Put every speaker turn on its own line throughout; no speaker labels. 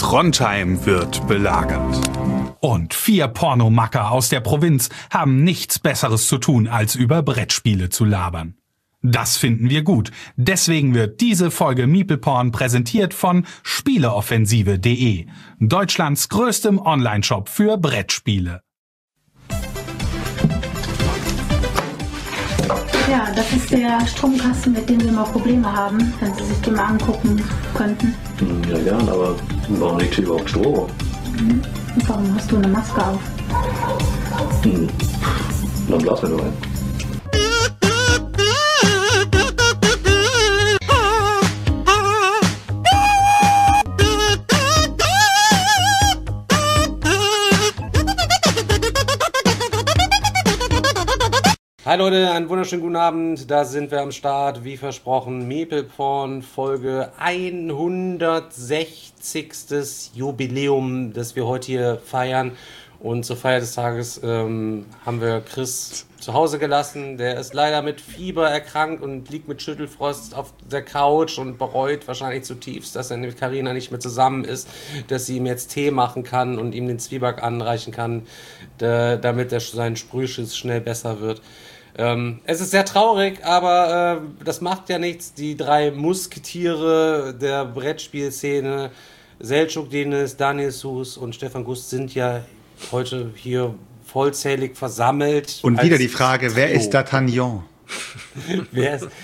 Trondheim wird belagert. Und 4 Pornomacker aus der Provinz haben nichts Besseres zu tun, als über Brettspiele zu labern. Das finden wir gut. Deswegen wird diese Folge MeeplePorn präsentiert von Spieleoffensive.de, Deutschlands größtem Onlineshop für Brettspiele.
Ja, das ist der Stromkasten, mit dem wir mal Probleme haben, wenn Sie sich den mal angucken könnten.
Ja, gern, aber warum liegt hier überhaupt Strom?
Und warum hast du eine Maske auf?
Dann blasen wir nur ein.
Hi Leute, einen wunderschönen guten Abend, da sind wir am Start, wie versprochen, MeeplePorn Folge 160. Jubiläum, das wir heute hier feiern, und zur Feier des Tages haben wir Chris zu Hause gelassen, der ist leider mit Fieber erkrankt und liegt mit Schüttelfrost auf der Couch und bereut wahrscheinlich zutiefst, dass er mit Carina nicht mehr zusammen ist, dass sie ihm jetzt Tee machen kann und ihm den Zwieback anreichen kann, damit sein Sprühschiss schnell besser wird. Es ist sehr traurig, aber das macht ja nichts. Die 3 Musketiere der Brettspielszene, Selçuk Deniz, Daniel Sus und Stefan Gust, sind ja heute hier vollzählig versammelt.
Und wieder die Frage, wer ist D'Artagnan?
Wer ist...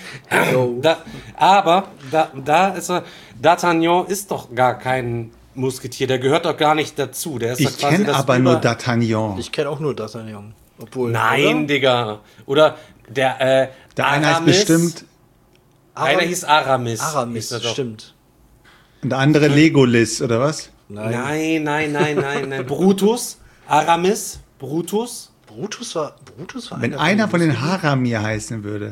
D'Artagnan ist doch gar kein Musketier, der gehört doch gar nicht dazu. Der ist
ich kenne aber nur D'Artagnan.
Ich kenne auch nur D'Artagnan. Obwohl,
nein, oder? Digga. Oder der
einer ist bestimmt...
Einer hieß Aramis.
Aramis, stimmt.
Und der andere Legolas, oder was?
Nein. Brutus, Aramis, Brutus.
Brutus war
wenn einer von den Haramir heißen würde.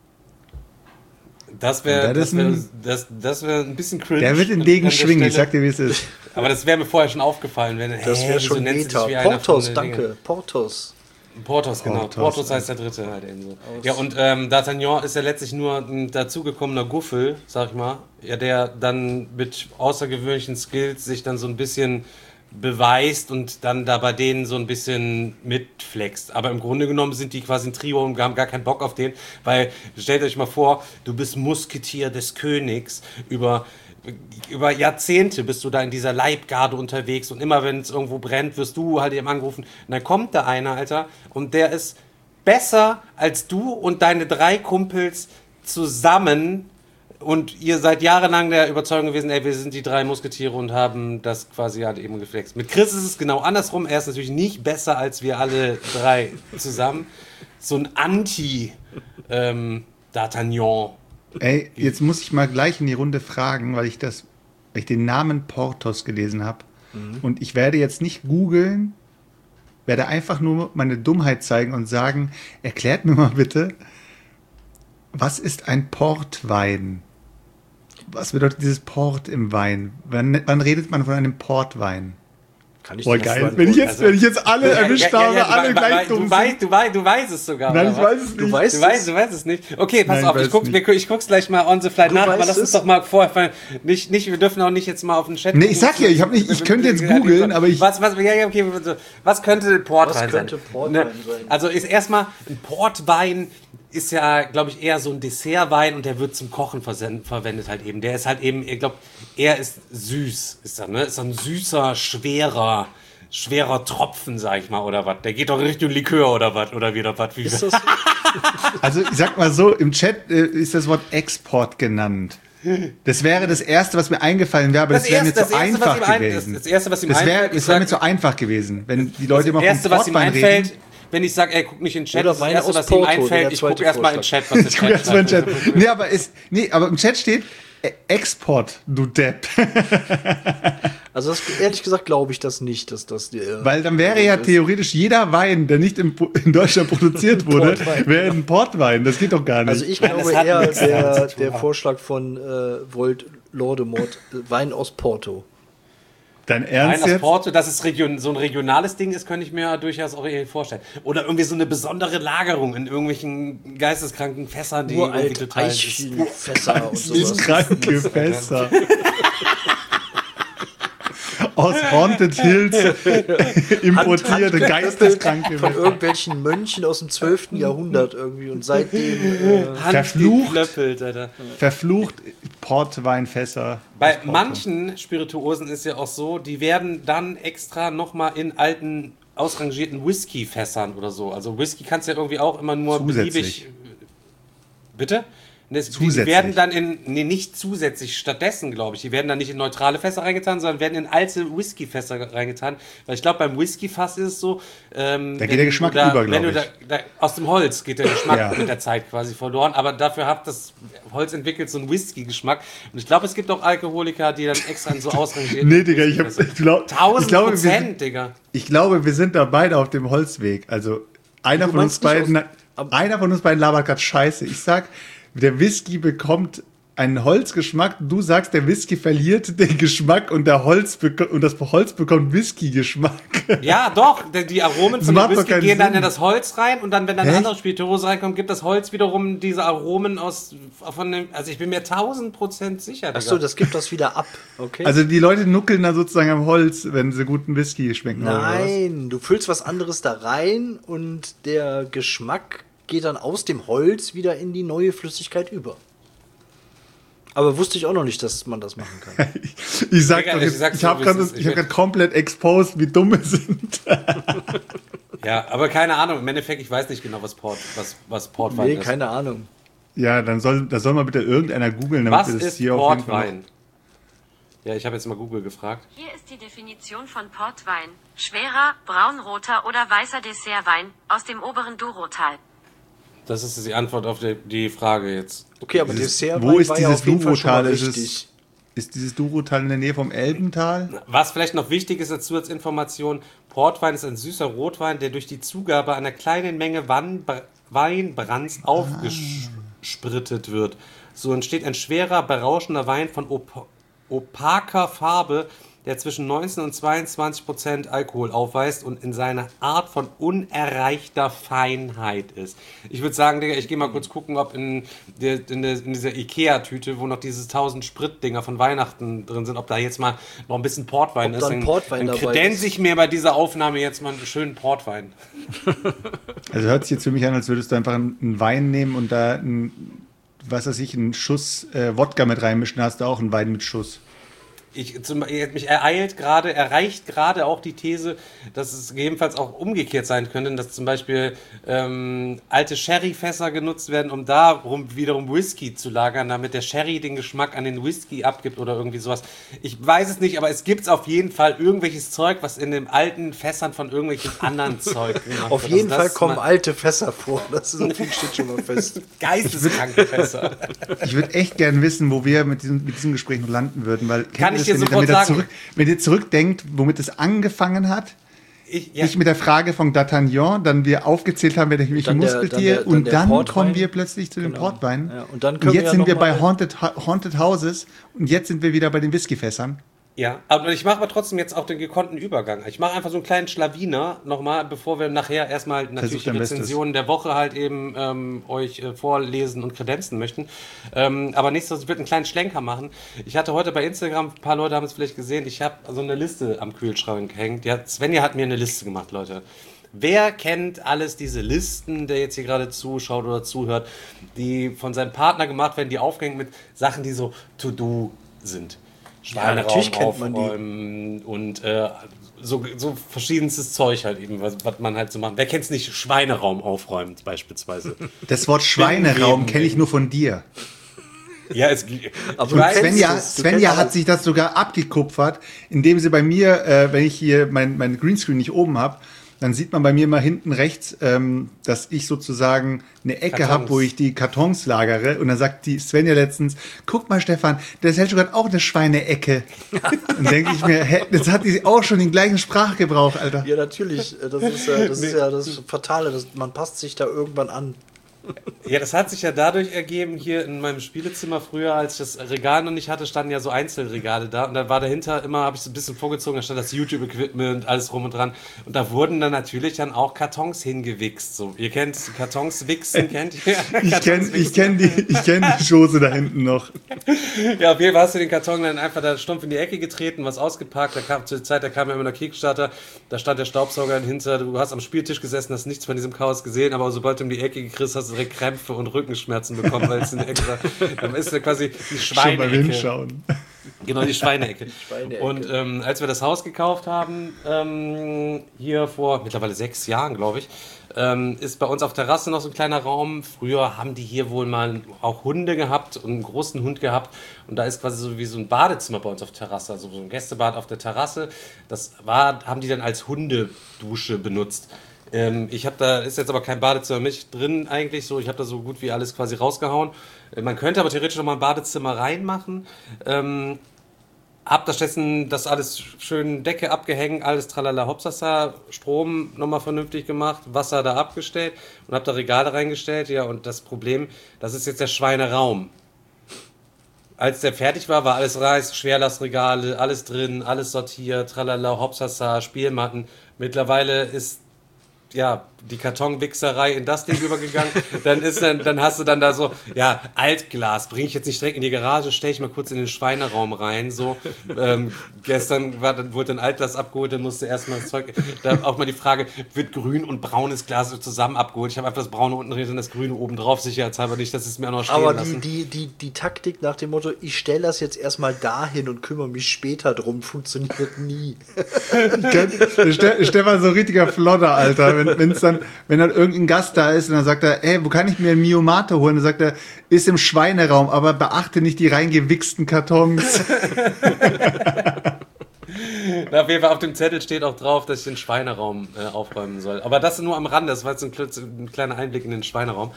Das wäre ein bisschen cringe.
Der wird den Degen schwingen, ich sag dir, wie es ist.
Aber das wäre mir vorher schon aufgefallen.
Das wäre schon Meta. Porthos, danke. Porthos,
genau. Porthos heißt der Dritte halt eben so. Ja, und D'Artagnan ist ja letztlich nur ein dazugekommener Guffel, sag ich mal, ja, der dann mit außergewöhnlichen Skills sich dann so ein bisschen beweist und dann da bei denen so ein bisschen mitflext. Aber im Grunde genommen sind die quasi ein Trio und haben gar keinen Bock auf den, weil, stellt euch mal vor, du bist Musketier des Königs, über Jahrzehnte bist du da in dieser Leibgarde unterwegs und immer wenn es irgendwo brennt, wirst du halt eben angerufen. Und dann kommt da einer, Alter, und der ist besser als du und deine 3 Kumpels zusammen, und ihr seid jahrelang der Überzeugung gewesen, wir sind die 3 Musketiere und haben das quasi halt eben geflext. Mit Chris ist es genau andersrum, er ist natürlich nicht besser als wir alle 3 zusammen. So ein D'Artagnan.
Ey, jetzt muss ich mal gleich in die Runde fragen, weil ich den Namen Porthos gelesen habe. Und ich werde jetzt nicht googeln, werde einfach nur meine Dummheit zeigen und sagen, erklärt mir mal bitte, was ist ein Portwein? Was bedeutet dieses Port im Wein? Wann redet man von einem Portwein?
Kann ich
Boah, geil. Wenn ich jetzt alle erwischt habe, alle gleich dumm sind.
Du weißt es sogar.
Nein, ich weiß es nicht.
Du weißt
es nicht. Okay, pass auf, ich guck's gleich mal on the fly nach, aber lass uns doch mal vorher, wir dürfen auch nicht jetzt mal auf den Chat.
Nee, ich sag ja, ich könnte jetzt googeln, aber ich...
Was könnte Portwein sein? Also ist erstmal, ein Portwein ist ja, glaube ich, eher so ein Dessertwein und der wird zum Kochen verwendet halt eben. Der ist halt eben, ich glaube, er ist süß, ist er, ne? Ist ein süßer, schwerer Tropfen, sag ich mal, oder was? Der geht doch Richtung Likör oder was? Oder wieder was?
Ist das?
Also, ich sag mal so, im Chat ist das Wort Export genannt. Das wäre das Erste, was mir eingefallen wäre, aber das wäre mir zu einfach gewesen.
Das Erste, was ihm einfällt.
Das wäre mir zu einfach gewesen, wenn die Leute immer vom Portwein reden.
Wenn ich sage, guck nicht in den Chat,
oder
das Erste, was ihm einfällt, ich gucke erstmal in den Chat, was der Chat schreibt.
Aber im Chat steht Export, du Depp.
Also ehrlich gesagt glaube ich das nicht, dass das
weil dann wäre ja theoretisch jeder Wein, der nicht in Deutschland produziert wurde, wäre ein Portwein. Das geht doch gar nicht.
Also ich glaube eher der Vorschlag von Voldemort, Wein aus Porto.
Dein Ernst
Wein aus
jetzt?
Porto, dass es so ein regionales Ding ist, könnte ich mir durchaus auch vorstellen. Oder irgendwie so eine besondere Lagerung in irgendwelchen geisteskranken Fässern, die irgendwie total...
Eichenfässer und sowas.
Kranke Fässer. aus Haunted Hills importierte Geisteskranke.
Von irgendwelchen Mönchen aus dem 12. Jahrhundert irgendwie und seitdem
verflucht Portweinfässer.
Bei manchen Spirituosen ist ja auch so, die werden dann extra nochmal in alten, ausrangierten Whisky-Fässern oder so. Also Whisky kannst du ja irgendwie auch immer nur beliebig... Bitte? Die werden dann nicht zusätzlich, stattdessen, glaube ich, die werden dann nicht in neutrale Fässer reingetan, sondern werden in alte Whisky-Fässer reingetan. Weil ich glaube, beim Whisky-Fass ist es so,
da geht der Geschmack über, glaube ich.
Aus dem Holz geht der Geschmack mit der Zeit quasi verloren, aber dafür hat das Holz entwickelt so einen Whisky-Geschmack. Und ich glaube, es gibt auch Alkoholiker, die dann extra in so ausrangieren.
Nee, Digga, ich glaube,
1000%, Digga.
Ich glaube, wir sind da beide auf dem Holzweg. Also, einer von uns beiden labert gerade Scheiße. Ich sag, der Whisky bekommt einen Holzgeschmack. Du sagst, der Whisky verliert den Geschmack und das Holz bekommt Whisky-Geschmack.
Ja, doch. Die Aromen von dem Whisky gehen dann in das Holz rein und dann, wenn dann eine andere Spirituose reinkommt, gibt das Holz wiederum diese Aromen von dem. Also ich bin mir 1000% sicher.
Achso, das gibt das wieder ab. Okay.
Also die Leute nuckeln da sozusagen am Holz, wenn sie guten Whisky schmecken.
Nein, du füllst was anderes da rein und der Geschmack geht dann aus dem Holz wieder in die neue Flüssigkeit über. Aber wusste ich auch noch nicht, dass man das machen kann.
ich habe gerade komplett exposed, wie dumm wir sind.
Ja, aber keine Ahnung. Im Endeffekt, ich weiß nicht genau, was Portwein ist.
Nee, keine Ahnung.
Ja, dann soll mal bitte irgendeiner googeln, damit
was
wir das
ist
hier
Portwein? Ja, ich habe jetzt mal Google gefragt.
Hier ist die Definition von Portwein. Schwerer, braunroter oder weißer Dessertwein aus dem oberen Douro-Tal.
Das ist die Antwort auf die Frage jetzt.
Okay, aber Dessertwein
wo ist
war
dieses
ja auf jeden Fall schon mal
Douro-Tal?
richtig.
Ist dieses Douro-Tal in der Nähe vom Elbental?
Was vielleicht noch wichtig ist dazu als Information, Portwein ist ein süßer Rotwein, der durch die Zugabe einer kleinen Menge Weinbrands aufgesprittet wird. So entsteht ein schwerer, berauschender Wein von opaker Farbe, der zwischen 19 und 22% Alkohol aufweist und in seiner Art von unerreichter Feinheit ist. Ich würde sagen, Digga, ich gehe mal kurz gucken, ob in dieser Ikea-Tüte, wo noch diese 1000 Spritdinger von Weihnachten drin sind, ob da jetzt mal noch ein bisschen Portwein ist. Dann kredenze ich mir bei dieser Aufnahme jetzt mal einen schönen Portwein.
Also hört sich jetzt für mich an, als würdest du einfach einen Wein nehmen und da einen Schuss Wodka mit reinmischen, hast du auch einen Wein mit Schuss.
Mich erreicht gerade auch die These, dass es gegebenenfalls auch umgekehrt sein könnte, dass zum Beispiel alte Sherryfässer genutzt werden, um darum wiederum Whisky zu lagern, damit der Sherry den Geschmack an den Whisky abgibt oder irgendwie sowas. Ich weiß es nicht, aber es gibt auf jeden Fall irgendwelches Zeug, was in den alten Fässern von irgendwelchen anderen Zeug gemacht
Auf jeden Fall kommen alte Fässer vor, das ist so viel, steht schon mal fest.
Geisteskranke Fässer.
Ich würde echt gern wissen, wo wir mit diesem Gespräch noch landen würden, weil
kann ich dir sofort sagen.
Wenn ihr zurückdenkt, womit es angefangen hat, ich mit der Frage von D'Artagnan, dann wir aufgezählt haben, wer welche Muskeltier, und dann kommen wir plötzlich zu den Portweinen.
Ja, und
jetzt sind wir bei Haunted Houses und jetzt sind wir wieder bei den Whiskyfässern.
Ja, aber ich mache aber trotzdem jetzt auch den gekonnten Übergang. Ich mache einfach so einen kleinen Schlawiner nochmal, bevor wir nachher erstmal natürlich die Rezensionen der Woche halt eben euch vorlesen und kredenzen möchten. Aber nichtsdestotrotz, ich würde einen kleinen Schlenker machen. Ich hatte heute bei Instagram, ein paar Leute haben es vielleicht gesehen, ich habe so eine Liste am Kühlschrank gehängt. Svenja hat mir eine Liste gemacht, Leute. Wer kennt alles diese Listen, der jetzt hier gerade zuschaut oder zuhört, die von seinem Partner gemacht werden, die aufgehängt mit Sachen, die so To-Do sind? Schweineraum aufräumen und so verschiedenstes Zeug halt eben, was man halt so macht. Wer kennt's nicht? Schweineraum aufräumen beispielsweise.
Das Wort Schweineraum kenne ich nur von dir.
Ja,
aber Svenja hat sich das sogar abgekupfert, indem sie bei mir, wenn ich hier mein Greenscreen nicht oben habe, dann sieht man bei mir mal hinten rechts, dass ich sozusagen eine Ecke habe, wo ich die Kartons lagere. Und dann sagt die Svenja letztens, guck mal Stefan, der hält sogar auch eine Schweineecke. Dann denke ich mir, jetzt hat die auch schon den gleichen Sprachgebrauch, Alter.
Ja, natürlich. Das ist ja das Fatale, man passt sich da irgendwann an.
Ja, das hat sich ja dadurch ergeben, hier in meinem Spielezimmer früher, als ich das Regal noch nicht hatte, standen ja so Einzelregale da und dann war dahinter immer, habe ich so ein bisschen vorgezogen, da stand das YouTube-Equipment, alles rum und dran und da wurden dann natürlich dann auch Kartons hingewichst. So, ihr kennt Kartons wichsen, kennt ihr?
Ich kenn die Chose da hinten noch.
Ja, auf jeden Fall hast du den Karton dann einfach da stumpf in die Ecke getreten, was ausgepackt, zur Zeit, da kam ja immer der Kickstarter, da stand der Staubsauger hinter, du hast am Spieltisch gesessen, hast nichts von diesem Chaos gesehen, aber sobald du um die Ecke gekriegt hast du direkt Krämpfe und Rückenschmerzen bekommen, weil es in der Ecke war. Dann ist ja quasi die Schweineecke.
Schon mal hinschauen.
Genau, die Schweineecke. Und als wir das Haus gekauft haben, hier vor mittlerweile 6 Jahren, glaube ich, ist bei uns auf Terrasse noch so ein kleiner Raum. Früher haben die hier wohl mal auch Hunde gehabt und einen großen Hund gehabt. Und da ist quasi so wie so ein Badezimmer bei uns auf Terrasse, also so ein Gästebad auf der Terrasse. Haben die dann als Hundedusche benutzt. Ist jetzt aber kein Badezimmer mich drin eigentlich so, ich habe da so gut wie alles quasi rausgehauen. Man könnte aber theoretisch noch mal ein Badezimmer reinmachen. Hab da stattdessen das alles schön Decke abgehängt, alles tralala hopsasa, Strom nochmal vernünftig gemacht, Wasser da abgestellt und hab da Regale reingestellt. Ja, und das Problem, das ist jetzt der Schweineraum. Als der fertig war, war alles Reis, Schwerlastregale, alles drin, alles sortiert, tralala hopsasa, Spielmatten. Mittlerweile ist die Kartonwichserei in das Ding übergegangen, dann hast du dann da so, Altglas, bringe ich jetzt nicht direkt in die Garage, stelle ich mal kurz in den Schweineraum rein, so, gestern wurde ein Altglas abgeholt, dann musste erstmal das Zeug, da auch mal die Frage, wird grün und braunes Glas zusammen abgeholt, ich habe einfach das braune unten drin und das grüne oben drauf, sicherheitshalber nicht, dass es mir auch noch stehen
aber
lassen.
Die Taktik nach dem Motto, ich stelle das jetzt erstmal dahin und kümmere mich später drum, funktioniert nie.
Stefan so ein richtiger Flodder, Alter, wenn dann irgendein Gast da ist und dann sagt er, ey, wo kann ich mir ein Mio Mate holen? Dann sagt er, ist im Schweineraum, aber beachte nicht die reingewichsten Kartons.
Auf jeden Fall auf dem Zettel steht auch drauf, dass ich den Schweineraum aufräumen soll. Aber das nur am Rande, das war jetzt ein kleiner Einblick in den Schweineraum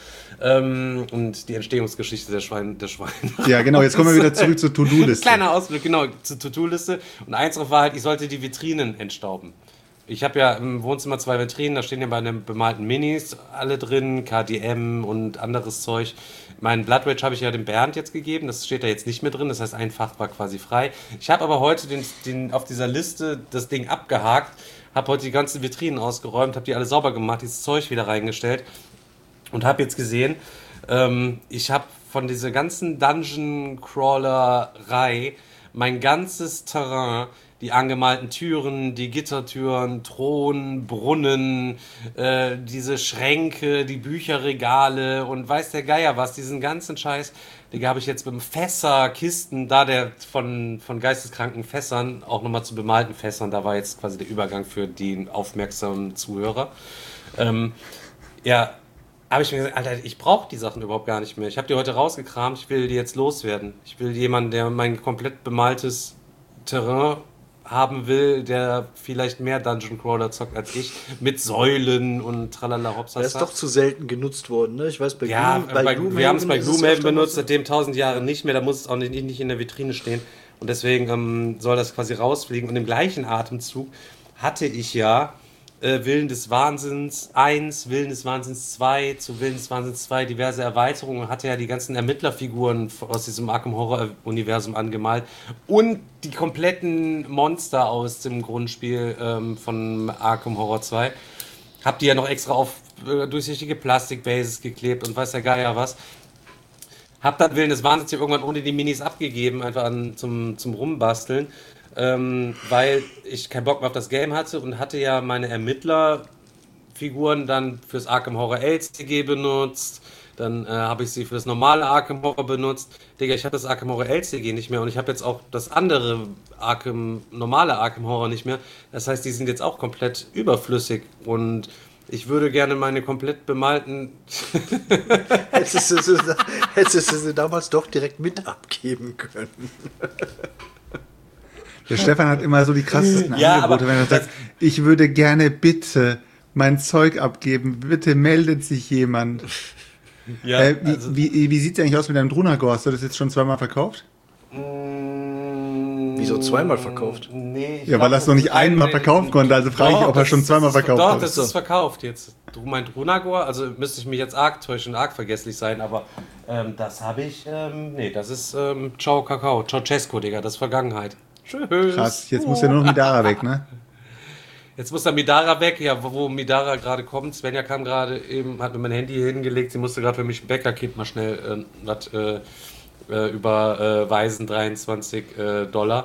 und die Entstehungsgeschichte der Schweine.
Ja, genau, jetzt kommen wir wieder zurück zur To-Do-Liste.
Kleiner Ausblick, genau, zur To-Do-Liste. Und eins drauf war halt, ich sollte die Vitrinen entstauben. Ich habe ja im Wohnzimmer 2 Vitrinen, da stehen ja bei den bemalten Minis alle drin, KDM und anderes Zeug. Meinen Blood Rage habe ich ja dem Bernd jetzt gegeben, das steht da jetzt nicht mehr drin, das heißt ein Fach war quasi frei. Ich habe aber heute auf dieser Liste das Ding abgehakt, habe heute die ganzen Vitrinen ausgeräumt, habe die alle sauber gemacht, dieses Zeug wieder reingestellt und habe jetzt gesehen, ich habe von dieser ganzen Dungeon-Crawlerei mein ganzes Terrain, die angemalten Türen, die Gittertüren, Thron, Brunnen, diese Schränke, die Bücherregale und weiß der Geier was, diesen ganzen Scheiß, den habe ich jetzt mit Fässer, Kisten, da der von geisteskranken Fässern, auch nochmal zu bemalten Fässern, da war jetzt quasi der Übergang für die aufmerksamen Zuhörer. Habe ich mir gesagt, Alter, ich brauche die Sachen überhaupt gar nicht mehr. Ich habe die heute rausgekramt, ich will die jetzt loswerden. Ich will jemanden, der mein komplett bemaltes Terrain haben will, der vielleicht mehr Dungeon Crawler zockt als ich, mit Säulen und tralala hopsasa.
Der ist doch zu selten genutzt worden, ne? Ich weiß,
wir haben es bei Gloomhaven benutzt, seitdem 1000 Jahre nicht mehr, da muss es auch nicht in der Vitrine stehen und deswegen soll das quasi rausfliegen und im gleichen Atemzug hatte ich ja Willen des Wahnsinns 1, Willen des Wahnsinns 2, zu Willen des Wahnsinns 2 diverse Erweiterungen, hatte ja die ganzen Ermittlerfiguren aus diesem Arkham Horror Universum angemalt und die kompletten Monster aus dem Grundspiel von Arkham Horror 2. Hab die ja noch extra auf durchsichtige Plastikbases geklebt und weiß der Geier was. Hab dann Willen des Wahnsinns hier irgendwann ohne die Minis abgegeben, einfach zum Rumbasteln. Weil ich keinen Bock mehr auf das Game hatte und hatte ja meine Ermittlerfiguren dann fürs Arkham Horror LCG benutzt, dann habe ich sie für das normale Arkham Horror benutzt. Digga, ich habe das Arkham Horror LCG nicht mehr und ich habe jetzt auch das andere normale Arkham Horror nicht mehr. Das heißt, die sind jetzt auch komplett überflüssig und ich würde gerne meine komplett bemalten...
Hättest du sie damals doch direkt mit abgeben können.
Der Stefan hat immer so die krassesten Angebote, wenn er sagt, ich würde gerne bitte mein Zeug abgeben, bitte meldet sich jemand. Ja, wie sieht es eigentlich aus mit deinem Drunagor? Hast du das jetzt schon zweimal verkauft?
Wieso zweimal verkauft?
Nee, weil er es noch nicht einmal verkaufen konnte, also frage ich, ob er schon zweimal verkauft hat.
Doch, das ist verkauft jetzt. meint Runagor, also müsste ich mich jetzt arg täuschen, arg vergesslich sein, aber das habe ich, nee, das ist Ciao Kakao, Ceausescu, Digga, das ist Vergangenheit. Schön.
Krass, jetzt muss ja nur noch Midara weg, ne?
Jetzt muss da Midara weg, ja, wo Midara gerade kommt. Svenja kam gerade eben, hat mir mein Handy hingelegt, sie musste gerade für mich ein Bäckerkind mal schnell was überweisen, $23.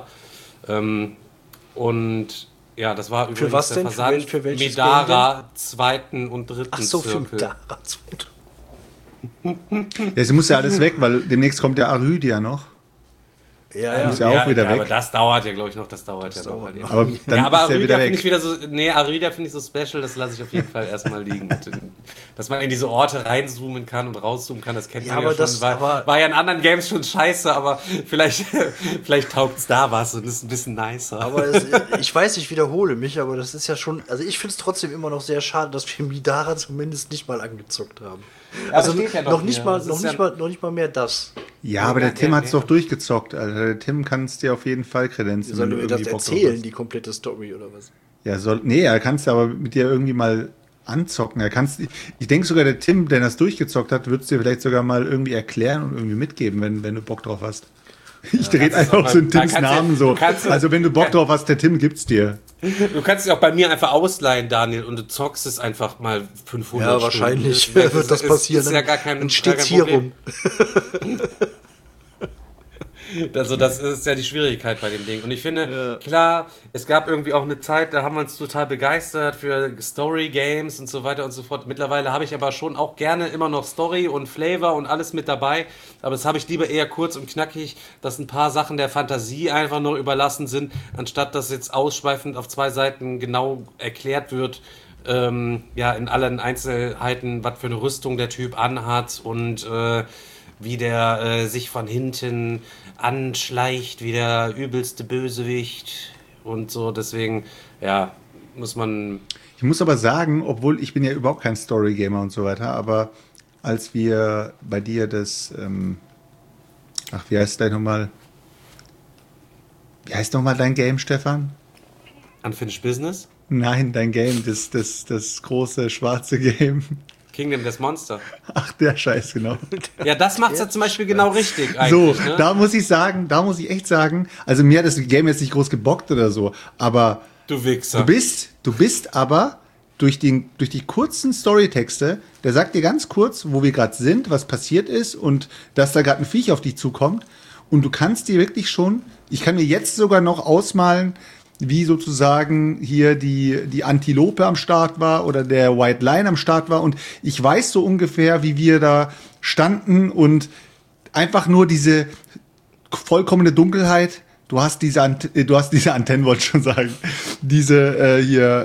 Und ja, das war übrigens
was
der
denn?
Versand
Für welches
Midara 2. und 3.
Ach so, für
Zirkel.
Midara.
Ja, sie muss ja alles weg, weil demnächst kommt der Arydia noch.
Ja,
Muss ja auch wieder
aber
weg.
das dauert ja, glaube ich, noch. Das dauert ja noch. Halt
Aber dann
ja, aber
ist er
Arydia
wieder
finde
weg.
ich wieder so. Nee, Arydia finde ich so special, das lasse ich auf jeden Fall erstmal liegen. Dass man in diese Orte reinzoomen kann und rauszoomen kann, das kennt man ja
aber
schon. War ja in anderen Games schon scheiße, aber vielleicht taugt es da was und ist ein bisschen nicer.
Aber ich weiß, ich wiederhole mich, aber das ist ja schon. Also ich finde es trotzdem immer noch sehr schade, dass wir Midara zumindest nicht mal angezockt haben. Also
steht ja
noch nicht
hier.
mal mehr das.
Ja, aber der Tim hat's doch durchgezockt, Alter. Der Tim kann es dir auf jeden Fall kredenzen.
Soll
wenn
mir
du
das
irgendwie Bock drauf
erzählen,
hast.
die komplette Story oder was?
Ja, er kann es aber mit dir irgendwie mal anzocken. Ich denke sogar, der Tim, der das durchgezockt hat, wird es dir vielleicht sogar mal irgendwie erklären und irgendwie mitgeben, wenn du Bock drauf hast. Ich drehe einfach so in Tims Namen so. Also wenn du Bock drauf hast, der Tim gibt's dir.
Du kannst es auch bei mir einfach ausleihen, Daniel, und du zockst es einfach mal 500
Ja, wahrscheinlich
Stunden.
wird das passieren.
Ist ja gar kein,
Dann steht's hier rum.
Also das ist ja die Schwierigkeit bei dem Ding. Und ich finde, klar, es gab irgendwie auch eine Zeit, da haben wir uns total begeistert für Story-Games und so weiter und so fort. Mittlerweile habe ich aber schon auch gerne immer noch Story und Flavor und alles mit dabei. Aber das habe ich lieber eher kurz und knackig, dass ein paar Sachen der Fantasie einfach noch überlassen sind, anstatt dass jetzt ausschweifend auf 2 Seiten genau erklärt wird, ja, in allen Einzelheiten, was für eine Rüstung der Typ anhat und wie der sich von hinten anschleicht, wie der übelste Bösewicht und so. Deswegen, ja, muss man...
Ich muss aber sagen, obwohl ich bin ja überhaupt kein Story-Gamer und so weiter, aber als wir bei dir das, wie heißt dein nochmal? Wie heißt nochmal dein Game, Stefan?
Unfinished Business?
Nein, dein Game, das große schwarze Game.
Kingdom Death Monster.
Ach, der Scheiß, genau.
Ja, das macht's ja zum Beispiel genau richtig
So,
eigentlich. Ne?
da muss ich echt sagen, also mir hat das Game jetzt nicht groß gebockt oder so, aber
Du Wichser.
du bist aber durch die kurzen Storytexte, der sagt dir ganz kurz, wo wir gerade sind, was passiert ist und dass da gerade ein Viech auf dich zukommt und du kannst dir wirklich schon, ich kann mir jetzt sogar noch ausmalen, wie sozusagen hier die Antilope am Start war oder der White Lion am Start war. Und ich weiß so ungefähr, wie wir da standen und einfach nur diese vollkommene Dunkelheit. Du hast diese Antennen, wollte ich schon sagen. Diese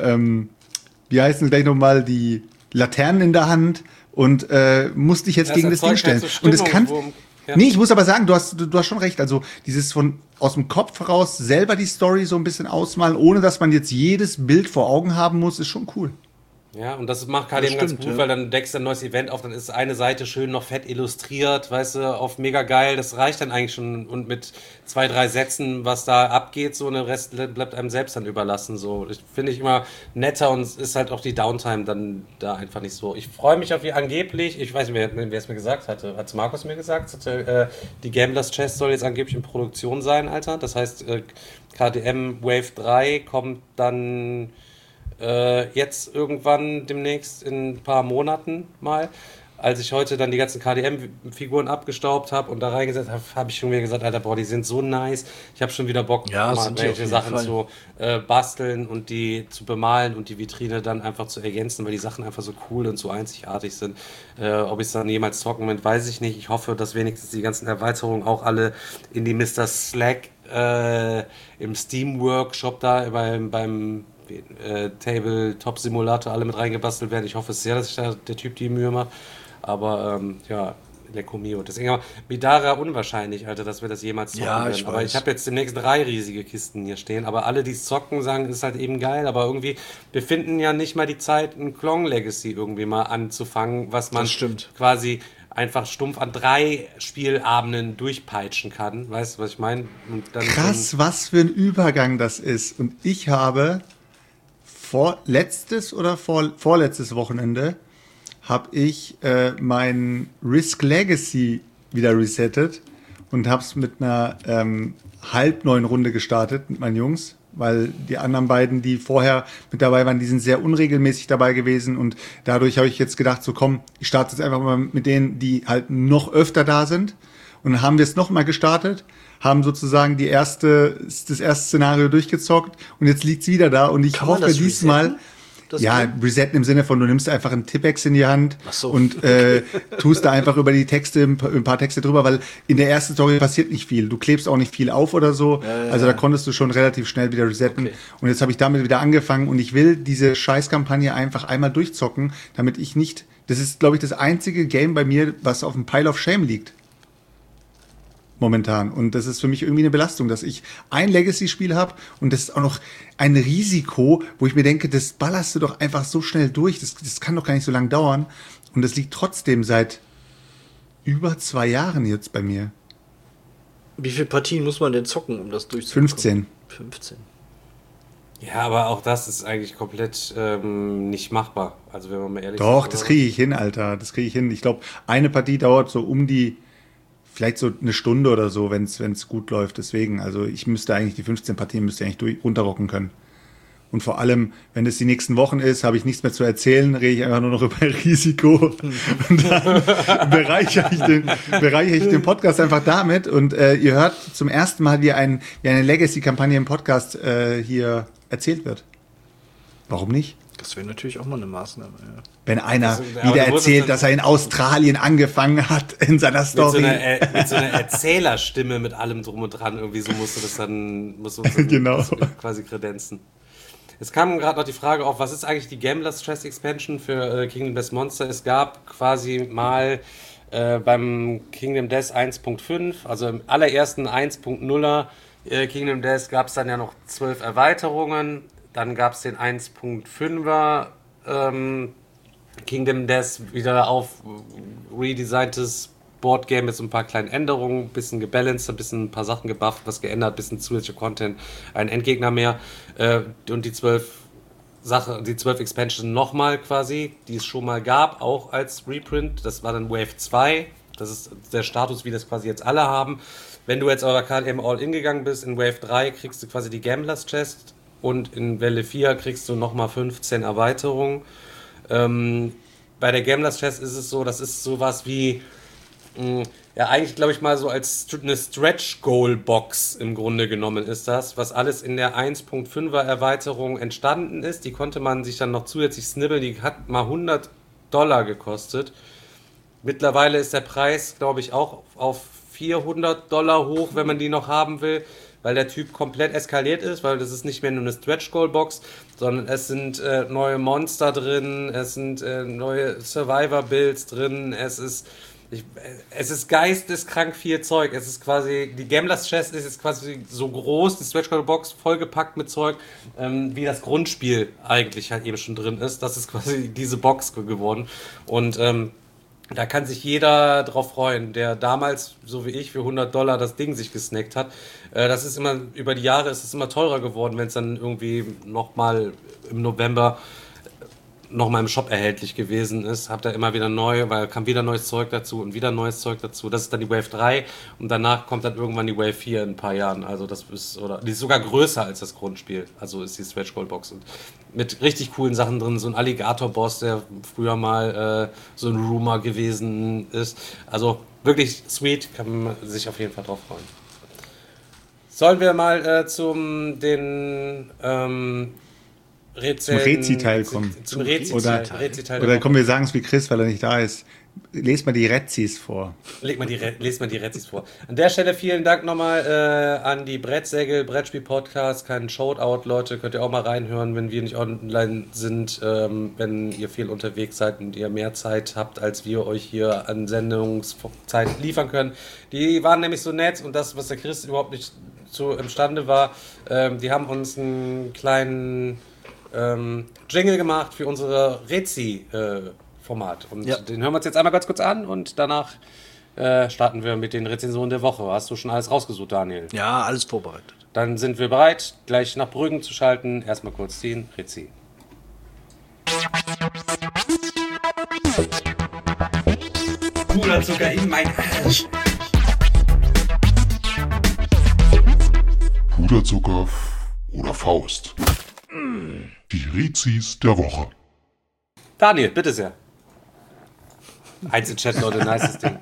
wie heißen gleich nochmal, die Laternen in der Hand und musst dich jetzt
Das
gegen das Ding
erzeugt halt
stellen.
so
Und es kann...
Stimmung, ja.
Nee, ich muss aber sagen, du hast schon recht. Also dieses aus dem Kopf heraus selber die Story so ein bisschen ausmalen, ohne dass man jetzt jedes Bild vor Augen haben muss, ist schon cool.
Ja, und das macht KDM ganz gut, weil dann deckst du ein neues Event auf, dann ist eine Seite schön noch fett illustriert, weißt du, auf mega geil, das reicht dann eigentlich schon und mit 2, 3 Sätzen, was da abgeht, so, und der Rest bleibt einem selbst dann überlassen, so. Ich finde ich immer netter und es ist halt auch die Downtime dann da einfach nicht so. Ich freue mich auf angeblich, ich weiß nicht, wer es mir gesagt hatte, hat es Markus mir gesagt, die Gamblers Chest soll jetzt angeblich in Produktion sein, Alter, das heißt, KDM Wave 3 kommt dann jetzt irgendwann demnächst in ein paar Monaten mal. Als ich heute dann die ganzen KDM-Figuren abgestaubt habe und da reingesetzt habe, habe ich schon wieder gesagt, Alter, boah, die sind so nice. Ich habe schon wieder Bock,
Ja,
mal
sind die auf
welche
jeden
Sachen
Fall.
zu basteln und die zu bemalen und die Vitrine dann einfach zu ergänzen, weil die Sachen einfach so cool und so einzigartig sind. Ob ich es dann jemals zocken will, weiß ich nicht. Ich hoffe, dass wenigstens die ganzen Erweiterungen auch alle in die Mr. Slack im Steam-Workshop da beim Tabletop-Simulator alle mit reingebastelt werden. Ich hoffe sehr, dass sich da der Typ die Mühe macht. Aber ja, Lecco Mio. Deswegen aber Midara unwahrscheinlich, Alter, dass wir das jemals zocken
Ja,
werden.
ich
Aber
weiß.
ich habe jetzt demnächst 3 riesige Kisten hier stehen. Aber alle, die es zocken, sagen, ist halt eben geil. Aber irgendwie, wir finden ja nicht mal die Zeit, ein Klong Legacy irgendwie mal anzufangen, was man
Das stimmt.
quasi einfach stumpf an 3 Spielabenden durchpeitschen kann. Weißt du, was ich meine? Und dann
Krass, was für ein Übergang das ist. Und ich habe vorletztes oder vorletztes Wochenende habe ich mein Risk Legacy wieder resettet und habe es mit einer halb neuen Runde gestartet mit meinen Jungs, weil die anderen beiden, die vorher mit dabei waren, die sind sehr unregelmäßig dabei gewesen und dadurch habe ich jetzt gedacht, so komm, ich starte jetzt einfach mal mit denen, die halt noch öfter da sind. Und dann haben wir es nochmal gestartet, haben sozusagen das erste Szenario durchgezockt und jetzt liegt's wieder da und ich hoffe diesmal, resetten im Sinne von, du nimmst einfach einen Tippex in die Hand und tust da einfach über die Texte, ein paar Texte drüber, weil in der ersten Story passiert nicht viel. Du klebst auch nicht viel auf oder so. Also da konntest du schon relativ schnell wieder resetten. Okay. Und jetzt habe ich damit wieder angefangen und ich will diese Scheißkampagne einfach einmal durchzocken, damit ich nicht, das ist, glaube ich, das einzige Game bei mir, was auf dem Pile of Shame liegt. Momentan. Und das ist für mich irgendwie eine Belastung, dass ich ein Legacy-Spiel habe und das ist auch noch ein Risiko, wo ich mir denke, das ballerst du doch einfach so schnell durch. Das kann doch gar nicht so lange dauern. Und das liegt trotzdem seit über 2 Jahren jetzt bei mir.
Wie viele Partien muss man denn zocken, um das durchzukommen? 15.
Ja, aber auch das ist eigentlich komplett nicht machbar. Also wenn man mal ehrlich ist.
Doch, das kriege ich hin, Alter. Das kriege ich hin. Ich glaube, eine Partie dauert so vielleicht so eine Stunde oder so, wenn es gut läuft. Deswegen, also ich müsste eigentlich die 15 Partien runterrocken können. Und vor allem, wenn es die nächsten Wochen ist, habe ich nichts mehr zu erzählen, rede ich einfach nur noch über Risiko. Und dann bereichere ich den Podcast einfach damit. Und ihr hört zum ersten Mal, wie eine Legacy-Kampagne im Podcast hier erzählt wird. Warum nicht?
Das wäre natürlich auch mal eine Maßnahme, ja.
Wenn einer wieder erzählt, dass er in Australien angefangen hat in seiner Story.
Mit so einer Erzählerstimme mit allem drum und dran, irgendwie so musst du das dann
genau.
Quasi kredenzen. Es kam gerade noch die Frage auf, was ist eigentlich die Gambler's Chest Expansion für Kingdom Death Monster? Es gab quasi mal beim Kingdom Death 1.5, also im allerersten 1.0er Kingdom Death gab es dann ja noch 12 Erweiterungen. Dann gab es den 1.5er Kingdom Death, wieder auf redesigntes Boardgame mit so ein paar kleinen Änderungen, ein bisschen gebalanced, ein paar Sachen gebufft, was geändert, ein bisschen zusätzlicher Content, ein Endgegner mehr und die 12 Expansion nochmal quasi, die es schon mal gab, auch als Reprint. Das war dann Wave 2, das ist der Status, wie das quasi jetzt alle haben. Wenn du jetzt aber gerade eben All-In gegangen bist, in Wave 3 kriegst du quasi die Gamblers Chest und in Welle 4 kriegst du nochmal 15 Erweiterungen. Bei der Gamblers Chest ist es so, das ist sowas wie, ja eigentlich glaube ich mal so als eine Stretch-Goal-Box im Grunde genommen ist das, was alles in der 1.5er Erweiterung entstanden ist. Die konnte man sich dann noch zusätzlich snibbeln, die hat mal $100 gekostet. Mittlerweile ist der Preis, glaube ich, auch auf $400 hoch, wenn man die noch haben will, weil der Typ komplett eskaliert ist, weil das ist nicht mehr nur eine Stretch-Goal-Box, sondern es sind neue Monster drin, es sind neue Survivor-Builds drin, es ist geisteskrank viel Zeug. Es ist quasi, die Gamblers Chest ist jetzt quasi so groß, die Stretch-Goal-Box vollgepackt mit Zeug, wie das Grundspiel eigentlich halt eben schon drin ist. Das ist quasi diese Box geworden. Und da kann sich jeder drauf freuen, der damals, so wie ich, für $100 das Ding sich gesnackt hat. Das ist immer, über die Jahre ist es immer teurer geworden, wenn es dann irgendwie nochmal im November nochmal im Shop erhältlich gewesen ist. Habt ihr immer wieder neu, weil kam wieder neues Zeug dazu und wieder neues Zeug dazu. Das ist dann die Wave 3 und danach kommt dann irgendwann die Wave 4 in ein paar Jahren. Also das ist, oder die ist sogar größer als das Grundspiel. Also ist die Stretch Goal Box und mit richtig coolen Sachen drin. So ein Alligator-Boss, der früher mal so ein Rumor gewesen ist. Also wirklich sweet, kann man sich auf jeden Fall drauf freuen. Sollen wir mal zum
Rezi-Teil kommen.
Zum Rezi-Teil.
Oder kommen wir sagen es wie Chris, weil er nicht da ist. Lest mal die Rezis vor.
Lest mal die Rezis vor. An der Stelle vielen Dank nochmal an die Brettsäge, Brettspiel-Podcast. Kein Shoutout, Leute. Könnt ihr auch mal reinhören, wenn wir nicht online sind. Wenn ihr viel unterwegs seid und ihr mehr Zeit habt, als wir euch hier an Sendungszeit liefern können. Die waren nämlich so nett und das, was der Chris überhaupt nicht so imstande war, die haben uns einen kleinen Jingle gemacht für unsere Rezi-Format. Und den hören wir uns jetzt einmal ganz kurz an und danach starten wir mit den Rezensionen der Woche. Hast du schon alles rausgesucht, Daniel?
Ja, alles vorbereitet.
Dann sind wir bereit, gleich nach Brüggen zu schalten. Erstmal kurz ziehen, Rezi.
Puderzucker in mein Arsch.
Puderzucker oder Faust. Die Rezis der Woche.
Daniel, bitte sehr. Einzelchat, Leute, nices Ding.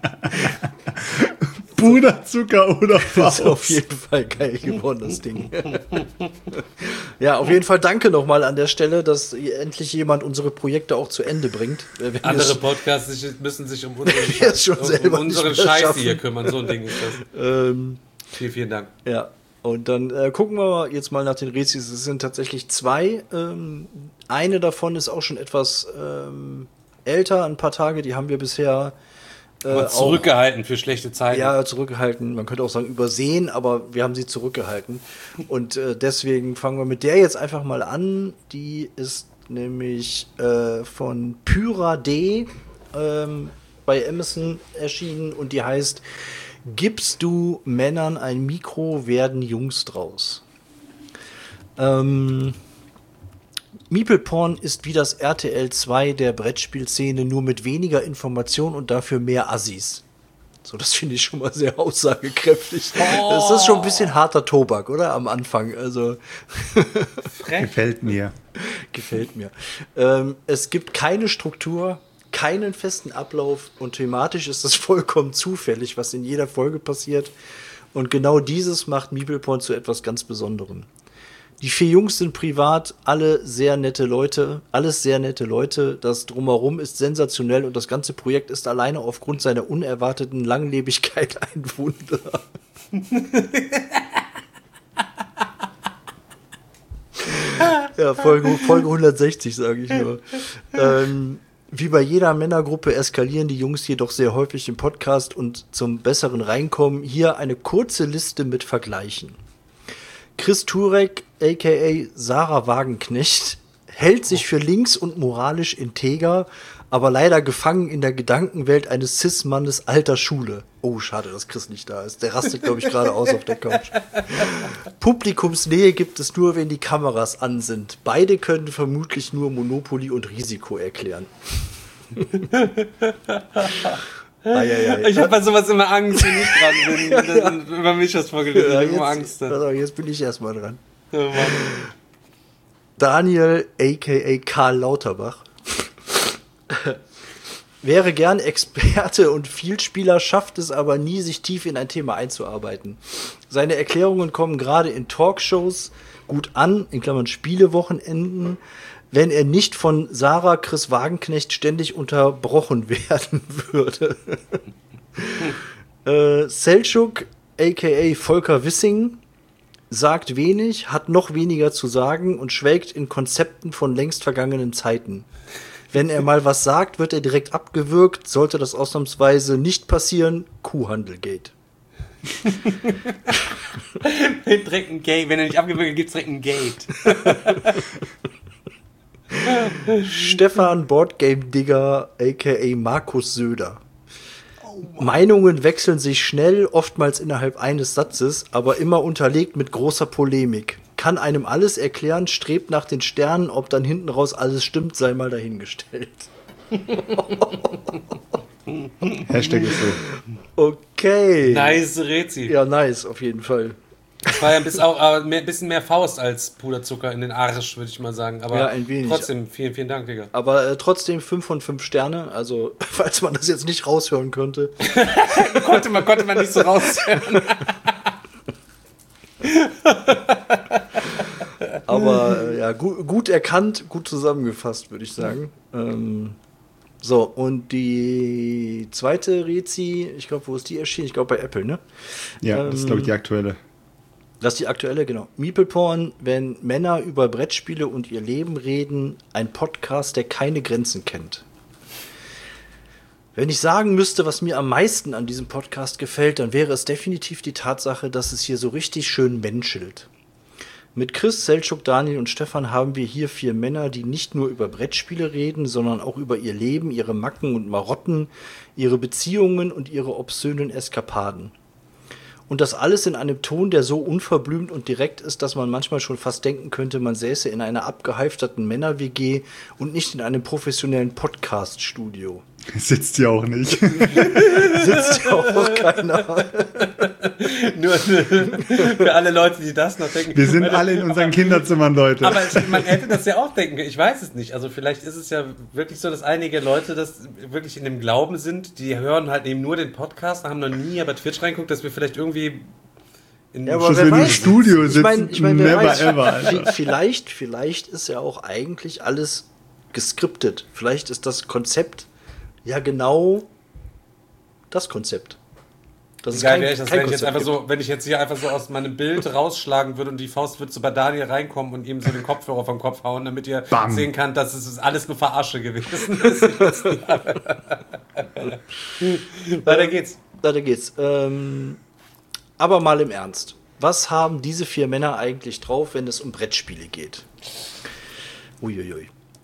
Puderzucker oder
Das ist auf jeden Fall geil geworden, das Ding. Ja, auf jeden Fall danke nochmal an der Stelle, dass endlich jemand unsere Projekte auch zu Ende bringt.
Andere Podcasts müssen sich um
unseren
Scheiß hier kümmern. So ein Ding ist das. Vielen Dank.
Ja, und dann gucken wir jetzt mal nach den Rezis. Es sind tatsächlich 2. Eine davon ist auch schon etwas älter, ein paar Tage. Die haben wir bisher
zurückgehalten für schlechte Zeiten.
Ja, zurückgehalten. Man könnte auch sagen übersehen, aber wir haben sie zurückgehalten. Und deswegen fangen wir mit der jetzt einfach mal an. Die ist nämlich von Pyra D bei Amazon erschienen und die heißt: Gibst du Männern ein Mikro, werden Jungs draus. Meeple-Porn ist wie das RTL 2 der Brettspielszene, nur mit weniger Information und dafür mehr Assis. So, das finde ich schon mal sehr aussagekräftig. Oh. Das ist schon ein bisschen harter Tobak, oder? Am Anfang. Also
Gefällt mir.
Gefällt mir. Es gibt keine Struktur, keinen festen Ablauf und thematisch ist es vollkommen zufällig, was in jeder Folge passiert. Und genau dieses macht Meeple-Porn zu etwas ganz Besonderem. Die 4 Jungs sind privat, alle sehr nette Leute, alles sehr nette Leute. Das Drumherum ist sensationell und das ganze Projekt ist alleine aufgrund seiner unerwarteten Langlebigkeit ein Wunder. Ja, Folge 160, sage ich nur. Wie bei jeder Männergruppe eskalieren die Jungs jedoch sehr häufig im Podcast und zum besseren Reinkommen hier eine kurze Liste mit Vergleichen. Chris Turek, a.k.a. Sarah Wagenknecht, hält sich für links und moralisch integer, aber leider gefangen in der Gedankenwelt eines Cis-Mannes alter Schule. Oh, schade, dass Chris nicht da ist. Der rastet, glaube ich, gerade aus auf der Couch. Publikumsnähe gibt es nur, wenn die Kameras an sind. Beide können vermutlich nur Monopoly und Risiko erklären.
Ich habe bei sowas immer Angst, wenn ich dran bin. Ja. Über mich das vorgelesen.
Ja,
ich immer Angst.
Jetzt bin ich erstmal dran.
Ja,
Daniel, a.k.a. Karl Lauterbach, wäre gern Experte und Vielspieler, schafft es aber nie, sich tief in ein Thema einzuarbeiten. Seine Erklärungen kommen gerade in Talkshows gut an, in Klammern Spielewochenenden, wenn er nicht von Sarah Chris Wagenknecht ständig unterbrochen werden würde. Selçuk, a.k.a. Volker Wissing, sagt wenig, hat noch weniger zu sagen und schwelgt in Konzepten von längst vergangenen Zeiten. Wenn er mal was sagt, wird er direkt abgewürgt. Sollte das ausnahmsweise nicht passieren, Kuhhandelgate.
Direkt ein Gate. Wenn er nicht abgewürgt wird, gibt es direkt ein Gate.
Stefan Boardgame-Digger, a.k.a. Markus Söder. Meinungen wechseln sich schnell, oftmals innerhalb eines Satzes, aber immer unterlegt mit großer Polemik. Kann einem alles erklären, strebt nach den Sternen, ob dann hinten raus alles stimmt, sei mal dahingestellt.
Hashtag ist so.
Okay.
Nice Rezi.
Ja, nice, auf jeden Fall.
Das war ja ein bisschen mehr Faust als Puderzucker in den Arsch, würde ich mal sagen. Aber
ja, ein wenig.
Trotzdem, vielen, vielen Dank, Digga.
Aber trotzdem 5 von 5 Sterne. Also, falls man das jetzt nicht raushören könnte.
konnte man nicht so raushören.
Aber ja, gut erkannt, gut zusammengefasst, würde ich sagen. So, und die zweite Rezi, ich glaube, wo ist die erschienen? Ich glaube, bei Apple, ne?
Ja, das ist, glaube ich, die aktuelle.
Das ist die aktuelle, genau. Meeple-Porn, wenn Männer über Brettspiele und ihr Leben reden, ein Podcast, der keine Grenzen kennt. Wenn ich sagen müsste, was mir am meisten an diesem Podcast gefällt, dann wäre es definitiv die Tatsache, dass es hier so richtig schön menschelt. Mit Chris, Selçuk, Daniel und Stefan haben wir hier 4 Männer, die nicht nur über Brettspiele reden, sondern auch über ihr Leben, ihre Macken und Marotten, ihre Beziehungen und ihre obszönen Eskapaden. Und das alles in einem Ton, der so unverblümt und direkt ist, dass man manchmal schon fast denken könnte, man säße in einer abgehalfterten Männer-WG und nicht in einem professionellen Podcast-Studio.
Sitzt hier auch nicht.
Sitzt ja auch keiner.
Nur für alle Leute, die das noch denken.
Wir sind alle in unseren Kinderzimmern, Leute.
Aber man hätte das ja auch denken können. Ich weiß es nicht. Also vielleicht ist es ja wirklich so, dass einige Leute das wirklich in dem Glauben sind, die hören halt eben nur den Podcast, haben noch nie bei Twitch reingeguckt, dass wir vielleicht irgendwie
dass wir im Studio sitzen.
Ich mein,
never ever. Alter.
Vielleicht ist ja auch eigentlich alles geskriptet. Vielleicht ist das Konzept ja genau das Konzept. Das ist
geil wäre das, wenn ich jetzt hier einfach so aus meinem Bild rausschlagen würde und die Faust würde so bei Daniel reinkommen und ihm so den Kopfhörer vom Kopf hauen, damit ihr sehen könnt, dass es alles nur Verarsche gewesen ist. Weiter geht's.
Aber mal im Ernst. Was haben diese 4 Männer eigentlich drauf, wenn es um Brettspiele geht? Uiuiui.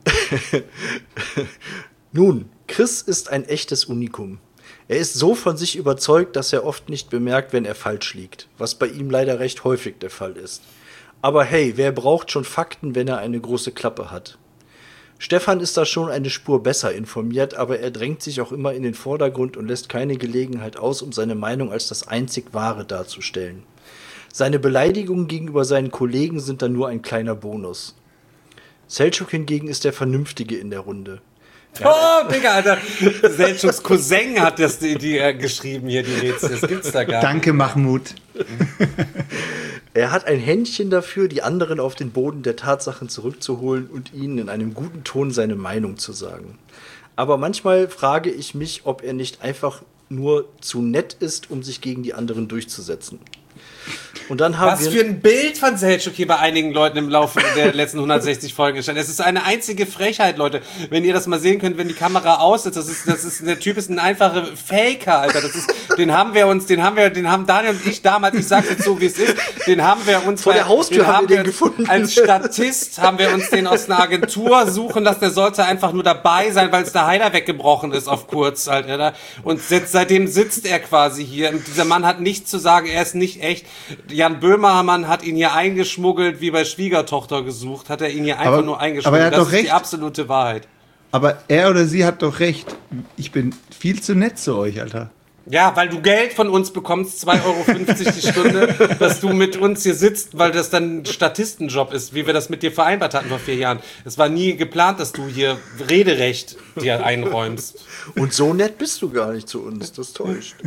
Nun, Chris ist ein echtes Unikum. Er ist so von sich überzeugt, dass er oft nicht bemerkt, wenn er falsch liegt, was bei ihm leider recht häufig der Fall ist. Aber hey, wer braucht schon Fakten, wenn er eine große Klappe hat? Stefan ist da schon eine Spur besser informiert, aber er drängt sich auch immer in den Vordergrund und lässt keine Gelegenheit aus, um seine Meinung als das einzig Wahre darzustellen. Seine Beleidigungen gegenüber seinen Kollegen sind dann nur ein kleiner Bonus. Selçuk hingegen ist der Vernünftige in der Runde.
Oh, Digga, Alter. Selçuks Cousin hat das geschrieben hier, die Rätsel. Das gibt's da gar nicht.
Danke, Mahmoud.
Er hat ein Händchen dafür, die anderen auf den Boden der Tatsachen zurückzuholen und ihnen in einem guten Ton seine Meinung zu sagen. Aber manchmal frage ich mich, ob er nicht einfach nur zu nett ist, um sich gegen die anderen durchzusetzen. Und dann haben
Was für ein Bild von Selçuk hier bei einigen Leuten im Laufe der letzten 160 Folgen gestanden. Es ist eine einzige Frechheit, Leute. Wenn ihr das mal sehen könnt, wenn die Kamera aus ist, der Typ ist ein einfacher Faker, Alter. Den haben Daniel und ich damals, ich sag's jetzt so, wie es ist, den haben wir uns
vor der Haustür haben wir den gefunden.
Als Statist haben wir uns den aus einer Agentur suchen lassen. Der sollte einfach nur dabei sein, weil es der Heiler weggebrochen ist auf kurz, halt, Alter. Und seitdem sitzt er quasi hier. Und dieser Mann hat nichts zu sagen, er ist nicht echt. Jan Böhmermann hat ihn hier eingeschmuggelt, wie bei Schwiegertochter gesucht, hat er ihn hier einfach nur eingeschmuggelt.
Aber er hat
das
doch
ist
recht.
Die absolute Wahrheit.
Aber er oder sie hat doch recht. Ich bin viel zu nett zu euch, Alter.
Ja, weil du Geld von uns bekommst, 2,50 € die Stunde, dass du mit uns hier sitzt, weil das dann ein Statistenjob ist, wie wir das mit dir vereinbart hatten vor 4 Jahren. Es war nie geplant, dass du hier Rederecht dir einräumst.
Und so nett bist du gar nicht zu uns, das täuscht.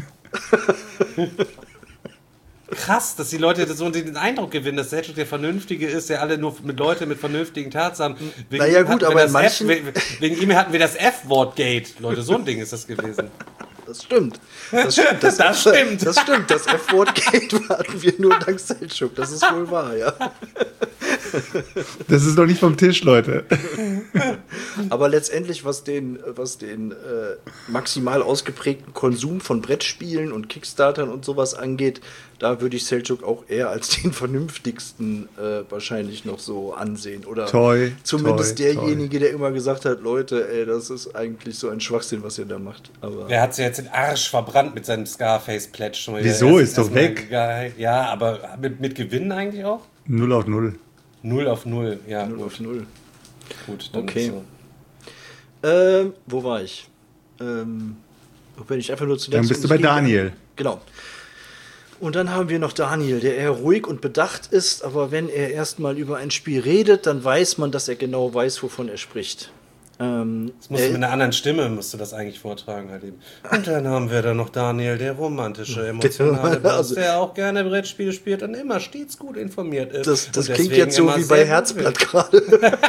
Krass, dass die Leute so den Eindruck gewinnen, dass Selçuk der Vernünftige ist, der alle nur mit Leuten mit vernünftigen Tatsachen.
Naja gut, aber in manchen...
Wegen ihm hatten wir das F-Wort-Gate. Leute, so ein Ding ist das gewesen.
Das stimmt. Das stimmt. Das F-Wort-Gate hatten wir nur dank Selçuk. Das ist wohl wahr, ja.
Das ist doch nicht vom Tisch, Leute.
Aber letztendlich, was den maximal ausgeprägten Konsum von Brettspielen und Kickstartern und sowas angeht, da würde ich Selçuk auch eher als den vernünftigsten wahrscheinlich noch so ansehen. Oder zumindest derjenige, der immer gesagt hat, Leute, ey, das ist eigentlich so ein Schwachsinn, was ihr da macht. Aber
er hat sich jetzt den Arsch verbrannt mit seinem Scarface-Pledge.
Wieso? Ist doch weg.
Ja, aber mit Gewinnen eigentlich auch?
0 auf 0.
0 auf 0, ja.
0 auf 0.
Gut, dann
okay.
So.
Wo war ich? Wenn ich einfach nur zu
Dann bist du bei Daniel.
Genau. Und dann haben wir noch Daniel, der eher ruhig und bedacht ist, aber wenn er erstmal über ein Spiel redet, dann weiß man, dass er genau weiß, wovon er spricht.
Das musst du mit einer anderen Stimme musst du das eigentlich vortragen halt eben. Und dann haben wir da noch Daniel, der romantische, emotionale Boss, der auch gerne Brettspiele spielt und immer stets gut informiert ist.
Das klingt jetzt so wie bei Herzblatt gerade.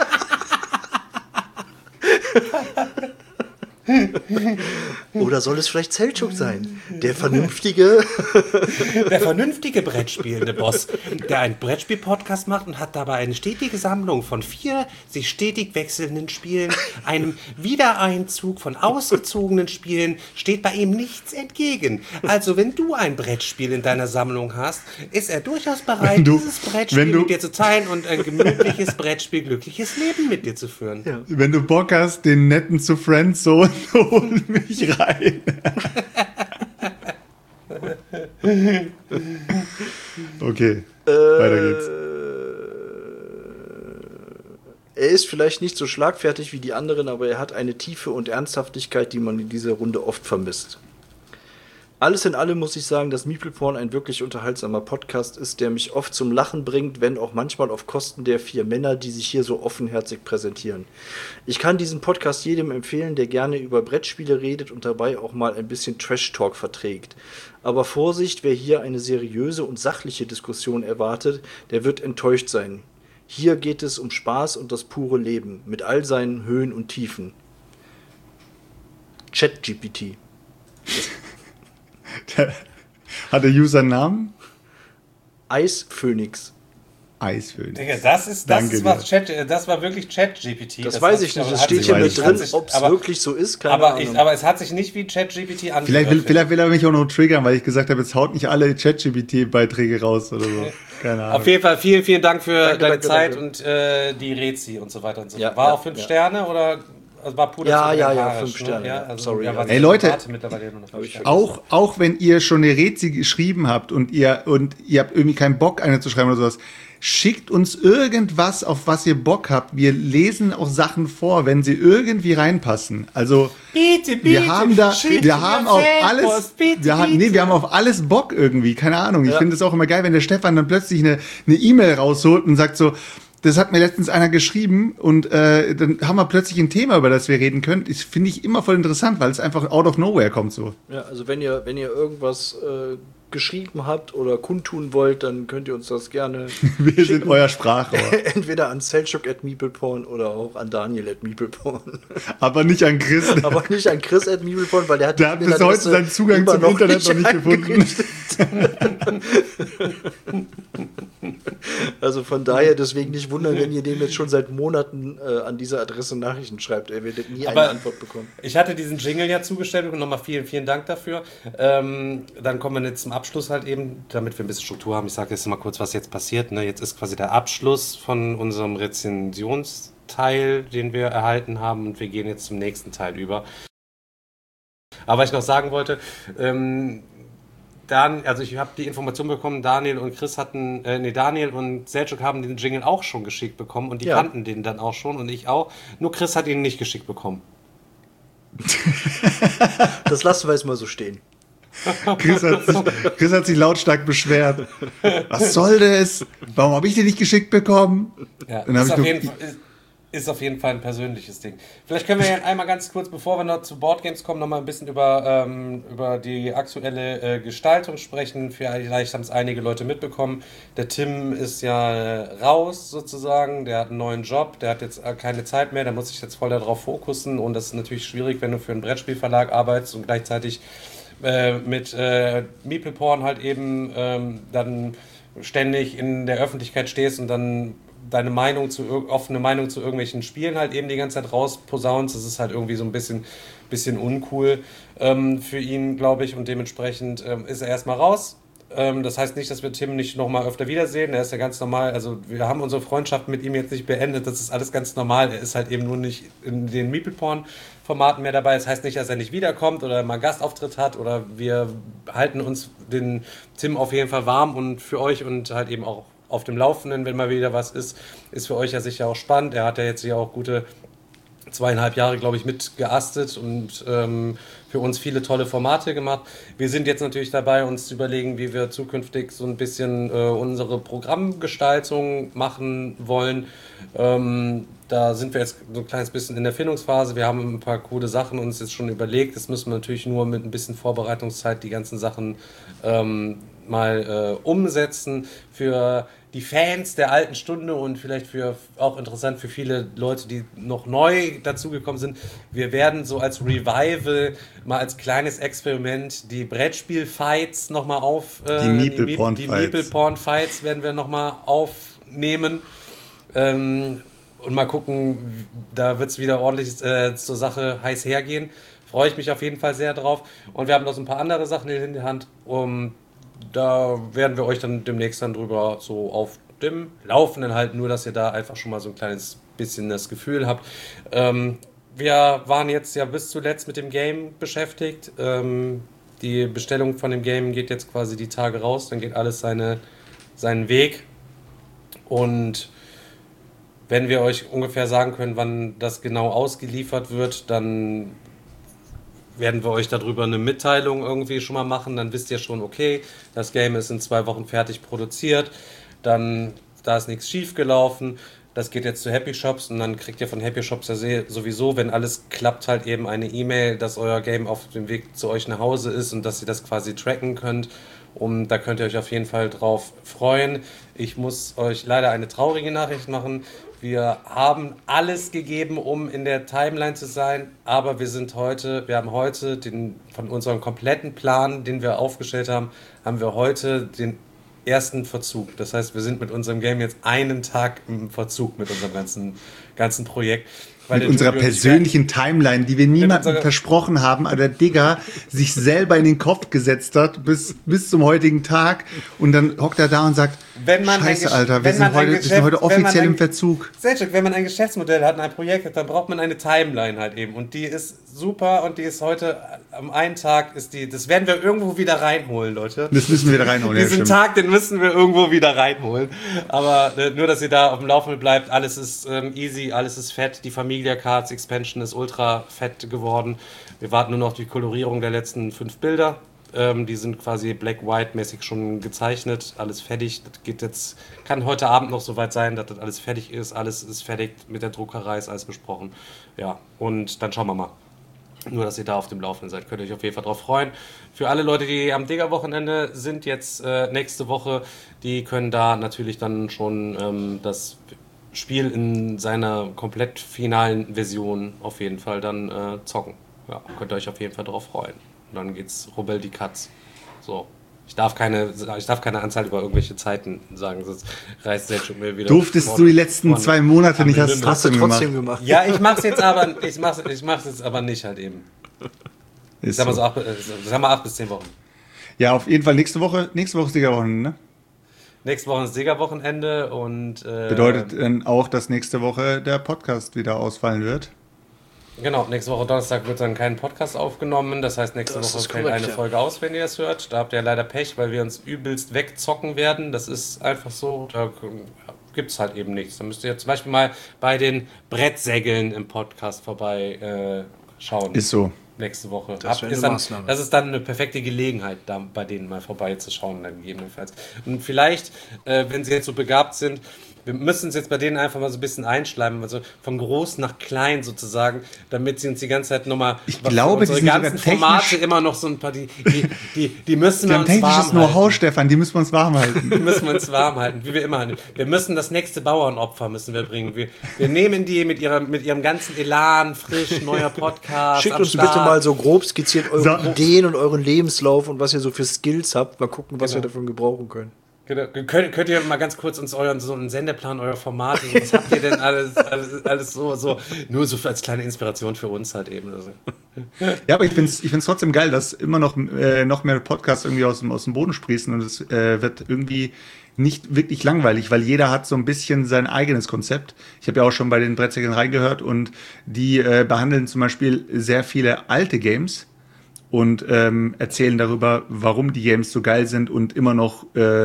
Oder soll es vielleicht Selçuk sein? Der vernünftige...
Der vernünftige Brettspielende Boss, der einen Brettspiel-Podcast macht und hat dabei eine stetige Sammlung von 4 sich stetig wechselnden Spielen, einem Wiedereinzug von ausgezogenen Spielen, steht bei ihm nichts entgegen. Also wenn du ein Brettspiel in deiner Sammlung hast, ist er durchaus bereit, dieses Brettspiel mit dir zu teilen und ein gemütliches Brettspiel, glückliches Leben mit dir zu führen.
Ja. Wenn du Bock hast, den Netten zu Friendzone, hol mich rein. Okay, weiter geht's.
Er ist vielleicht nicht so schlagfertig wie die anderen, aber er hat eine Tiefe und Ernsthaftigkeit, die man in dieser Runde oft vermisst. Alles in allem muss ich sagen, dass Meeple Porn ein wirklich unterhaltsamer Podcast ist, der mich oft zum Lachen bringt, wenn auch manchmal auf Kosten der 4 Männer, die sich hier so offenherzig präsentieren. Ich kann diesen Podcast jedem empfehlen, der gerne über Brettspiele redet und dabei auch mal ein bisschen Trash-Talk verträgt. Aber Vorsicht, wer hier eine seriöse und sachliche Diskussion erwartet, der wird enttäuscht sein. Hier geht es um Spaß und das pure Leben, mit all seinen Höhen und Tiefen. ChatGPT.
Hat der User einen Namen?
Eisphoenix.
Eisphönix.
Digga, das war wirklich ChatGPT.
Das weiß ich nicht, das steht hier mit drin, ob es wirklich so ist, keine Ahnung.
Aber es hat sich nicht wie ChatGPT angehört.
Vielleicht will er mich auch noch triggern, weil ich gesagt habe, jetzt haut nicht alle ChatGPT-Beiträge raus oder so. Keine Ahnung.
Auf jeden Fall vielen, vielen Dank für deine Zeit und die Rezi und so weiter und so fort. War auch 5 Sterne oder war Puder?
Ja, 5 Sterne.
Ne? Also,
sorry.
Ey Leute, auch wenn ihr schon eine Rezi geschrieben habt und ihr habt irgendwie keinen Bock, eine zu schreiben oder sowas, schickt uns irgendwas, auf was ihr Bock habt. Wir lesen auch Sachen vor, wenn sie irgendwie reinpassen. Also wir haben auf alles Bock irgendwie. Keine Ahnung. Ich finde es auch immer geil, wenn der Stefan dann plötzlich eine E-Mail rausholt und sagt so, das hat mir letztens einer geschrieben und dann haben wir plötzlich ein Thema, über das wir reden können. Das finde ich immer voll interessant, weil es einfach out of nowhere kommt so.
Ja, also wenn ihr irgendwas geschrieben habt oder kundtun wollt, dann könnt ihr uns das gerne
Wir
schicken.
sind euer Sprachrohr.
Entweder an Selchuk@meepleporn oder auch an Daniel@meepleporn.
Aber nicht an Chris.
Aber nicht an Chris@meepleporn, weil der hat
bis heute seinen Zugang zum Internet noch nicht gefunden.
Also von daher deswegen nicht wundern, wenn ihr dem jetzt schon seit Monaten an dieser Adresse Nachrichten schreibt. Er wird nie eine Antwort bekommen.
Ich hatte diesen Jingle ja zugestellt und nochmal vielen, vielen Dank dafür. Dann kommen wir jetzt zum Abschluss halt eben, damit wir ein bisschen Struktur haben. Ich sage jetzt mal kurz, was jetzt passiert. Ne? Jetzt ist quasi der Abschluss von unserem Rezensionsteil, den wir erhalten haben, und wir gehen jetzt zum nächsten Teil über. Aber was ich noch sagen wollte, also ich habe die Information bekommen, Daniel und Selchuk haben den Jingle auch schon geschickt bekommen und die kannten den dann auch schon und ich auch. Nur Chris hat ihn nicht geschickt bekommen.
Das lassen wir jetzt mal so stehen.
Chris hat sich lautstark beschwert. Was soll das? Warum habe ich den nicht geschickt bekommen?
Ja, ist auf jeden Fall ein persönliches Ding. Vielleicht können wir ja einmal ganz kurz, bevor wir noch zu Boardgames kommen, noch mal ein bisschen über die aktuelle Gestaltung sprechen. Vielleicht haben es einige Leute mitbekommen. Der Tim ist ja raus sozusagen. Der hat einen neuen Job. Der hat jetzt keine Zeit mehr. Der muss sich jetzt voll darauf fokussen. Und das ist natürlich schwierig, wenn du für einen Brettspielverlag arbeitest und gleichzeitig mit Meeple Porn halt eben dann ständig in der Öffentlichkeit stehst und dann deine offene Meinung zu irgendwelchen Spielen halt eben die ganze Zeit rausposaunst. Das ist halt irgendwie so ein bisschen uncool für ihn, glaube ich, und dementsprechend ist er erstmal raus. Das heißt nicht, dass wir Tim nicht nochmal öfter wiedersehen. Er ist ja ganz normal. Also wir haben unsere Freundschaft mit ihm jetzt nicht beendet. Das ist alles ganz normal. Er ist halt eben nur nicht in den Meeple Porn Formaten mehr dabei. Das heißt nicht, dass er nicht wiederkommt oder mal einen Gastauftritt hat, oder wir halten uns den Tim auf jeden Fall warm und für euch und halt eben auch auf dem Laufenden, wenn mal wieder was ist für euch ja sicher auch spannend. Er hat ja jetzt hier auch gute 2,5 Jahre, glaube ich, mitgeastet und für uns viele tolle Formate gemacht. Wir sind jetzt natürlich dabei, uns zu überlegen, wie wir zukünftig so ein bisschen unsere Programmgestaltung machen wollen. Da sind wir jetzt so ein kleines bisschen in der Findungsphase. Wir haben ein paar coole Sachen uns jetzt schon überlegt. Das müssen wir natürlich nur mit ein bisschen Vorbereitungszeit die ganzen Sachen mal umsetzen für die Fans der alten Stunde und vielleicht auch interessant für viele Leute, die noch neu dazugekommen sind. Wir werden so als Revival mal als kleines Experiment die Brettspiel-Fights nochmal
die
Meeple-Porn-Fights werden wir nochmal aufnehmen. Und mal gucken, da wird es wieder ordentlich zur Sache heiß hergehen. Freue ich mich auf jeden Fall sehr drauf. Und wir haben noch so ein paar andere Sachen in der Hand. Da werden wir euch dann demnächst dann drüber so auf dem Laufenden halten, nur dass ihr da einfach schon mal so ein kleines bisschen das Gefühl habt. Wir waren jetzt ja bis zuletzt mit dem Game beschäftigt. Die Bestellung von dem Game geht jetzt quasi die Tage raus, dann geht alles seinen Weg. Und wenn wir euch ungefähr sagen können, wann das genau ausgeliefert wird, dann werden wir euch darüber eine Mitteilung irgendwie schon mal machen. Dann wisst ihr schon, okay, das Game ist in 2 Wochen fertig produziert. Dann, da ist nichts schief gelaufen. Das geht jetzt zu Happy Shops und dann kriegt ihr von Happy Shops ja sowieso, wenn alles klappt, halt eben eine E-Mail, dass euer Game auf dem Weg zu euch nach Hause ist und dass ihr das quasi tracken könnt. Und da könnt ihr euch auf jeden Fall drauf freuen. Ich muss euch leider eine traurige Nachricht machen. Wir haben alles gegeben, um in der Timeline zu sein, aber wir haben heute von unserem kompletten Plan, den wir aufgestellt haben, haben wir heute den ersten Verzug. Das heißt, wir sind mit unserem Game jetzt einen Tag im Verzug mit unserem ganzen Projekt.
Mit unserer persönlichen Timeline, die wir niemandem versprochen haben, aber der Digger sich selber in den Kopf gesetzt hat bis zum heutigen Tag und dann hockt er da und sagt, Scheiße, Alter, wir sind heute offiziell im Verzug.
Selchuk, wenn man ein Geschäftsmodell hat und ein Projekt hat, dann braucht man eine Timeline halt eben und die ist super und die ist heute am einen Tag das werden wir irgendwo wieder reinholen, Leute.
Das müssen wir wieder reinholen.
Diesen Tag, den müssen wir irgendwo wieder reinholen. Aber nur, dass ihr da auf dem Laufenden bleibt, alles ist easy, alles ist fett, die Familia Cards Expansion ist ultra fett geworden. Wir warten nur noch auf die Kolorierung der letzten 5 Bilder. Die sind quasi Black-White-mäßig schon gezeichnet, alles fertig. Das kann heute Abend noch soweit sein, dass das alles fertig ist. Alles ist fertig, mit der Druckerei ist alles besprochen. Ja, und dann schauen wir mal. Nur, dass ihr da auf dem Laufenden seid, könnt ihr euch auf jeden Fall drauf freuen. Für alle Leute, die am Digger-Wochenende sind, jetzt nächste Woche, die können da natürlich dann schon das Spiel in seiner komplett finalen Version auf jeden Fall dann zocken. Ja, könnt ihr euch auf jeden Fall drauf freuen. Und dann geht's rubbel die Katz. So. Ich darf keine Anzahl über irgendwelche Zeiten sagen, sonst reißt Selchuk mir wieder.
Durftest du die letzten 2 Monate nicht, hast du trotzdem gemacht.
Ja, ich mach's jetzt aber nicht halt eben.
Ist
sagen wir
so.
Sagen wir 8 bis 10 Wochen.
Ja, auf jeden Fall nächste Woche ist Digger-Wochenende, ne?
Nächste Woche ist Digger-Wochenende und
bedeutet dann auch, dass nächste Woche der Podcast wieder ausfallen wird.
Genau, nächste Woche Donnerstag wird dann kein Podcast aufgenommen. Das heißt, nächste Woche fällt eine Folge aus, wenn ihr es hört. Da habt ihr leider Pech, weil wir uns übelst wegzocken werden. Das ist einfach so. Da gibt es halt eben nichts. Da müsst ihr zum Beispiel mal bei den Brettsägeln im Podcast vorbei schauen.
Ist so.
Nächste Woche.
Das
ist dann eine perfekte Gelegenheit, da bei denen mal vorbeizuschauen, dann gegebenenfalls. Und vielleicht, wenn sie jetzt so begabt sind, wir müssen es jetzt bei denen einfach mal so ein bisschen einschleimen, also von groß nach klein sozusagen, damit sie uns die ganze Zeit nochmal
unsere
ganzen Formate immer noch so ein paar, die müssen wir uns warm halten.
Technisches Know-how, Stefan, die müssen wir uns warm halten.
Die müssen wir uns warm halten, wie wir immer. Wir müssen das nächste Bauernopfer müssen wir bringen. Wir nehmen die mit ihrem ganzen Elan, frisch, neuer Podcast.
Schickt uns bitte mal so grob skizziert eure Ideen und euren Lebenslauf und was ihr so für Skills habt. Mal gucken, was wir davon gebrauchen können.
Könnt ihr mal ganz kurz uns so einen Sendeplan, euer Format, was habt ihr denn alles so, nur so als kleine Inspiration für uns halt eben. Also.
Ja, aber ich find's trotzdem geil, dass immer noch mehr Podcasts irgendwie aus dem Boden sprießen und es wird irgendwie nicht wirklich langweilig, weil jeder hat so ein bisschen sein eigenes Konzept. Ich habe ja auch schon bei den Brettsägeln reingehört und die behandeln zum Beispiel sehr viele alte Games und erzählen darüber, warum die Games so geil sind und immer noch,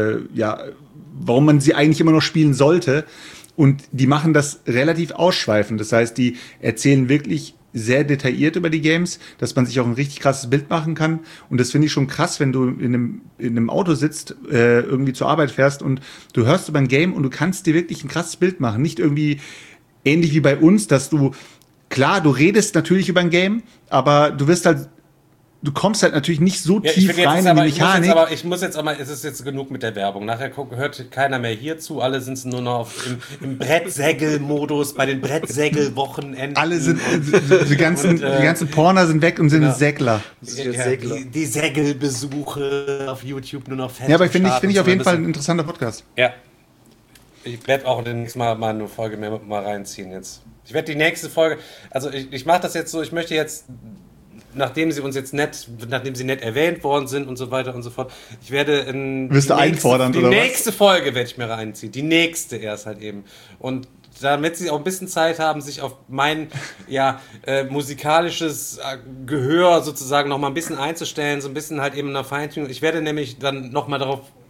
warum man sie eigentlich immer noch spielen sollte. Und die machen das relativ ausschweifend. Das heißt, die erzählen wirklich sehr detailliert über die Games, dass man sich auch ein richtig krasses Bild machen kann. Und das finde ich schon krass, wenn du in einem Auto sitzt, irgendwie zur Arbeit fährst und du hörst über ein Game und du kannst dir wirklich ein krasses Bild machen. Nicht irgendwie ähnlich wie bei uns, dass du redest natürlich über ein Game, aber du kommst halt natürlich nicht so tief rein in die Mechanik.
Ich muss jetzt aber, es ist jetzt genug mit der Werbung. Nachher hört keiner mehr hierzu. Alle sind nur noch im Brettsägel-Modus, bei den Brettsägel-Wochenenden.
Alle sind, die ganzen Porner sind weg und sind Sägler.
Die Sägelbesuche auf YouTube nur noch fett.
Ja, aber finde ich auf jeden Fall ein interessanter Podcast.
Ja. Ich werde auch demnächst mal eine Folge mehr mal reinziehen jetzt. Ich werde die nächste Folge, also ich mache das jetzt so, ich möchte jetzt, nachdem sie nett erwähnt worden sind und so weiter und so fort, ich werde
einfordernd, oder was?
Die nächste Folge werde ich mir reinziehen. Die nächste erst halt eben. Und damit sie auch ein bisschen Zeit haben, sich auf mein musikalisches Gehör sozusagen noch mal ein bisschen einzustellen, so ein bisschen halt eben nach Feintuning. Ich werde nämlich dann noch mal darauf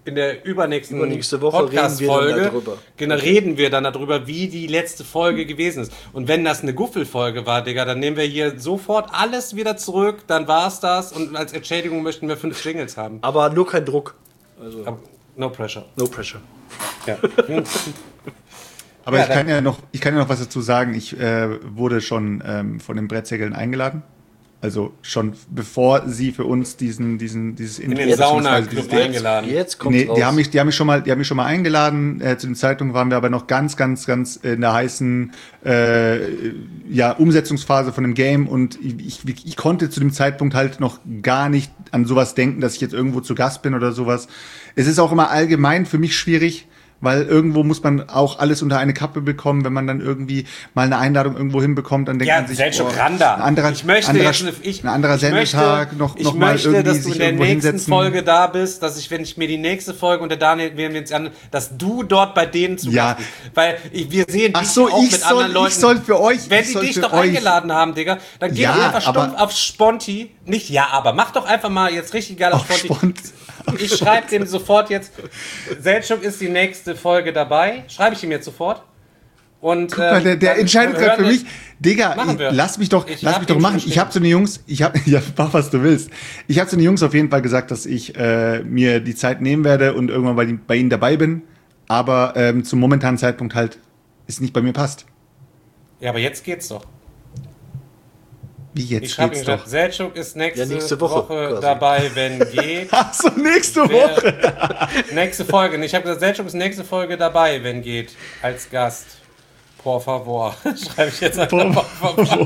in der übernächste
Woche
Podcast-Folge reden wir dann darüber, wie die letzte Folge gewesen ist. Und wenn das eine Guffelfolge war, Digga, dann nehmen wir hier sofort alles wieder zurück, dann war's das und als Entschädigung möchten wir 5 Jingles haben.
Aber nur kein Druck. Also
no pressure.
No pressure.
Ja.
Aber ja, ich kann ja noch was dazu sagen. Ich wurde schon von den Brettzägeln eingeladen. Also schon bevor sie für uns dieses Intro...
In den Sauna-Club eingeladen.
Jetzt kommt's raus.
Die haben mich schon mal eingeladen. Zu dem Zeitpunkt waren wir aber noch ganz in der heißen Umsetzungsphase von dem Game. Und ich konnte zu dem Zeitpunkt halt noch gar nicht an sowas denken, dass ich jetzt irgendwo zu Gast bin oder sowas. Es ist auch immer allgemein für mich schwierig, weil irgendwo muss man auch alles unter eine Kappe bekommen, wenn man dann irgendwie mal eine Einladung irgendwo hinbekommt, dann denkt man sich,
ein anderer
Sendetag, noch mal irgendwie
dass du
sich
in der
irgendwo
nächsten
hinsetzen.
Folge da bist, wenn ich mir die nächste Folge und der Daniel, dass du dort bei denen zu Gast bist. Weil wir sehen dich auch mit anderen Leuten.
Ich soll für euch.
Wenn die dich doch eingeladen haben, Digga, dann geh einfach stumpf auf Sponti. Mach doch einfach mal jetzt richtig geil auf Sponti. Ich schreibe dem sofort jetzt, Seltschuk ist die nächste Folge dabei. Schreibe ich ihm jetzt sofort. Und,
guck mal, der entscheidet gerade für mich. Digga, lass mich doch machen. Ich habe zu den Jungs, mach was du willst. Ich habe zu den Jungs auf jeden Fall gesagt, dass ich mir die Zeit nehmen werde und irgendwann bei ihnen dabei bin. Aber zum momentanen Zeitpunkt halt es nicht bei mir passt.
Ja, aber jetzt geht's doch.
Wie jetzt?
Ich schreibe ihm gesagt, Seltschuk ist nächste Woche dabei, wenn geht.
Ach so, nächste Woche.
Nächste Folge. Ich habe gesagt, Seltschuk ist nächste Folge dabei, wenn geht, als Gast. Por favor. Schreibe ich jetzt einfach por favor.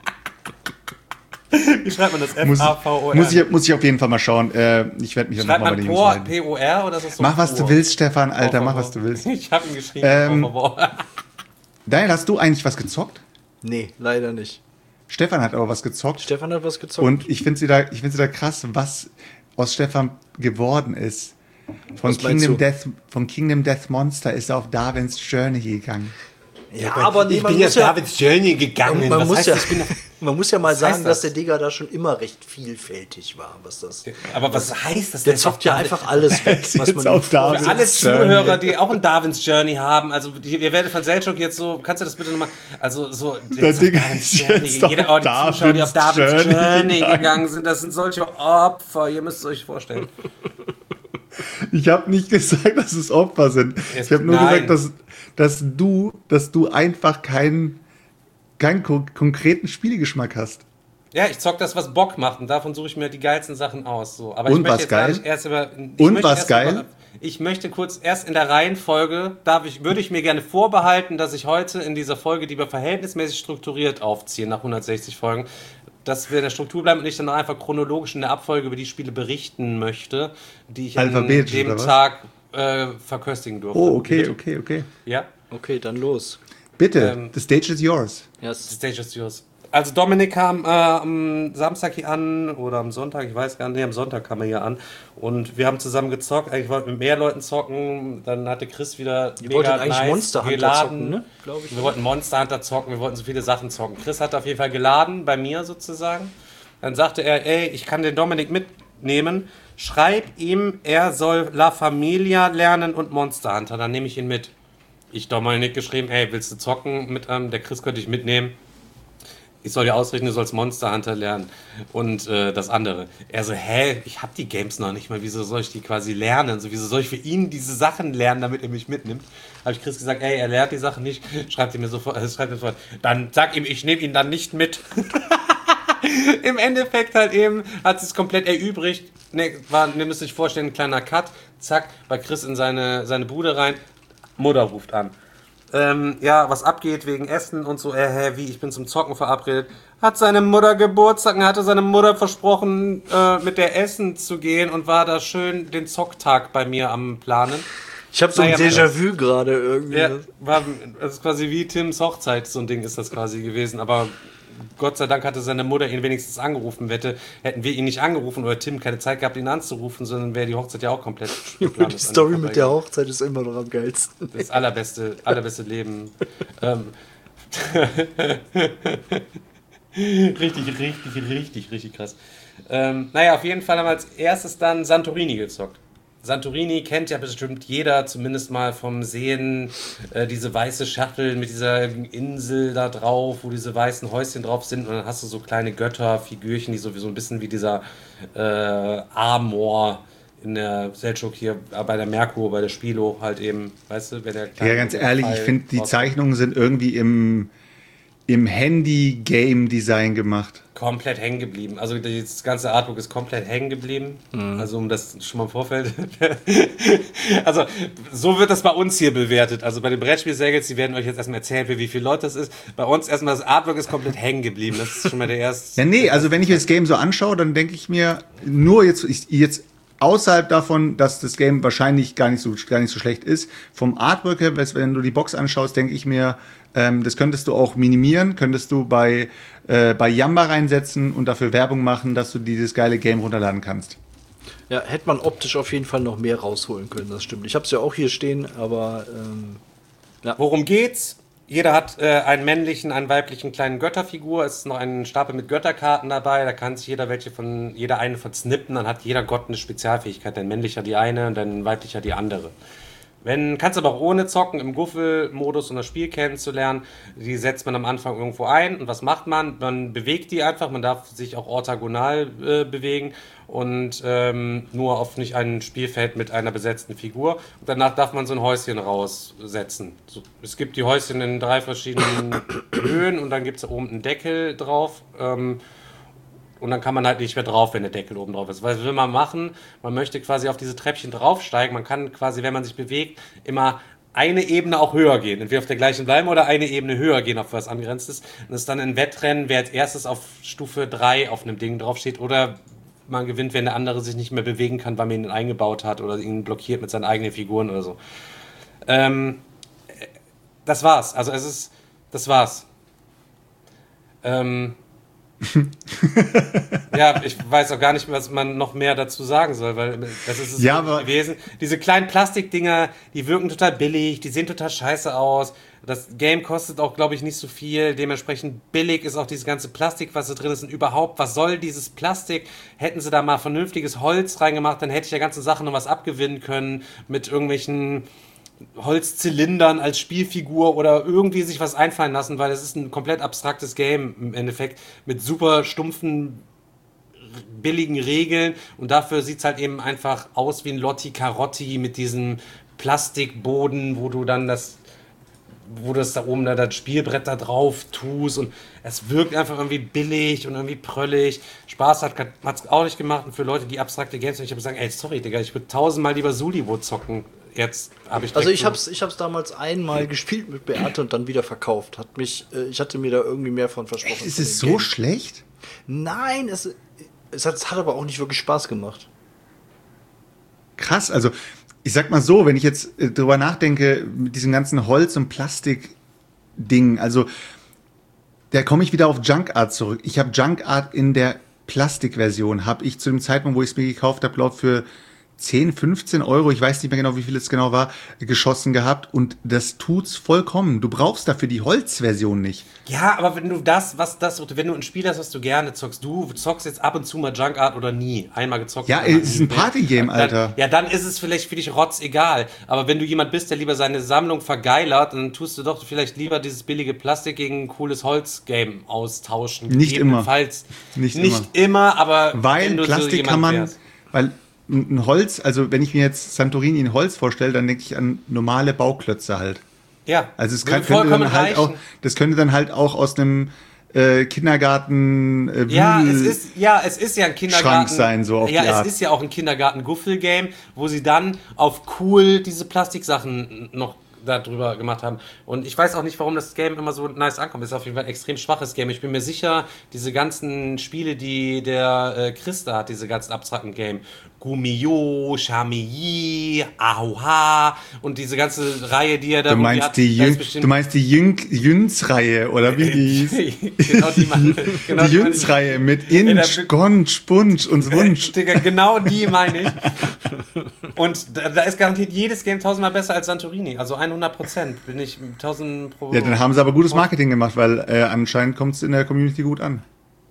Wie schreibt man das? F-A-V-O-R?
Muss ich auf jeden Fall mal schauen. Ich werde mich dann nochmal bei den Jungs melden.
P-O-R oder ist das so?
Mach, was du willst, Stefan, Alter. Mach, was du willst.
Ich habe ihn geschrieben, por favor.
Daniel, hast du eigentlich was gezockt?
Nee, leider nicht.
Stefan hat aber was gezockt. Und ich finde sie da krass, was aus Stefan geworden ist. Von Kingdom Death Monster ist er auf Darwin's Journey gegangen.
Ja, aber
ich bin jetzt Darwin's Journey gegangen.
Man muss ja mal sagen, dass der Digga da schon immer recht vielfältig war.
Aber was heißt das?
Der zockt ja einfach alles weg, was man
auf
für alle Zuhörer, die auch ein Darwin's Journey haben, also ihr werdet von Seltschuk jetzt so, kannst du das bitte nochmal, also so,
der Digga
jeder Zuschauer, die auf Darwin's Journey gegangen sind, das sind solche Opfer, ihr müsst es euch vorstellen.
Ich habe nicht gesagt, dass es Opfer sind. Ich habe nur gesagt, dass du einfach keinen konkreten Spielgeschmack hast.
Ja, ich zock das, was Bock macht, und davon suche ich mir die geilsten Sachen aus. So. Aber
und
ich möchte
was
jetzt
geil?
Gar nicht erst über. Ich möchte kurz erst in der Reihenfolge, würde ich mir gerne vorbehalten, dass ich heute in dieser Folge, die wir verhältnismäßig strukturiert aufziehen, nach 160 Folgen, dass wir in der Struktur bleiben und ich dann einfach chronologisch in der Abfolge über die Spiele berichten möchte, die ich an dem Tag verköstigen durfte.
Oh, okay.
Ja?
Okay, dann los.
Bitte, the stage is yours.
Yes. The stage is yours. Also Dominik kam am Samstag hier an oder am Sonntag, ich weiß gar nicht, am Sonntag kam er hier an und wir haben zusammen gezockt. Eigentlich wollten wir mit mehr Leuten zocken, dann hatte Chris wieder
Monster Hunter zocken, ne?
Glaube ich. Wir wollten Monster Hunter zocken, wir wollten so viele Sachen zocken. Chris hat auf jeden Fall geladen, bei mir sozusagen. Dann sagte er, ey, ich kann den Dominik mitnehmen, schreib ihm, er soll La Familia lernen und Monster Hunter, dann nehme ich ihn mit. Ich Dominik geschrieben, ey, willst du zocken mit der Chris könnte ich mitnehmen. Ich soll dir ausrichten, du sollst Monster Hunter lernen und das andere. Er so, ich hab die Games noch nicht mal, wieso soll ich die quasi lernen? So, wieso soll ich für ihn diese Sachen lernen, damit er mich mitnimmt? Habe ich Chris gesagt, er lernt die Sachen nicht, schreibt mir sofort. Dann sag ihm, ich nehme ihn dann nicht mit. Im Endeffekt halt eben hat es komplett erübrigt. Ihr müsst euch vorstellen, ein kleiner Cut, zack, bei Chris in seine Bude rein, Mutter ruft an. Was abgeht wegen Essen und so, wie, ich bin zum Zocken verabredet. Hat seine Mutter Geburtstag und hatte seine Mutter versprochen, mit der Essen zu gehen und war da schön den Zocktag bei mir am Planen.
Ich habe so ein Déjà-vu gerade irgendwie.
Ja, das ist quasi wie Tims Hochzeit, so ein Ding ist das quasi gewesen, aber Gott sei Dank hatte seine Mutter ihn wenigstens angerufen. Hätten wir ihn nicht angerufen oder Tim keine Zeit gehabt, ihn anzurufen, sondern wäre die Hochzeit ja auch komplett
geplant. Die Story mit der Hochzeit ist immer noch am geilsten.
Das allerbeste Leben. Richtig krass. Auf jeden Fall haben wir als erstes dann Santorini gezockt. Santorini kennt ja bestimmt jeder, zumindest mal vom Sehen, diese weiße Schachtel mit dieser Insel da drauf, wo diese weißen Häuschen drauf sind und dann hast du so kleine Götterfigürchen, die sowieso ein bisschen wie dieser Amor in der Seltschuk hier, bei der Merkur, bei der Spilo halt eben, weißt du, wenn der
Ja, ganz ehrlich, ich finde, die Zeichnungen sind irgendwie im Handy-Game-Design gemacht.
Komplett hängen geblieben. Also das ganze Artbook ist komplett hängen geblieben. Also um das schon mal im Vorfeld. Also so wird das bei uns hier bewertet. Also bei den Brettspiel-Sägels, die werden euch jetzt erstmal erzählen, wie viele Leute das ist. Bei uns erstmal das Artbook ist komplett hängen geblieben. Das ist schon mal der erste.
Ja, nee, also wenn ich mir das Game so anschaue, dann denke ich mir, nur jetzt außerhalb davon, dass das Game wahrscheinlich gar nicht so schlecht ist, vom Artwork her, wenn du die Box anschaust, denke ich mir, das könntest du auch minimieren, könntest du bei Yamba reinsetzen und dafür Werbung machen, dass du dieses geile Game runterladen kannst.
Ja, hätte man optisch auf jeden Fall noch mehr rausholen können, das stimmt. Ich habe es ja auch hier stehen, aber ja.
Worum geht's? Jeder hat einen männlichen, einen weiblichen kleinen Götterfigur. Es ist noch ein Stapel mit Götterkarten dabei. Da kann sich jeder eine von snippen. Dann hat jeder Gott eine Spezialfähigkeit. Dein männlicher die eine und dein weiblicher die andere. Kannst aber auch ohne zocken, im Guffel-Modus, um das Spiel kennenzulernen. Die setzt man am Anfang irgendwo ein. Und was macht man? Man bewegt die einfach. Man darf sich auch orthogonal bewegen. Und nur auf nicht ein Spielfeld mit einer besetzten Figur. Und danach darf man so ein Häuschen raussetzen. So, es gibt die Häuschen in 3 verschiedenen Höhen. Und dann gibt es da oben einen Deckel drauf. Und dann kann man halt nicht mehr drauf, wenn der Deckel oben drauf ist. Was will man machen? Man möchte quasi auf diese Treppchen draufsteigen. Man kann quasi, wenn man sich bewegt, immer eine Ebene auch höher gehen. Entweder auf der gleichen bleiben oder eine Ebene höher gehen, auf was angrenzt ist. Und das ist dann ein Wettrennen, wer als erstes auf Stufe 3 auf einem Ding draufsteht. Oder man gewinnt, wenn der andere sich nicht mehr bewegen kann, weil man ihn eingebaut hat oder ihn blockiert mit seinen eigenen Figuren oder so. Das war's. Also das war's. Ja, ich weiß auch gar nicht, was man noch mehr dazu sagen soll, weil das ist es
ja,
gewesen. Diese kleinen Plastikdinger, die wirken total billig, die sehen total scheiße aus. Das Game kostet auch, glaube ich, nicht so viel. Dementsprechend billig ist auch dieses ganze Plastik, was da drin ist. Und überhaupt, was soll dieses Plastik? Hätten sie da mal vernünftiges Holz reingemacht, dann hätte ich der ganzen Sache noch was abgewinnen können mit irgendwelchen Holzzylindern als Spielfigur oder irgendwie sich was einfallen lassen, weil es ist ein komplett abstraktes Game im Endeffekt mit super stumpfen, billigen Regeln und dafür sieht es halt eben einfach aus wie ein Lotti Carotti mit diesem Plastikboden, wo du das da oben das Spielbrett da drauf tust und es wirkt einfach irgendwie billig und irgendwie pröllig. Spaß hat es auch nicht gemacht und für Leute, die abstrakte Games, ich habe gesagt, ey, sorry, Digga, ich würde 1000-mal lieber Suliwo zocken. Jetzt habe ich
ich hab's damals einmal gespielt mit Beate und dann wieder verkauft. Ich hatte mir da irgendwie mehr von versprochen.
Ist es so schlecht?
Nein, es hat aber auch nicht wirklich Spaß gemacht.
Krass, also ich sag mal so, wenn ich jetzt drüber nachdenke, mit diesem ganzen Holz- und Plastik-Ding, also da komme ich wieder auf Junk Art zurück. Ich habe Junk Art in der Plastikversion, habe ich zu dem Zeitpunkt, wo ich es mir gekauft habe, glaube für 10, 15 Euro, ich weiß nicht mehr genau, wie viel es genau war, geschossen gehabt und das tut's vollkommen. Du brauchst dafür die Holzversion nicht.
Ja, aber wenn du wenn du ein Spiel hast, was du gerne zockst, du zockst jetzt ab und zu mal Junk Art oder nie, einmal gezockt.
Ja, es ist ein Partygame, Alter.
Dann ist es vielleicht für dich rotzegal, aber wenn du jemand bist, der lieber seine Sammlung vergeilert, dann tust du doch vielleicht lieber dieses billige Plastik gegen ein cooles Holzgame austauschen.
Nicht immer.
Nicht immer, aber
weil
wenn du
Plastik
so
kann man,
wärst.
weil ein Holz, also wenn ich mir jetzt Santorini in Holz vorstelle, dann denke ich an normale Bauklötze halt.
Ja.
Also das könnte dann halt auch aus einem Kindergarten
es ist ja ein Kindergarten
Schrank sein, so auf die Art.
Es ist ja auch ein Kindergarten-Guffel-Game, wo sie dann auf cool diese Plastiksachen noch darüber gemacht haben. Und ich weiß auch nicht, warum das Game immer so nice ankommt. Es ist auf jeden Fall ein extrem schwaches Game. Ich bin mir sicher, diese ganzen Spiele, die der Christa hat, diese ganzen abstrakten Game, Gumiyo, Chamilly, Ahuha und diese ganze Reihe, die er da
hat. Du meinst die Jüns-Reihe, oder wie die hieß?
Genau die meine
die Jüns-Reihe mit Inch, Gonch, Spunsch und Wunsch.
Genau die meine ich. Und da ist garantiert jedes Game 1000-mal besser als Santorini. Also 100% bin ich 1000 pro.
Ja, dann haben sie aber gutes Marketing gemacht, weil anscheinend kommt es in der Community gut an.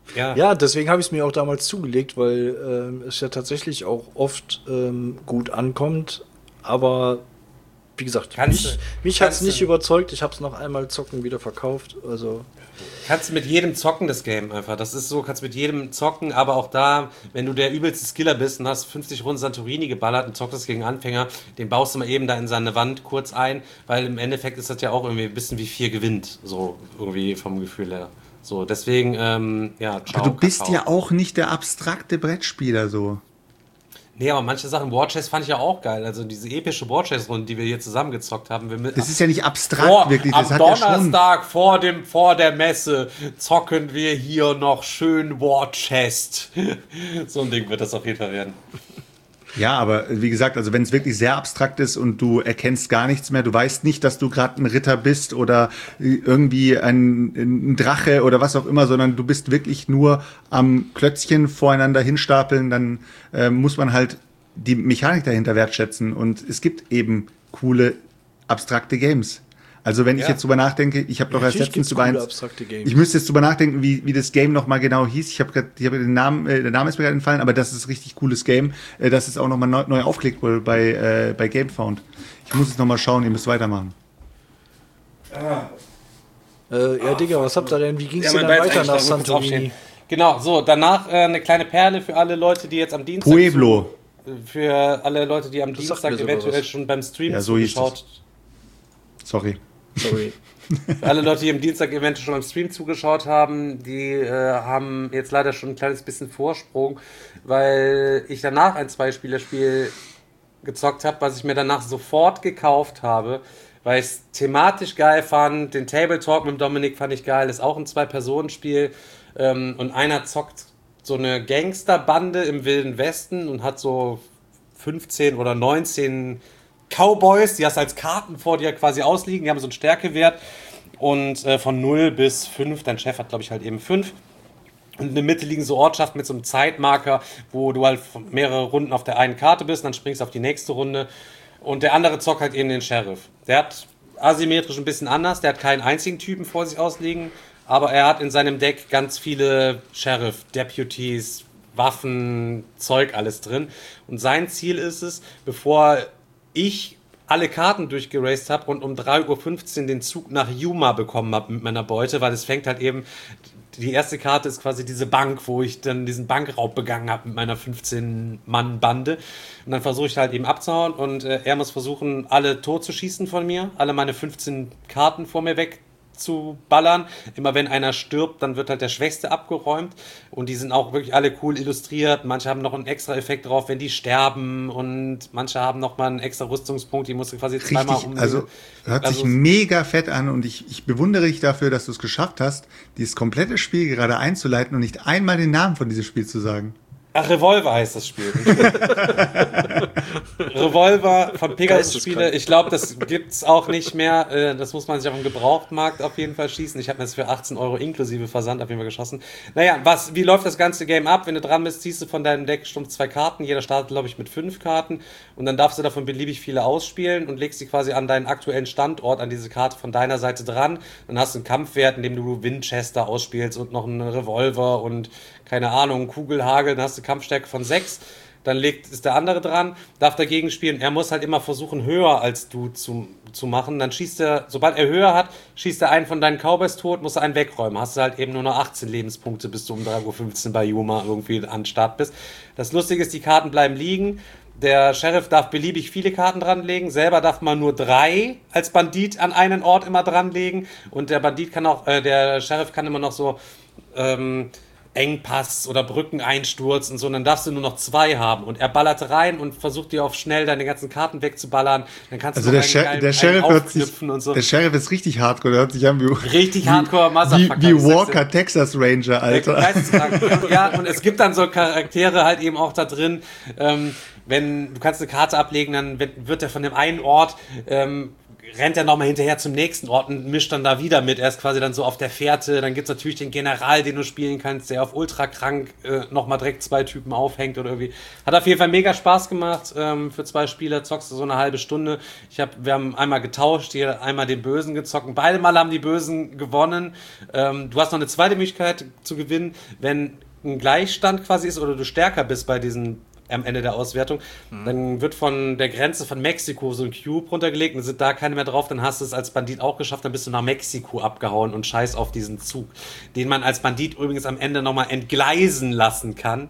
Ja, deswegen habe ich es mir auch damals zugelegt, weil es ja tatsächlich auch oft gut ankommt. Aber wie gesagt, mich hat es nicht überzeugt. Ich habe es noch einmal zocken wieder verkauft. Also
kannst mit jedem zocken, das Game einfach. Das ist so, kannst mit jedem zocken, aber auch da, wenn du der übelste Skiller bist und hast 50 Runden Santorini geballert und zockst das gegen Anfänger, den baust du mal eben da in seine Wand kurz ein, weil im Endeffekt ist das ja auch irgendwie ein bisschen wie 4 gewinnt, so irgendwie vom Gefühl her. So, deswegen, ciao.
Aber du bist ja auch nicht der abstrakte Brettspieler so.
Nee, aber manche Sachen, Warchess fand ich ja auch geil. Also diese epische Warchess-Runde, die wir hier zusammengezockt haben.
Das ist ja nicht abstrakt wirklich. Das
am Donnerstag vor der Messe zocken wir hier noch schön Warchess. So ein Ding wird das auf jeden Fall werden.
Ja, aber wie gesagt, also wenn es wirklich sehr abstrakt ist und du erkennst gar nichts mehr, du weißt nicht, dass du gerade ein Ritter bist oder irgendwie ein Drache oder was auch immer, sondern du bist wirklich nur am Klötzchen voreinander hinstapeln, dann muss man halt die Mechanik dahinter wertschätzen. Und es gibt eben coole, abstrakte Games. Also wenn ich jetzt drüber nachdenke, ich habe doch erst letztens über ich müsste jetzt drüber nachdenken, wie das Game nochmal genau hieß. Ich habe den Namen, der Name ist mir gerade entfallen, aber das ist ein richtig cooles Game. Das ist auch nochmal neu aufgelegt wurde bei GameFound. Ich muss jetzt nochmal schauen, ihr müsst weitermachen.
Digga, was habt ihr denn? Wie ging es denn dann weiter nach Santorini?
Genau, so, danach eine kleine Perle für alle Leute, die jetzt am Dienstag...
Pueblo.
Für alle Leute, die am Dienstag eventuell schon beim Stream zugeschaut...
Sorry.
Für alle Leute, die am Dienstag eventuell schon beim Stream zugeschaut haben, die haben jetzt leider schon ein kleines bisschen Vorsprung, weil ich danach ein Zweispielerspiel gezockt habe, was ich mir danach sofort gekauft habe, weil ich es thematisch geil fand. Den Table Talk mit Dominik fand ich geil, ist auch ein 2-Personen-Spiel und einer zockt so eine Gangsterbande im Wilden Westen und hat so 15 oder 19 Cowboys, die hast als Karten vor dir quasi ausliegen, die haben so einen Stärkewert und von 0 bis 5, dein Chef hat glaube ich halt eben 5 und in der Mitte liegen so Ortschaften mit so einem Zeitmarker, wo du halt mehrere Runden auf der einen Karte bist, dann springst du auf die nächste Runde und der andere zockt halt eben den Sheriff. Der hat asymmetrisch ein bisschen anders, der hat keinen einzigen Typen vor sich ausliegen, aber er hat in seinem Deck ganz viele Sheriff, Deputies, Waffen, Zeug, alles drin und sein Ziel ist es, bevor ich alle Karten durchgeraced habe und um 3:15 Uhr den Zug nach Yuma bekommen habe mit meiner Beute, weil es fängt halt eben, die erste Karte ist quasi diese Bank, wo ich dann diesen Bankraub begangen habe mit meiner 15-Mann-Bande und dann versuche ich halt eben abzuhauen und er muss versuchen, alle tot zu schießen von mir, alle meine 15 Karten vor mir weg zu ballern. Immer wenn einer stirbt, dann wird halt der Schwächste abgeräumt und die sind auch wirklich alle cool illustriert. Manche haben noch einen extra Effekt drauf, wenn die sterben und manche haben noch mal einen extra Rüstungspunkt, die musst du quasi zweimal umgehen.
Also hört sich mega fett an und ich bewundere dich dafür, dass du es geschafft hast, dieses komplette Spiel gerade einzuleiten und nicht einmal den Namen von diesem Spiel zu sagen.
Ach, Revolver heißt das Spiel. Revolver von Pegasus Spiele. Ich glaube, das gibt's auch nicht mehr. Das muss man sich auf dem Gebrauchtmarkt auf jeden Fall schießen. Ich habe mir das für 18 € inklusive Versand auf jeden Fall geschossen. Naja, wie läuft das ganze Game ab? Wenn du dran bist, ziehst du von deinem Deck stumpf 2 Karten. Jeder startet, glaube ich, mit 5 Karten. Und dann darfst du davon beliebig viele ausspielen und legst sie quasi an deinen aktuellen Standort, an diese Karte von deiner Seite dran. Dann hast du einen Kampfwert, in dem du Winchester ausspielst und noch einen Revolver und keine Ahnung, Kugelhagel, dann hast du Kampfstärke von 6, dann ist der andere dran, darf dagegen spielen, er muss halt immer versuchen, höher als du zu machen, dann schießt er, sobald er höher hat, schießt er einen von deinen Cowboys tot, muss er einen wegräumen, hast du halt eben nur noch 18 Lebenspunkte, bis du um 3:15 Uhr bei Yuma irgendwie an Start bist. Das Lustige ist, die Karten bleiben liegen, der Sheriff darf beliebig viele Karten dranlegen, selber darf man nur 3 als Bandit an einen Ort immer dranlegen und der der Sheriff kann immer noch so, Engpass oder Brückeneinsturz und so, und dann darfst du nur noch 2 haben und er ballert rein und versucht dir auf schnell deine ganzen Karten wegzuballern, dann kannst du
der Sheriff
und so.
Der Sheriff ist richtig hardcore, der hört sich an
wie Hardcore Motherfucker.
Wie Walker Texas Ranger, Alter.
Ja, und es gibt dann so Charaktere halt eben auch da drin, wenn du kannst eine Karte ablegen, dann wird er von dem einen Ort rennt er nochmal hinterher zum nächsten Ort und mischt dann da wieder mit. Er ist quasi dann so auf der Fährte. Dann gibt's natürlich den General, den du spielen kannst, der auf ultra krank nochmal direkt 2 Typen aufhängt oder irgendwie. Hat auf jeden Fall mega Spaß gemacht. Für 2 Spieler zockst du so eine halbe Stunde. Wir haben einmal getauscht, jeder einmal den Bösen gezockt. Beide Mal haben die Bösen gewonnen. Du hast noch eine zweite Möglichkeit zu gewinnen, wenn ein Gleichstand quasi ist oder du stärker bist bei diesen am Ende der Auswertung, dann wird von der Grenze von Mexiko so ein Cube runtergelegt und sind da keine mehr drauf, dann hast du es als Bandit auch geschafft, dann bist du nach Mexiko abgehauen und scheiß auf diesen Zug, den man als Bandit übrigens am Ende nochmal entgleisen lassen kann.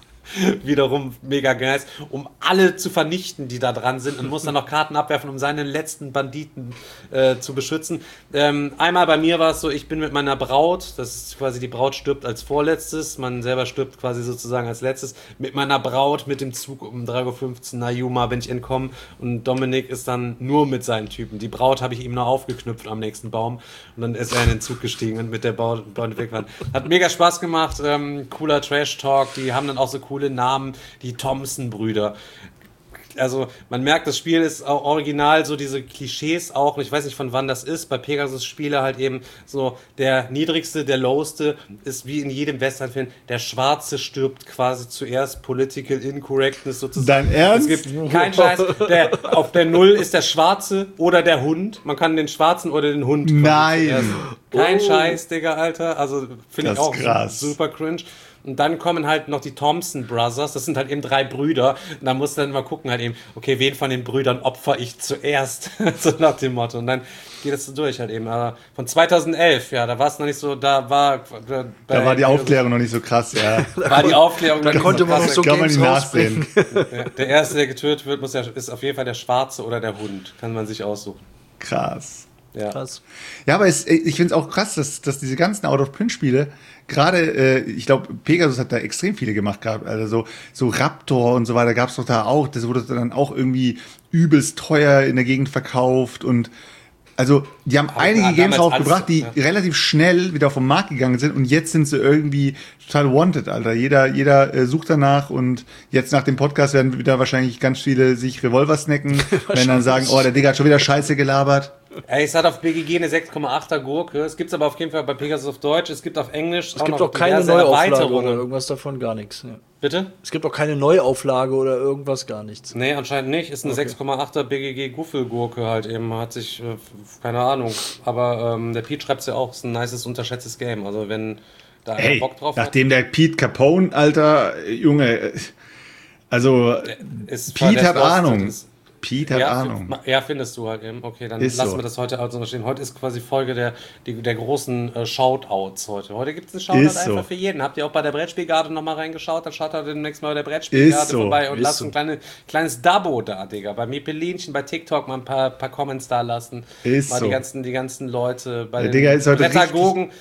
Wiederum mega geil, um alle zu vernichten, die da dran sind, und muss dann noch Karten abwerfen, um seine letzten Banditen zu beschützen. Einmal bei mir war es so, ich bin mit meiner Braut, das ist quasi die Braut stirbt als vorletztes, man selber stirbt quasi sozusagen als letztes, mit meiner Braut mit dem Zug um 3.15 Uhr nach Yuma bin ich entkommen und Dominik ist dann nur mit seinen Typen. Die Braut habe ich ihm noch aufgeknüpft am nächsten Baum und dann ist er in den Zug gestiegen und mit der Braut weg waren. Hat mega Spaß gemacht, cooler Trash-Talk, die haben dann auch so coole Namen, die Thompson-Brüder. Also man merkt, das Spiel ist auch original, so diese Klischees auch, ich weiß nicht von wann das ist, bei Pegasus-Spiele halt eben so, der niedrigste, der lowste ist wie in jedem Western-Film, der Schwarze stirbt quasi zuerst, Political Incorrectness sozusagen.
Dein Ernst?
Es gibt keinen Scheiß, auf der Null ist der Schwarze oder der Hund, man kann den Schwarzen oder den Hund.
Nein!
Kein Scheiß, Digga, Alter, also finde ich auch
krass.
Super cringe. Und dann kommen halt noch die Thompson Brothers, das sind halt eben 3 Brüder. Und da musst du dann mal gucken, halt eben, okay, wen von den Brüdern opfer ich zuerst? So nach dem Motto. Und dann geht es so durch halt eben. Aber von 2011, ja, da war es noch nicht so, da war
die Aufklärung noch nicht so krass, ja.
War die Aufklärung
da konnte man noch so
kann man
Games
nicht nachsehen.
Der Erste, der getötet wird, ist auf jeden Fall der Schwarze oder der Hund. Kann man sich aussuchen.
Krass.
Ja.
Krass.
Ja, aber ich finde es auch krass, dass diese ganzen Out-of-Print-Spiele, gerade, ich glaube, Pegasus hat da extrem viele gemacht gehabt. Also so Raptor und so weiter gab es doch da auch. Das wurde dann auch irgendwie übelst teuer in der Gegend verkauft. Und also die haben einige Games rausgebracht, die relativ schnell wieder vom Markt gegangen sind. Und jetzt sind sie irgendwie total wanted, Alter. Jeder sucht danach. Und jetzt nach dem Podcast werden wieder wahrscheinlich ganz viele sich Revolver snacken, wenn dann sagen, oh, der Digga hat schon wieder Scheiße gelabert.
Ey, es hat auf BGG eine 6,8er Gurke. Es gibt es aber auf jeden Fall bei Pegasus auf Deutsch. Es gibt auf Englisch
es gibt auch keine Neuauflage oder irgendwas davon, gar nichts. Ja.
Bitte?
Es gibt auch keine Neuauflage oder irgendwas, gar nichts.
Nee, anscheinend nicht. Ist eine 6,8er BGG Guffelgurke halt eben. Hat sich, keine Ahnung. Aber der Pete schreibt es ja auch, ist ein nices, unterschätztes Game. Also wenn da einer Bock drauf hat.
Nachdem der Pete Capone, Alter, Junge, also Pete hat Ahnung. Pete hat Ahnung.
Ja, findest du halt eben. Okay, dann lassen wir das heute also noch stehen. Heute ist quasi Folge der großen Shoutouts heute. Heute gibt es einen Shoutout einfach für jeden. Habt ihr auch bei der Brettspielgarde nochmal reingeschaut? Dann schaut halt demnächst mal bei der Brettspielgarde vorbei und lasst ein kleines Dabo da, Digga. Bei Mipelinchen, bei TikTok mal ein paar Comments da lassen. Mal die ganzen Leute bei den Brettagogen,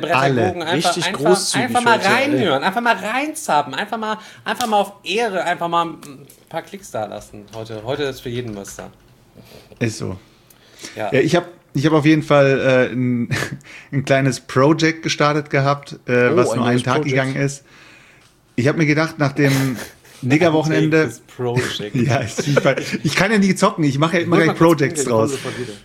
einfach mal reinhören, einfach mal reinzappen, einfach mal auf Ehre, einfach mal ein paar Klicks da lassen. Heute ist für jeden was da.
Ist so. Ja, ich hab auf jeden Fall ein kleines Project gestartet gehabt, was nur einen Tag gegangen ist. Ich habe mir gedacht, nach dem Digger-Wochenende... ja, ich kann ja nie zocken, ich mache ja immer gleich Projects draus.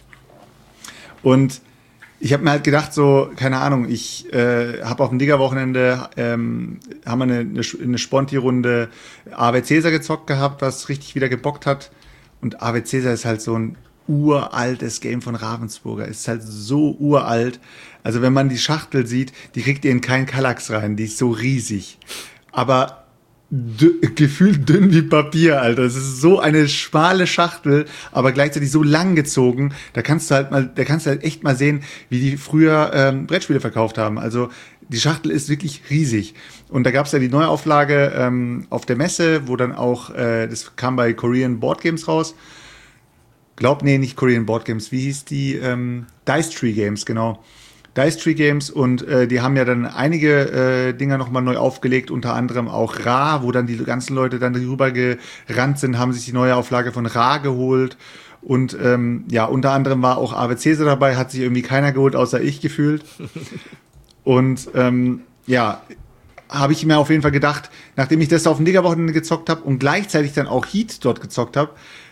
Und ich habe mir halt gedacht, so, keine Ahnung, ich habe auf dem Digger-Wochenende haben wir eine Sponti-Runde AW Caesar gezockt gehabt, was richtig wieder gebockt hat. Und AW Caesar ist halt so ein uraltes Game von Ravensburger. Es ist halt so uralt. Also wenn man die Schachtel sieht, die kriegt ihr in keinen Kallax rein. Die ist so riesig. Aber gefühlt dünn wie Papier, Alter. Es ist so eine schmale Schachtel, aber gleichzeitig so lang gezogen. Da kannst du halt echt mal sehen, wie die früher Brettspiele verkauft haben. Also die Schachtel ist wirklich riesig. Und da gab es ja die Neuauflage auf der Messe, wo dann auch, das kam bei Korean Board Games raus. Nicht Korean Board Games. Wie hieß die? Dice Tree Games, genau. Dice Tree Games, und die haben ja dann einige Dinger nochmal neu aufgelegt, unter anderem auch Ra, wo dann die ganzen Leute dann rüber gerannt sind, haben sich die neue Auflage von Ra geholt. Und unter anderem war auch AW Caesar dabei, hat sich irgendwie keiner geholt, außer ich gefühlt. Und habe ich mir auf jeden Fall gedacht, nachdem ich das auf dem Digger-Wochenende gezockt habe und gleichzeitig dann auch Heat dort gezockt habe,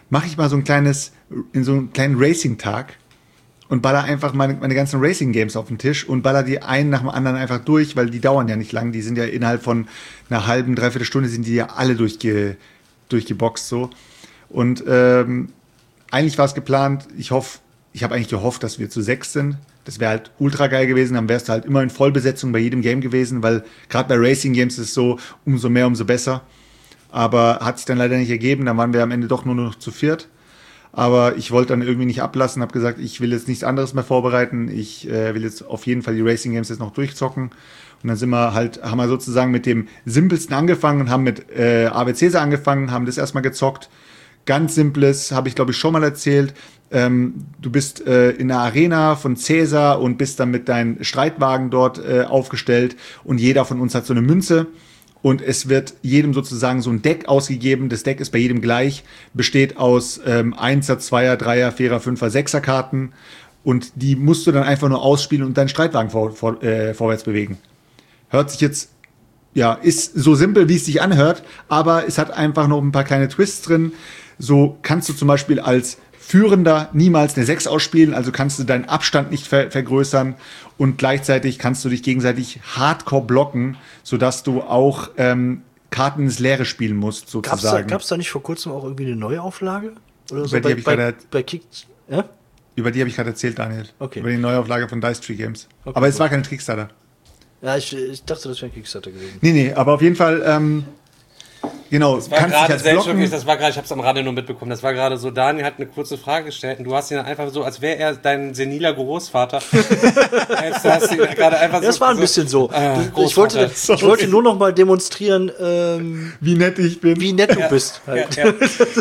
mache ich mal so einen kleinen Racing-Tag und baller einfach meine ganzen Racing-Games auf den Tisch und baller die einen nach dem anderen einfach durch, weil die dauern ja nicht lang. Die sind ja innerhalb von einer halben, dreiviertel Stunde sind die ja alle durchgeboxt so. Und eigentlich war es geplant, ich habe eigentlich gehofft, dass wir zu 6 sind. Das wäre halt ultra geil gewesen, dann wärst du halt immer in Vollbesetzung bei jedem Game gewesen, weil gerade bei Racing Games ist es so, umso mehr, umso besser. Aber hat sich dann leider nicht ergeben, dann waren wir am Ende doch nur noch zu 4. Aber ich wollte dann irgendwie nicht ablassen, habe gesagt, ich will jetzt nichts anderes mehr vorbereiten, ich will jetzt auf jeden Fall die Racing Games jetzt noch durchzocken. Und dann haben wir sozusagen mit dem Simpelsten angefangen und haben mit Ave Caesar angefangen, haben das erstmal gezockt. Ganz Simples, habe ich glaube ich schon mal erzählt. Du bist in der Arena von Caesar und bist dann mit deinen Streitwagen dort aufgestellt und jeder von uns hat so eine Münze. Und es wird jedem sozusagen so ein Deck ausgegeben. Das Deck ist bei jedem gleich, besteht aus 1er, 2er, 3er, 4er, 5er, 6er Karten. Und die musst du dann einfach nur ausspielen und deinen Streitwagen vorwärts bewegen. Hört sich jetzt, ja, ist so simpel, wie es sich anhört, aber es hat einfach noch ein paar kleine Twists drin. So kannst du zum Beispiel als Führender niemals eine 6 ausspielen, also kannst du deinen Abstand nicht vergrößern und gleichzeitig kannst du dich gegenseitig hardcore blocken, sodass du auch Karten ins Leere spielen musst, sozusagen.
Gab's da nicht vor kurzem auch irgendwie eine Neuauflage? Oder so
Über die
bei Kick... Ja?
Über die habe ich gerade erzählt, Daniel.
Okay.
Über die Neuauflage von Dice Tree Games.
Okay,
aber es war kein Kickstarter.
Ja, ich dachte, das wäre ein Kickstarter gewesen.
Nee, aber auf jeden Fall... Genau,
das war gerade das war gerade, ich habe es am Rande nur mitbekommen, das war gerade so, Daniel hat eine kurze Frage gestellt und du hast ihn dann einfach so, als wäre er dein seniler Großvater. Hast ihn gerade einfach
das war ein bisschen so. Ich wollte nur noch mal demonstrieren,
wie nett ich bin.
Wie nett du bist. Halt.
Ja.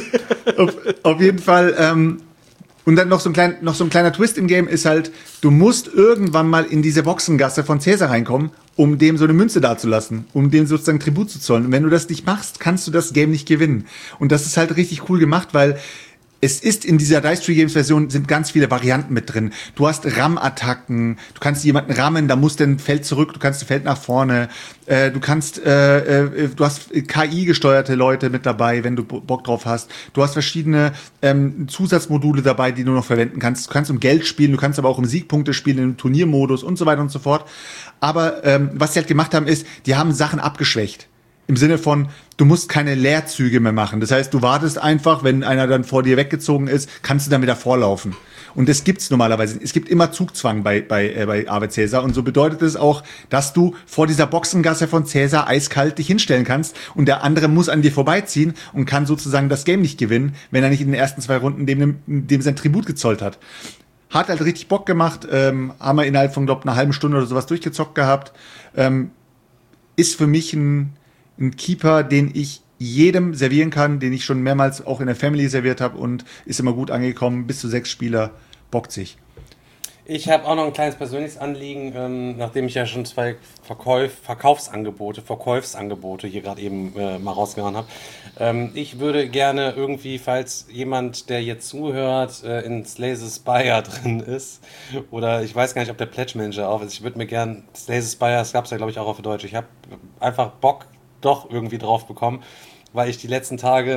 auf jeden Fall, und dann noch so ein kleiner Twist im Game ist halt, du musst irgendwann mal in diese Boxengasse von Caesar reinkommen, um dem so eine Münze dazulassen, um dem sozusagen Tribut zu zollen. Und wenn du das nicht machst, kannst du das Game nicht gewinnen. Und das ist halt richtig cool gemacht, weil es ist in dieser Dice Tree Games Version sind ganz viele Varianten mit drin. Du hast Rammattacken, du kannst jemanden rammen, da muss ein Feld zurück, du kannst ein Feld nach vorne, du hast KI-gesteuerte Leute mit dabei, wenn du Bock drauf hast. Du hast verschiedene Zusatzmodule dabei, die du noch verwenden kannst. Du kannst um Geld spielen, du kannst aber auch um Siegpunkte spielen, im Turniermodus und so weiter und so fort. Aber was sie halt gemacht haben, ist, die haben Sachen abgeschwächt. Im Sinne von, du musst keine Leerzüge mehr machen. Das heißt, du wartest einfach, wenn einer dann vor dir weggezogen ist, kannst du dann wieder vorlaufen. Und das gibt's normalerweise. Es gibt immer Zugzwang bei Ave Caesar. Und so bedeutet es auch, dass du vor dieser Boxengasse von Caesar eiskalt dich hinstellen kannst und der andere muss an dir vorbeiziehen und kann sozusagen das Game nicht gewinnen, wenn er nicht in den ersten 2 Runden dem sein Tribut gezollt hat. Hat halt richtig Bock gemacht. Haben wir innerhalb von, glaube ich, einer halben Stunde oder sowas durchgezockt gehabt. Ist für mich ein Keeper, den ich jedem servieren kann, den ich schon mehrmals auch in der Family serviert habe und ist immer gut angekommen. Bis zu 6 Spieler, bockt sich.
Ich habe auch noch ein kleines persönliches Anliegen, nachdem ich ja schon 2 Verkaufsangebote hier gerade eben mal rausgehauen habe. Ich würde gerne irgendwie, falls jemand, der jetzt zuhört, in Slay the Spire drin ist, oder ich weiß gar nicht, ob der Pledge Manager auf ist, ich würde mir gerne Slay the Spire, das gab es ja glaube ich auch auf Deutsch, ich habe einfach Bock doch irgendwie drauf bekommen, weil ich die letzten Tage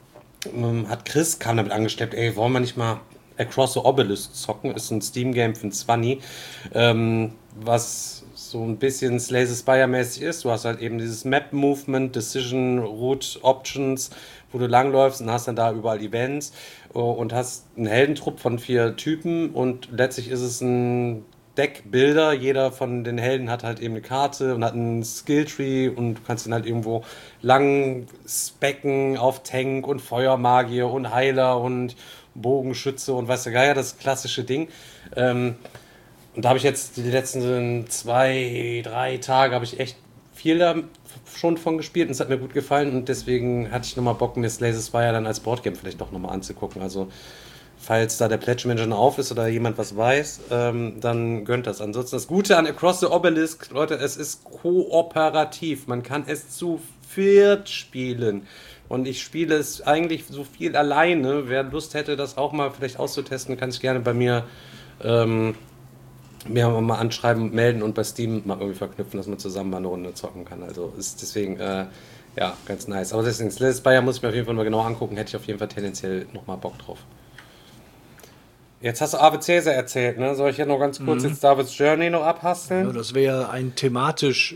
kam damit angesteppt, ey, wollen wir nicht mal Across the Obelisk zocken, ist ein Steam-Game für ein 20, was so ein bisschen Slay the Spire-mäßig ist. Du hast halt eben dieses Map-Movement, Decision, Route, Options, wo du langläufst und hast dann da überall Events und hast einen Heldentrupp von 4 Typen und letztlich ist es ein Deckbilder, jeder von den Helden hat halt eben eine Karte und hat einen Skilltree und du kannst ihn halt irgendwo lang specken auf Tank und Feuermagier und Heiler und Bogenschütze und weiß der Geier, das klassische Ding. Und da habe ich jetzt die letzten 2-3 Tage habe ich echt viel da schon von gespielt und es hat mir gut gefallen und deswegen hatte ich nochmal Bock, mir Slay the Spire dann als Boardgame vielleicht doch nochmal anzugucken. Also falls da der Pledge Manager auf ist oder jemand was weiß, dann gönnt das. Ansonsten das Gute an Across the Obelisk, Leute, es ist kooperativ. Man kann es zu 4 spielen. Und ich spiele es eigentlich so viel alleine. Wer Lust hätte, das auch mal vielleicht auszutesten, kann sich gerne bei mir mal anschreiben, melden und bei Steam mal irgendwie verknüpfen, dass man zusammen mal eine Runde zocken kann. Also ist deswegen Ja, ganz nice. Aber deswegen, Slay the Spire muss ich mir auf jeden Fall mal genau angucken. Hätte ich auf jeden Fall tendenziell nochmal Bock drauf. Jetzt hast du Ave Caesar erzählt, ne? Soll ich ja noch ganz kurz jetzt David's Journey noch abhasteln?
Ja, das wäre ein thematisch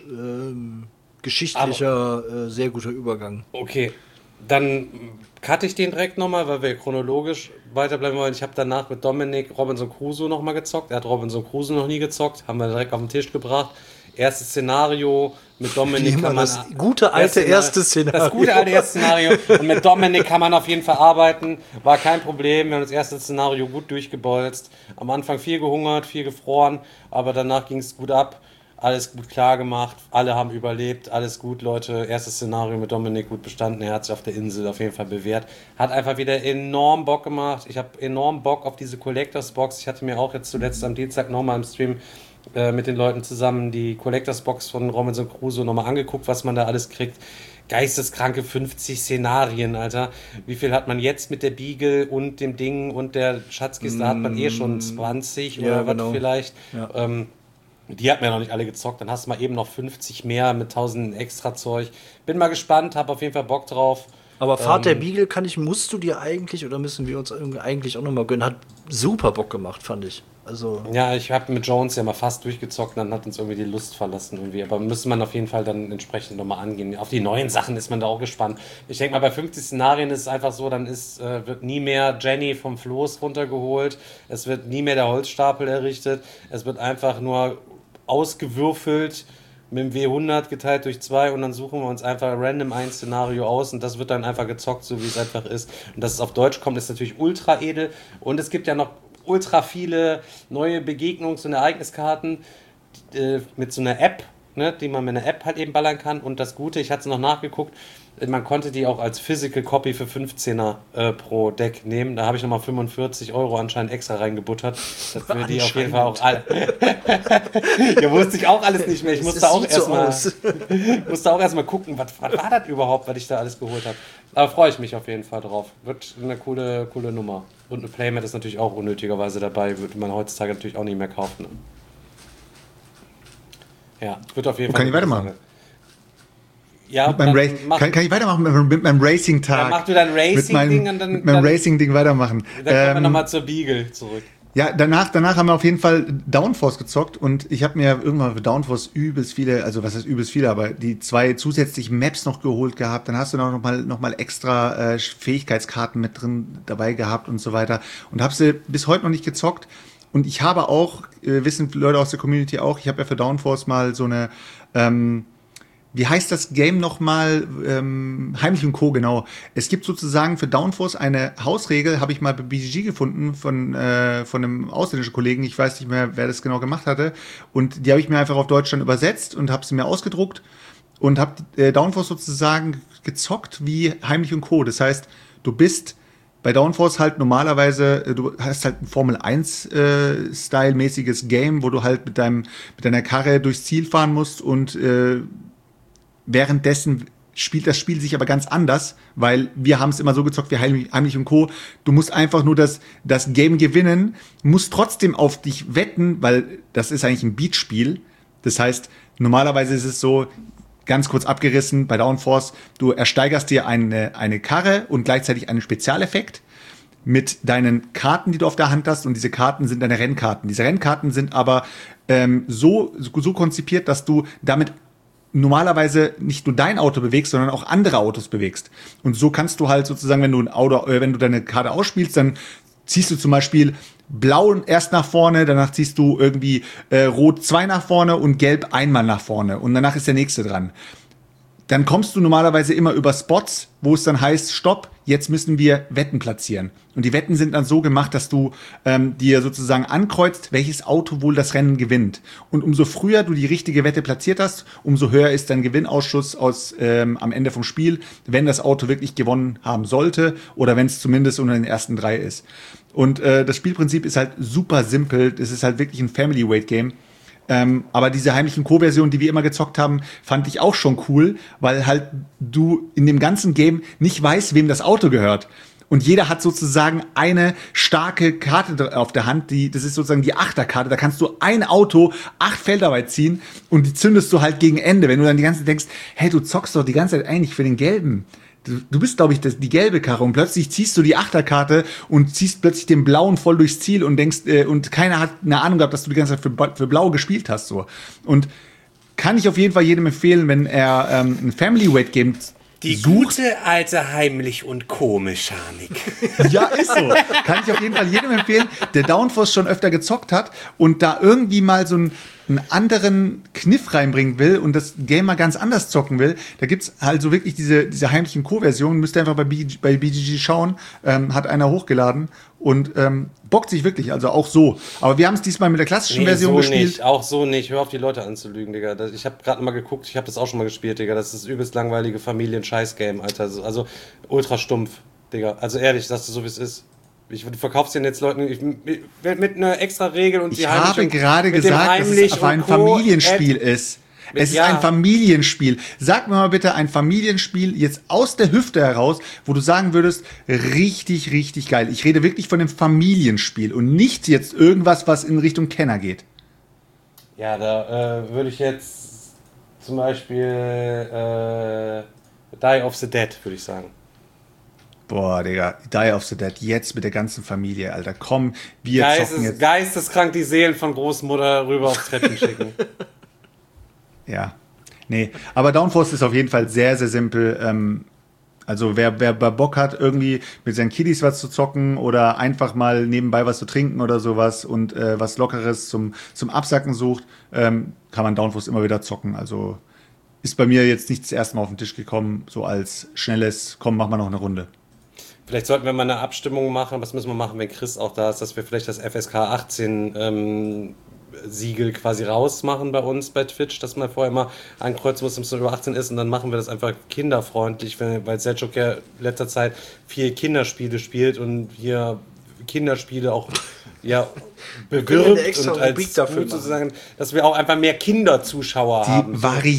geschichtlicher, sehr guter Übergang.
Okay, dann cutte ich den direkt nochmal, weil wir chronologisch weiterbleiben wollen. Ich habe danach mit Dominik Robinson Crusoe nochmal gezockt. Er hat Robinson Crusoe noch nie gezockt. Haben wir direkt auf den Tisch gebracht. Erstes Szenario mit Dominik kann man...
Das gute alte erste Szenario.
Das gute alte erste Szenario. Und mit Dominik kann man auf jeden Fall arbeiten. War kein Problem. Wir haben das erste Szenario gut durchgebolzt. Am Anfang viel gehungert, viel gefroren. Aber danach ging es gut ab. Alles gut klar gemacht. Alle haben überlebt. Alles gut, Leute. Erstes Szenario mit Dominik gut bestanden. Er hat sich auf der Insel auf jeden Fall bewährt. Hat einfach wieder enorm Bock gemacht. Ich habe enorm Bock auf diese Collectors Box. Ich hatte mir auch jetzt zuletzt am Dienstag nochmal im Stream mit den Leuten zusammen die Collectors Box von Robinson Crusoe nochmal angeguckt, was man da alles kriegt. Geisteskranke 50 Szenarien, Alter. Wie viel hat man jetzt mit der Beagle und dem Ding und der Schatzkiste? Hat man schon 20 oder was vielleicht. Ja. Die hat man ja noch nicht alle gezockt. Dann hast du mal eben noch 50 mehr mit 1000 extra Zeug. Bin mal gespannt, hab auf jeden Fall Bock drauf.
Aber Fahrt der Beagle musst du dir eigentlich, oder müssen wir uns eigentlich auch nochmal gönnen, hat super Bock gemacht, fand ich. Also
ja, ich habe mit Jones ja mal fast durchgezockt, dann hat uns irgendwie die Lust verlassen irgendwie. Aber müsste man auf jeden Fall dann entsprechend nochmal angehen. Auf die neuen Sachen ist man da auch gespannt. Ich denke mal, bei 50 Szenarien ist es einfach so, dann wird nie mehr Jenny vom Floß runtergeholt. Es wird nie mehr der Holzstapel errichtet. Es wird einfach nur ausgewürfelt, mit dem W100 geteilt durch 2 und dann suchen wir uns einfach random ein Szenario aus und das wird dann einfach gezockt, so wie es einfach ist. Und dass es auf Deutsch kommt, ist natürlich ultra edel. Und es gibt ja noch ultra viele neue Begegnungs- und Ereigniskarten mit so einer App, ne, die man mit einer App halt eben ballern kann. Und das Gute, ich hatte es noch nachgeguckt, man konnte die auch als Physical Copy für 15er pro Deck nehmen. Da habe ich nochmal 45 € anscheinend extra reingebuttert. Das wir die auf jeden Fall auch alle. Ja, wusste ich auch alles nicht mehr. Ich musste auch erstmal gucken, was war das überhaupt, was ich da alles geholt habe. Aber freue ich mich auf jeden Fall drauf. Wird eine coole Nummer. Und eine Playmat ist natürlich auch unnötigerweise dabei. Würde man heutzutage natürlich auch nicht mehr kaufen. Ne? Ja, wird auf jeden Fall.
Kann ich weitermachen?
Ja,
kann ich weitermachen mit meinem Racing-Tag?
Dann mach du dein Racing-Ding und dann...
Mit meinem Racing-Ding weitermachen.
Dann kommen wir nochmal zur Beagle zurück.
Ja, danach haben wir auf jeden Fall Downforce gezockt und ich habe mir irgendwann für Downforce übelst viele, also was heißt übelst viele, aber die 2 zusätzlichen Maps noch geholt gehabt. Dann hast du noch mal extra Fähigkeitskarten mit drin dabei gehabt und so weiter. Und habe sie bis heute noch nicht gezockt. Und ich habe auch, wissen Leute aus der Community auch, ich habe ja für Downforce mal so eine... wie heißt das Game nochmal? Heimlich und Co., genau. Es gibt sozusagen für Downforce eine Hausregel, habe ich mal bei BGG gefunden von einem ausländischen Kollegen. Ich weiß nicht mehr, wer das genau gemacht hatte. Und die habe ich mir einfach auf Deutsch dann übersetzt und habe sie mir ausgedruckt und habe Downforce sozusagen gezockt wie Heimlich und Co. Das heißt, du bist bei Downforce halt normalerweise, du hast halt ein Formel-1-Style-mäßiges Game, wo du halt mit deiner Karre durchs Ziel fahren musst und währenddessen spielt das Spiel sich aber ganz anders, weil wir haben es immer so gezockt wie Heimlich und Co. Du musst einfach nur das Game gewinnen, musst trotzdem auf dich wetten, weil das ist eigentlich ein Beatspiel. Das heißt, normalerweise ist es so, ganz kurz abgerissen, bei Downforce, du ersteigerst dir eine Karre und gleichzeitig einen Spezialeffekt mit deinen Karten, die du auf der Hand hast, und diese Karten sind deine Rennkarten. Diese Rennkarten sind aber so konzipiert, dass du damit normalerweise nicht nur dein Auto bewegst, sondern auch andere Autos bewegst. Und so kannst du halt sozusagen, wenn du deine Karte ausspielst, dann ziehst du zum Beispiel Blau erst nach vorne, danach ziehst du irgendwie Rot 2 nach vorne und Gelb einmal nach vorne und danach ist der nächste dran. Dann kommst du normalerweise immer über Spots, wo es dann heißt, stopp, jetzt müssen wir Wetten platzieren. Und die Wetten sind dann so gemacht, dass du dir sozusagen ankreuzt, welches Auto wohl das Rennen gewinnt. Und umso früher du die richtige Wette platziert hast, umso höher ist dein Gewinnausschuss am Ende vom Spiel, wenn das Auto wirklich gewonnen haben sollte oder wenn es zumindest unter den ersten 3 ist. Und das Spielprinzip ist halt super simpel. Es ist halt wirklich ein Family-Weight-Game. Aber diese heimlichen Co-Version, die wir immer gezockt haben, fand ich auch schon cool, weil halt du in dem ganzen Game nicht weißt, wem das Auto gehört. Und jeder hat sozusagen eine starke Karte auf der Hand, das ist sozusagen die Achterkarte. Da kannst du ein Auto 8 Felder weit ziehen und die zündest du halt gegen Ende. Wenn du dann die ganze Zeit denkst, hey, du zockst doch die ganze Zeit eigentlich für den Gelben. Du bist, glaube ich, die gelbe Karre und plötzlich ziehst du die Achterkarte und ziehst plötzlich den Blauen voll durchs Ziel und denkst, und keiner hat eine Ahnung gehabt, dass du die ganze Zeit für Blau gespielt hast. So. Und kann ich auf jeden Fall jedem empfehlen, wenn er ein Family Weight Game
die
sucht.
Gute alte Heimlich- und Co-Mechanik.
Ja, ist so. Kann ich auf jeden Fall jedem empfehlen, der Downforce schon öfter gezockt hat und da irgendwie mal so einen anderen Kniff reinbringen will und das Game mal ganz anders zocken will. Da gibt's halt so wirklich diese heimlichen Co-Versionen. Müsst ihr einfach bei BGG schauen. Hat einer hochgeladen und bockt sich wirklich, also auch so. Aber wir haben es diesmal mit der klassischen Version
so
gespielt.
Nicht, auch so nicht. Hör auf, die Leute anzulügen, Digga. Ich habe gerade mal geguckt, ich habe das auch schon mal gespielt, Digga. Das ist das übelst langweilige Familien-Scheiß-Game, Alter. Also ultra stumpf, Digga. Also ehrlich, sagst du so, wie es ist. Du verkaufst den jetzt Leuten mit einer extra Regel und
ich habe gerade gesagt, dass es ein Familienspiel ist. Es ist ein Familienspiel. Sag mir mal bitte ein Familienspiel jetzt aus der Hüfte heraus, wo du sagen würdest, richtig, richtig geil. Ich rede wirklich von einem Familienspiel und nicht jetzt irgendwas, was in Richtung Kenner geht.
Ja, da würde ich jetzt zum Beispiel Die of the Dead, würde ich sagen.
Boah, Digga, Die of the Dead, jetzt mit der ganzen Familie, Alter. Komm, wir zocken jetzt.
Geisteskrank die Seelen von Großmutter rüber aufs Treppen schicken.
Ja, nee, aber Downforce ist auf jeden Fall sehr, sehr simpel. Also wer Bock hat, irgendwie mit seinen Kiddies was zu zocken oder einfach mal nebenbei was zu trinken oder sowas und was Lockeres zum Absacken sucht, kann man Downforce immer wieder zocken. Also ist bei mir jetzt nicht das erste Mal auf den Tisch gekommen, so als schnelles, komm, mach mal noch eine Runde.
Vielleicht sollten wir mal eine Abstimmung machen. Was müssen wir machen, wenn Chris auch da ist, dass wir vielleicht das FSK 18 Siegel quasi rausmachen bei uns bei Twitch, dass man vorher mal ankreuzen muss, dass man über 18 ist und dann machen wir das einfach kinderfreundlich, weil Selchuk ja in letzter Zeit viel Kinderspiele spielt und hier Kinderspiele auch bewirbt und als dafür sozusagen, dass wir auch einfach mehr Kinderzuschauer haben.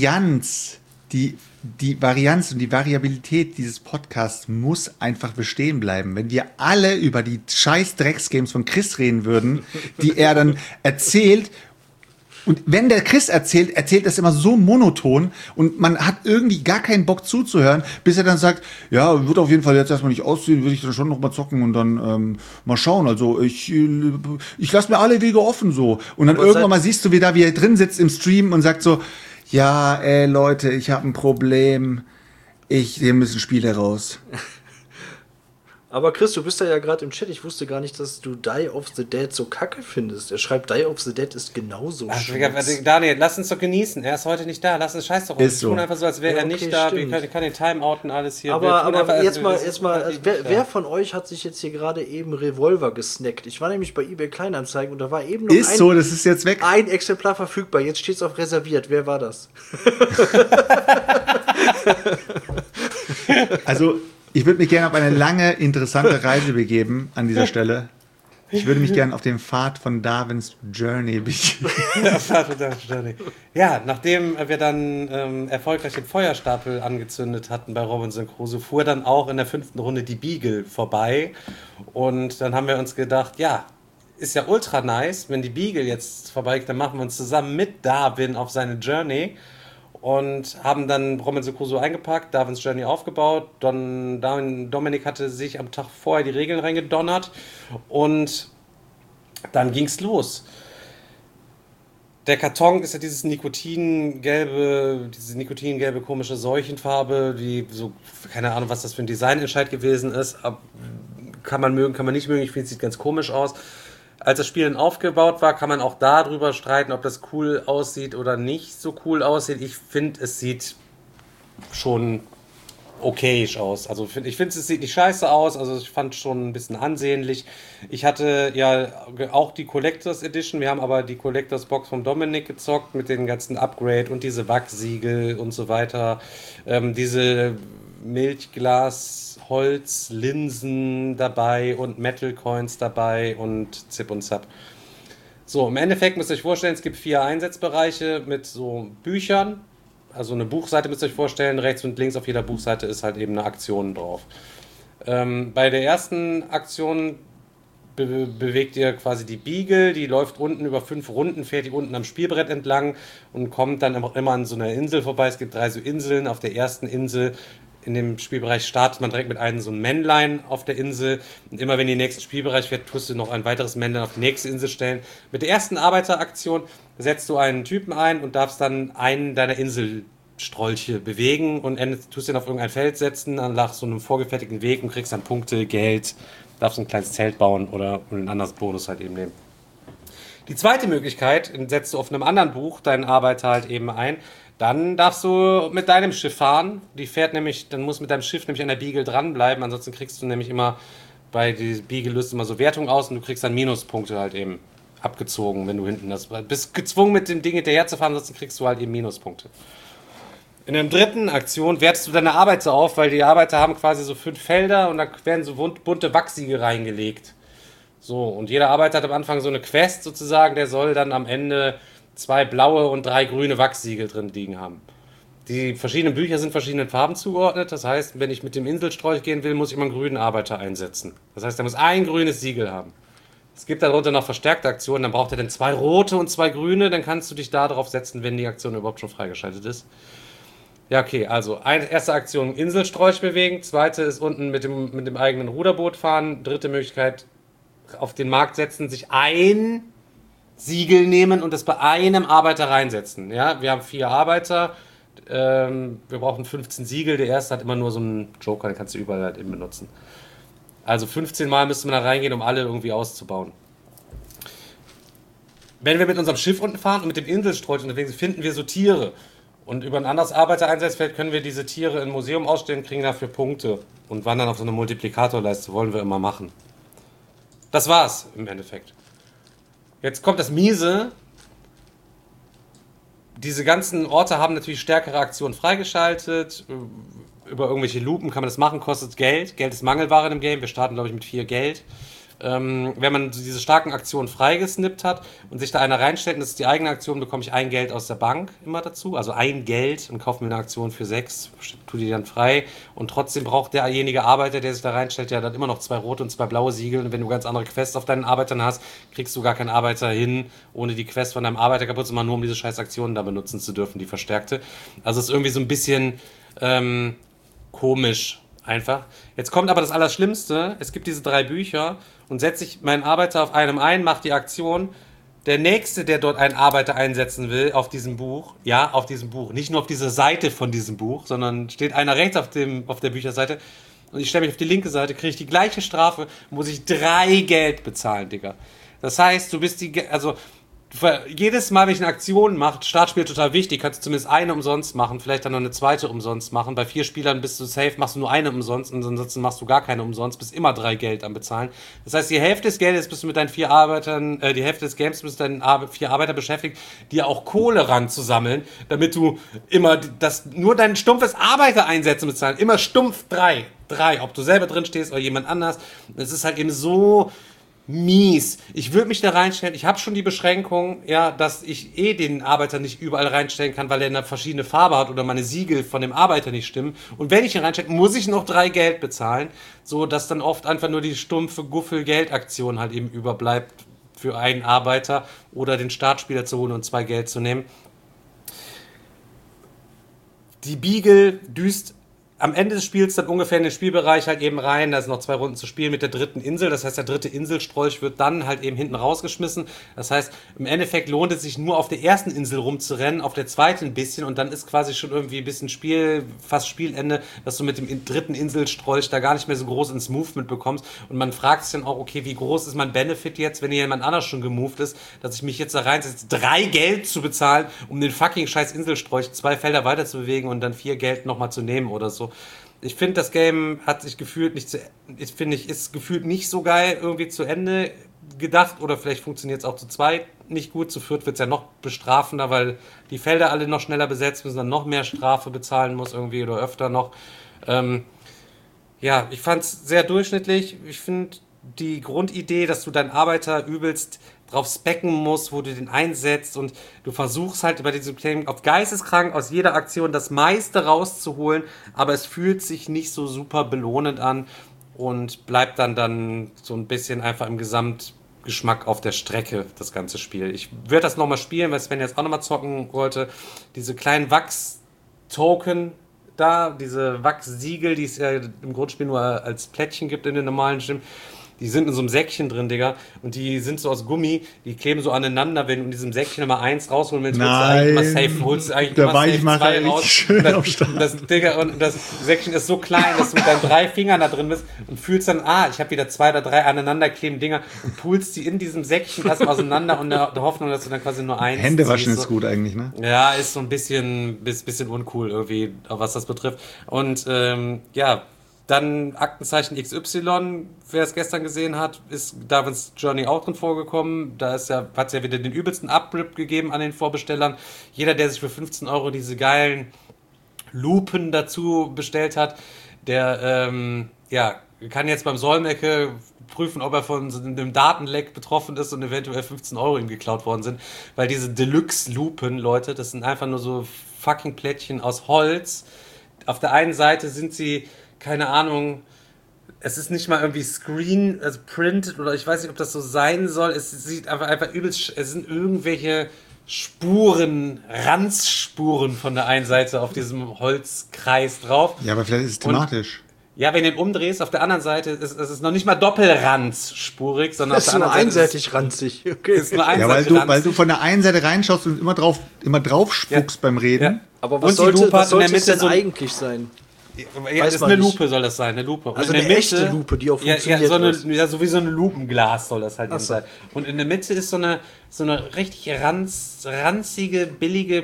Die Varianz und die Variabilität dieses Podcasts muss einfach bestehen bleiben. Wenn wir alle über die scheiß Drecksgames von Chris reden würden, die er dann erzählt, und wenn der Chris erzählt das immer so monoton und man hat irgendwie gar keinen Bock zuzuhören, bis er dann sagt, ja, wird auf jeden Fall jetzt erstmal nicht aussehen, würde ich dann schon noch mal zocken und dann mal schauen. Also ich lasse mir alle Wege offen so. Und dann irgendwann mal siehst du, wie er drin sitzt im Stream und sagt so, ja, ey Leute, ich habe ein Problem. Hier müssen Spiele raus.
Aber Chris, du bist ja gerade im Chat. Ich wusste gar nicht, dass du Die of the Dead so kacke findest. Er schreibt, Die of the Dead ist genauso schön.
Daniel, lass uns doch genießen. Er ist heute nicht da. Lass uns scheiß doch uns.
So.
Wir tun einfach so, als wäre er nicht da. Wir können den Timeouten alles hier.
Aber jetzt mal, wer von euch hat sich jetzt hier gerade eben Revolver gesnackt? Ich war nämlich bei eBay Kleinanzeigen und da war eben noch
das ist jetzt weg.
Ein Exemplar verfügbar. Jetzt steht es auf reserviert. Wer war das?
Also, ich würde mich gerne auf eine lange, interessante Reise begeben an dieser Stelle. Ich würde mich gerne auf den Pfad von Darwins Journey begeben.
Ja, nachdem wir dann erfolgreich den Feuerstapel angezündet hatten bei Robinson Crusoe, fuhr dann auch in der 5. Runde die Beagle vorbei. Und dann haben wir uns gedacht, ja, ist ja ultra nice, wenn die Beagle jetzt vorbeikommt, dann machen wir uns zusammen mit Darwin auf seine Journey. Und haben dann Robinson Crusoe eingepackt, Darwins Journey aufgebaut. Dominik hatte sich am Tag vorher die Regeln reingedonnert. Und dann ging's los. Der Karton ist ja diese nikotingelbe komische Seuchenfarbe, die so, keine Ahnung, was das für ein Designentscheid gewesen ist. Kann man mögen, kann man nicht mögen. Ich finde, es sieht ganz komisch aus. Als das Spiel dann aufgebaut war, kann man auch darüber streiten, ob das cool aussieht oder nicht so cool aussieht. Ich finde, es sieht schon okayisch aus. Also ich finde, es sieht nicht scheiße aus. Also ich fand es schon ein bisschen ansehnlich. Ich hatte ja auch die Collectors Edition. Wir haben aber die Collectors Box von Dominik gezockt mit den ganzen Upgrade und diese Wachsiegel und so weiter. Diese Milchglas Holzlinsen dabei und Metal Coins dabei und Zip und Zap. So, im Endeffekt müsst ihr euch vorstellen, es gibt 4 Einsatzbereiche mit so Büchern. Also eine Buchseite müsst ihr euch vorstellen, rechts und links auf jeder Buchseite ist halt eben eine Aktion drauf. Bei der ersten Aktion bewegt ihr quasi die Beagle, die läuft unten über 5 Runden, fährt die unten am Spielbrett entlang und kommt dann immer an so einer Insel vorbei. Es gibt 3 so Inseln. Auf der ersten Insel in dem Spielbereich startet man direkt mit einem so ein Männlein auf der Insel. Und immer wenn die nächsten Spielbereich fährt, tust du noch ein weiteres Männlein auf die nächste Insel stellen. Mit der ersten Arbeiteraktion setzt du einen Typen ein und darfst dann einen deiner Inselstrolche bewegen und tust den auf irgendein Feld setzen, dann nach so einem vorgefertigten Weg und kriegst dann Punkte, Geld, darfst ein kleines Zelt bauen oder einen anderen Bonus halt eben nehmen. Die zweite Möglichkeit, setzt du auf einem anderen Buch deinen Arbeiter halt eben ein, dann darfst du mit deinem Schiff fahren. Die fährt nämlich, dann musst du mit deinem Schiff nämlich an der Beagle dranbleiben, ansonsten kriegst du nämlich immer, bei der Beagle löst immer so Wertung aus und du kriegst dann Minuspunkte halt eben abgezogen, wenn du hinten das bist gezwungen mit dem Ding hinterher zu fahren, ansonsten kriegst du halt eben Minuspunkte. In der dritten Aktion wertest du deine Arbeiter auf, weil die Arbeiter haben quasi so 5 Felder und da werden so bunte Wachsiegel reingelegt. So, und jeder Arbeiter hat am Anfang so eine Quest sozusagen, der soll dann am Ende 2 blaue und 3 grüne Wachsiegel drin liegen haben. Die verschiedenen Bücher sind verschiedenen Farben zugeordnet, das heißt, wenn ich mit dem Inselstrolch gehen will, muss ich immer einen grünen Arbeiter einsetzen. Das heißt, er muss ein grünes Siegel haben. Es gibt darunter noch verstärkte Aktionen, dann braucht er dann 2 rote und 2 grüne, dann kannst du dich da drauf setzen, wenn die Aktion überhaupt schon freigeschaltet ist. Ja, okay, also erste Aktion Inselstrolch bewegen, zweite ist unten mit dem eigenen Ruderboot fahren, dritte Möglichkeit auf den Markt setzen, sich ein Siegel nehmen und das bei einem Arbeiter reinsetzen. Ja, wir haben 4 Arbeiter, wir brauchen 15 Siegel, der erste hat immer nur so einen Joker, den kannst du überall halt eben benutzen. Also 15 Mal müsste man da reingehen, um alle irgendwie auszubauen. Wenn wir mit unserem Schiff unten fahren und mit dem Inselstrolch unterwegs sind, finden wir so Tiere. Und über ein anderes Arbeitereinsatzfeld können wir diese Tiere im Museum ausstellen, kriegen dafür Punkte und wandern auf so eine Multiplikatorleiste. Wollen wir immer machen. Das war's im Endeffekt. Jetzt kommt das Miese. Diese ganzen Orte haben natürlich stärkere Aktionen freigeschaltet. Über irgendwelche Lupen kann man das machen, kostet Geld. Geld ist Mangelware im Game. Wir starten, glaube ich, mit 4 Geld. Wenn man diese starken Aktionen freigesnippt hat und sich da einer reinstellt und das ist die eigene Aktion, bekomme ich 1 Geld aus der Bank immer dazu, also 1 Geld und kaufe mir eine Aktion für 6, tue die dann frei und trotzdem braucht derjenige Arbeiter, der sich da reinstellt, ja dann immer noch 2 rote und 2 blaue Siegel und wenn du ganz andere Quests auf deinen Arbeitern hast, kriegst du gar keinen Arbeiter hin, ohne die Quest von deinem Arbeiter kaputt zu machen, nur um diese scheiß Aktionen da benutzen zu dürfen, die verstärkte. Also es ist irgendwie so ein bisschen komisch einfach. Jetzt kommt aber das Allerschlimmste, es gibt diese 3 Bücher und setze ich meinen Arbeiter auf einem ein, mache die Aktion. Der Nächste, der dort einen Arbeiter einsetzen will, auf diesem Buch, ja, auf diesem Buch, nicht nur auf dieser Seite von diesem Buch, sondern steht einer rechts auf der Bücherseite und ich stelle mich auf die linke Seite, kriege ich die gleiche Strafe, muss ich 3 Geld bezahlen, Digga. Das heißt, du bist jedes Mal, wenn ich eine Aktion mache, Startspiel total wichtig, kannst du zumindest eine umsonst machen, vielleicht dann noch eine zweite umsonst machen. Bei 4 Spielern bist du safe, machst du nur eine umsonst und ansonsten machst du gar keine umsonst, bist immer 3 Geld am Bezahlen. Das heißt, die Hälfte des Geldes bist du mit deinen 4 Arbeitern, die Hälfte des Games bist du mit deinen 4 Arbeiter beschäftigt, dir auch Kohle ranzusammeln, damit du immer nur dein stumpfes Arbeiter einsetzen bezahlen. Immer stumpf 3, ob du selber drin stehst oder jemand anders. Es ist halt eben so mies. Ich würde mich da reinstellen, ich habe schon die Beschränkung, ja, dass ich den Arbeiter nicht überall reinstellen kann, weil er eine verschiedene Farbe hat oder meine Siegel von dem Arbeiter nicht stimmen. Und wenn ich ihn reinstelle, muss ich noch 3 Geld bezahlen, so dass dann oft einfach nur die stumpfe Guffel-Geld-Aktion halt eben überbleibt für einen Arbeiter oder den Startspieler zu holen und 2 Geld zu nehmen. Die Beagle düst am Ende des Spiels dann ungefähr in den Spielbereich halt eben rein, da sind noch 2 Runden zu spielen mit der dritten Insel, das heißt der dritte Inselstrolch wird dann halt eben hinten rausgeschmissen, das heißt im Endeffekt lohnt es sich nur auf der ersten Insel rumzurennen, auf der zweiten ein bisschen und dann ist quasi schon irgendwie ein bisschen fast Spielende, dass du mit dem dritten Inselstrolch da gar nicht mehr so groß ins Movement bekommst und man fragt sich dann auch, okay, wie groß ist mein Benefit jetzt, wenn jemand anders schon gemoved ist, dass ich mich jetzt da reinsetze, 3 Geld zu bezahlen, um den fucking scheiß Inselstrolch 2 Felder weiter zu bewegen und dann 4 Geld nochmal zu nehmen oder so. Ich finde, das Game hat sich gefühlt ist gefühlt nicht so geil irgendwie zu Ende gedacht oder vielleicht funktioniert es auch zu zweit nicht gut. Zu viert wird es ja noch bestrafender, weil die Felder alle noch schneller besetzt müssen, dann noch mehr Strafe bezahlen muss irgendwie oder öfter noch. Ja, ich fand es sehr durchschnittlich. Ich finde die Grundidee, dass du deinen Arbeiter übelst drauf specken musst, wo du den einsetzt und du versuchst halt über diesem Game auf geisteskrank aus jeder Aktion das meiste rauszuholen, aber es fühlt sich nicht so super belohnend an. und bleibt dann so ein bisschen einfach im Gesamtgeschmack auf der Strecke, das ganze Spiel. Ich würde das nochmal spielen, weil Sven jetzt auch nochmal zocken wollte. Diese kleinen Wachs-Token da, diese Wachssiegel, die es ja im Grundspiel nur als Plättchen gibt in den normalen Stimmen, die sind in so einem Säckchen drin, Digga. Und die sind so aus Gummi, die kleben so aneinander. Wenn du in diesem Säckchen immer eins rausholen willst, holst du eigentlich immer safe zwei raus. Und das Säckchen ist so klein, dass du mit deinen 3 Fingern da drin bist und fühlst dann, ich habe wieder 2 oder 3 aneinander kleben Dinger und pulst die in diesem Säckchen erstmal auseinander und der Hoffnung, dass du dann quasi nur eins
Hände waschen
ziehst.
ist gut eigentlich, ne?
Ja, ist so ein bisschen uncool irgendwie, was das betrifft. Und dann Aktenzeichen XY, wer es gestern gesehen hat, ist Darwin's Journey auch drin vorgekommen. Da hat es ja wieder den übelsten Uprip gegeben an den Vorbestellern. Jeder, der sich für 15 € diese geilen Lupen dazu bestellt hat, der kann jetzt beim Solmecke prüfen, ob er von so einem Datenleck betroffen ist und eventuell 15 € ihm geklaut worden sind. Weil diese Deluxe-Lupen, Leute, das sind einfach nur so fucking Plättchen aus Holz. Auf der einen Seite sind sie, keine Ahnung, es ist nicht mal irgendwie printed oder ich weiß nicht, ob das so sein soll. Es sieht einfach übelst, es sind irgendwelche Ranzspuren von der einen Seite auf diesem Holzkreis drauf.
Ja, aber vielleicht ist es thematisch.
Ja, wenn du ihn umdrehst, auf der anderen Seite ist es noch nicht mal doppelranzspurig, sondern
auf der anderen Seite einseitig ranzig. Okay.
Ist nur einseitig
ranzig. Weil du von der einen Seite reinschaust und immer drauf spuckst beim Reden.
Ja. Aber was sollte es denn eigentlich sein?
Ja, das ist eine Lupe, soll das sein, eine Lupe.
Also eine echte Lupe, die auch funktioniert.
So wie so ein Lupenglas soll das halt sein. Und in der Mitte ist so eine richtig ranzige, billige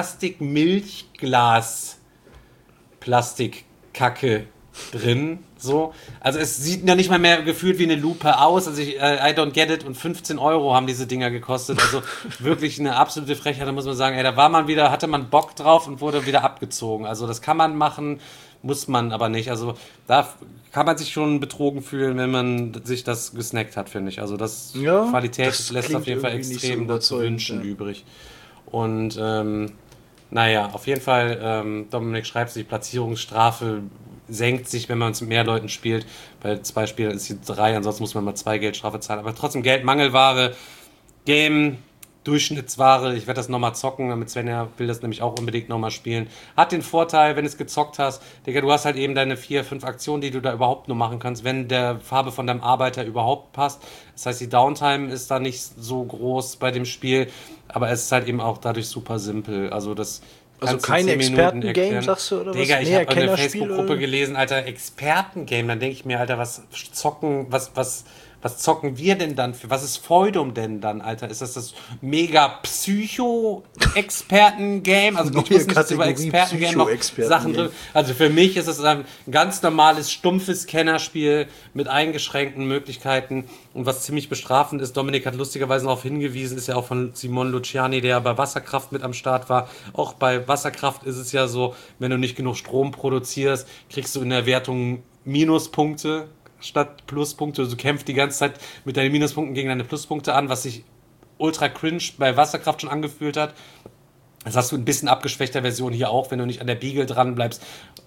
Plastikkacke drin. So. Also es sieht ja nicht mal mehr gefühlt wie eine Lupe aus. Also I don't get it. Und 15 € haben diese Dinger gekostet. Also wirklich eine absolute Frechheit. Da muss man sagen, hatte man Bock drauf und wurde wieder abgezogen. Also das kann man machen, muss man aber nicht. Also da kann man sich schon betrogen fühlen, wenn man sich das gesnackt hat, finde ich. Also Qualität lässt auf jeden Fall extrem dazu wünschen übrig. Und auf jeden Fall, Dominik schreibt, die Platzierungsstrafe senkt sich, wenn man es mit mehr Leuten spielt. Bei 2 Spielern ist sie 3, ansonsten muss man mal 2 Geldstrafe zahlen. Aber trotzdem Geldmangelware, Game, Durchschnittsware. Ich werde das nochmal zocken, damit Sven will das nämlich auch unbedingt nochmal spielen. Hat den Vorteil, wenn du es gezockt hast, Digga, du hast halt eben deine 4, 5 Aktionen, die du da überhaupt nur machen kannst, wenn der Farbe von deinem Arbeiter überhaupt passt. Das heißt, die Downtime ist da nicht so groß bei dem Spiel, aber es ist halt eben auch dadurch super simpel. Also
kein Experten-Game, sagst du, oder was?
Digga, ich habe eine Facebook-Gruppe gelesen, Alter, Experten-Game. Dann denke ich mir, Alter, was zocken wir denn dann für? Was ist Feudum denn dann, Alter? Ist das mega Psycho-Experten-Game? Also ich muss nicht über Experten-Game noch Sachen drin. Also für mich ist es ein ganz normales, stumpfes Kennerspiel mit eingeschränkten Möglichkeiten und was ziemlich bestrafend ist. Dominik hat lustigerweise darauf hingewiesen, ist ja auch von Simon Luciani, der bei Wasserkraft mit am Start war. Auch bei Wasserkraft ist es ja so, wenn du nicht genug Strom produzierst, kriegst du in der Wertung Minuspunkte statt Pluspunkte. Also du kämpfst die ganze Zeit mit deinen Minuspunkten gegen deine Pluspunkte an, was sich ultra cringe bei Wasserkraft schon angefühlt hat. Das hast du ein bisschen abgeschwächter Version hier auch, wenn du nicht an der Beagle dran bleibst.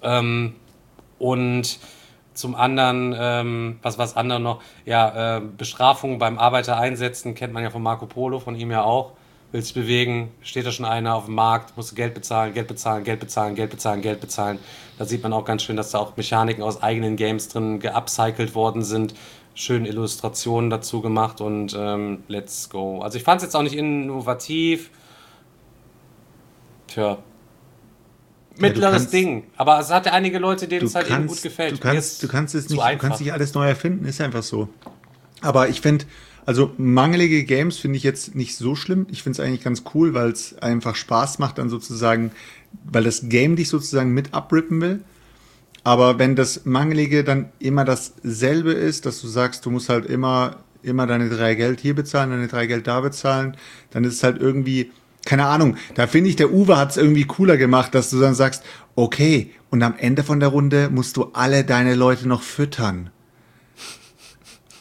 Und zum anderen, was andere noch? Ja, Bestrafung beim Arbeiter einsetzen, kennt man ja von Marco Polo, von ihm ja auch. Willst dich bewegen, steht da schon einer auf dem Markt, musst du Geld bezahlen. Da sieht man auch ganz schön, dass da auch Mechaniken aus eigenen Games drin geupcycelt worden sind. Schöne Illustrationen dazu gemacht und let's go. Also ich fand es jetzt auch nicht innovativ. Tja. Mittleres Ding. Aber es hat ja einige Leute, denen es halt eben gut gefällt.
Du kannst nicht alles neu erfinden, ist einfach so. Aber ich finde, also mangelige Games finde ich jetzt nicht so schlimm. Ich finde es eigentlich ganz cool, weil es einfach Spaß macht, dann sozusagen, weil das Game dich sozusagen mit abrippen will. Aber wenn das Mangelige dann immer dasselbe ist, dass du sagst, du musst halt immer deine 3 Geld hier bezahlen, deine 3 Geld da bezahlen, dann ist es halt irgendwie, keine Ahnung, da finde ich, der Uwe hat es irgendwie cooler gemacht, dass du dann sagst, okay, und am Ende von der Runde musst du alle deine Leute noch füttern.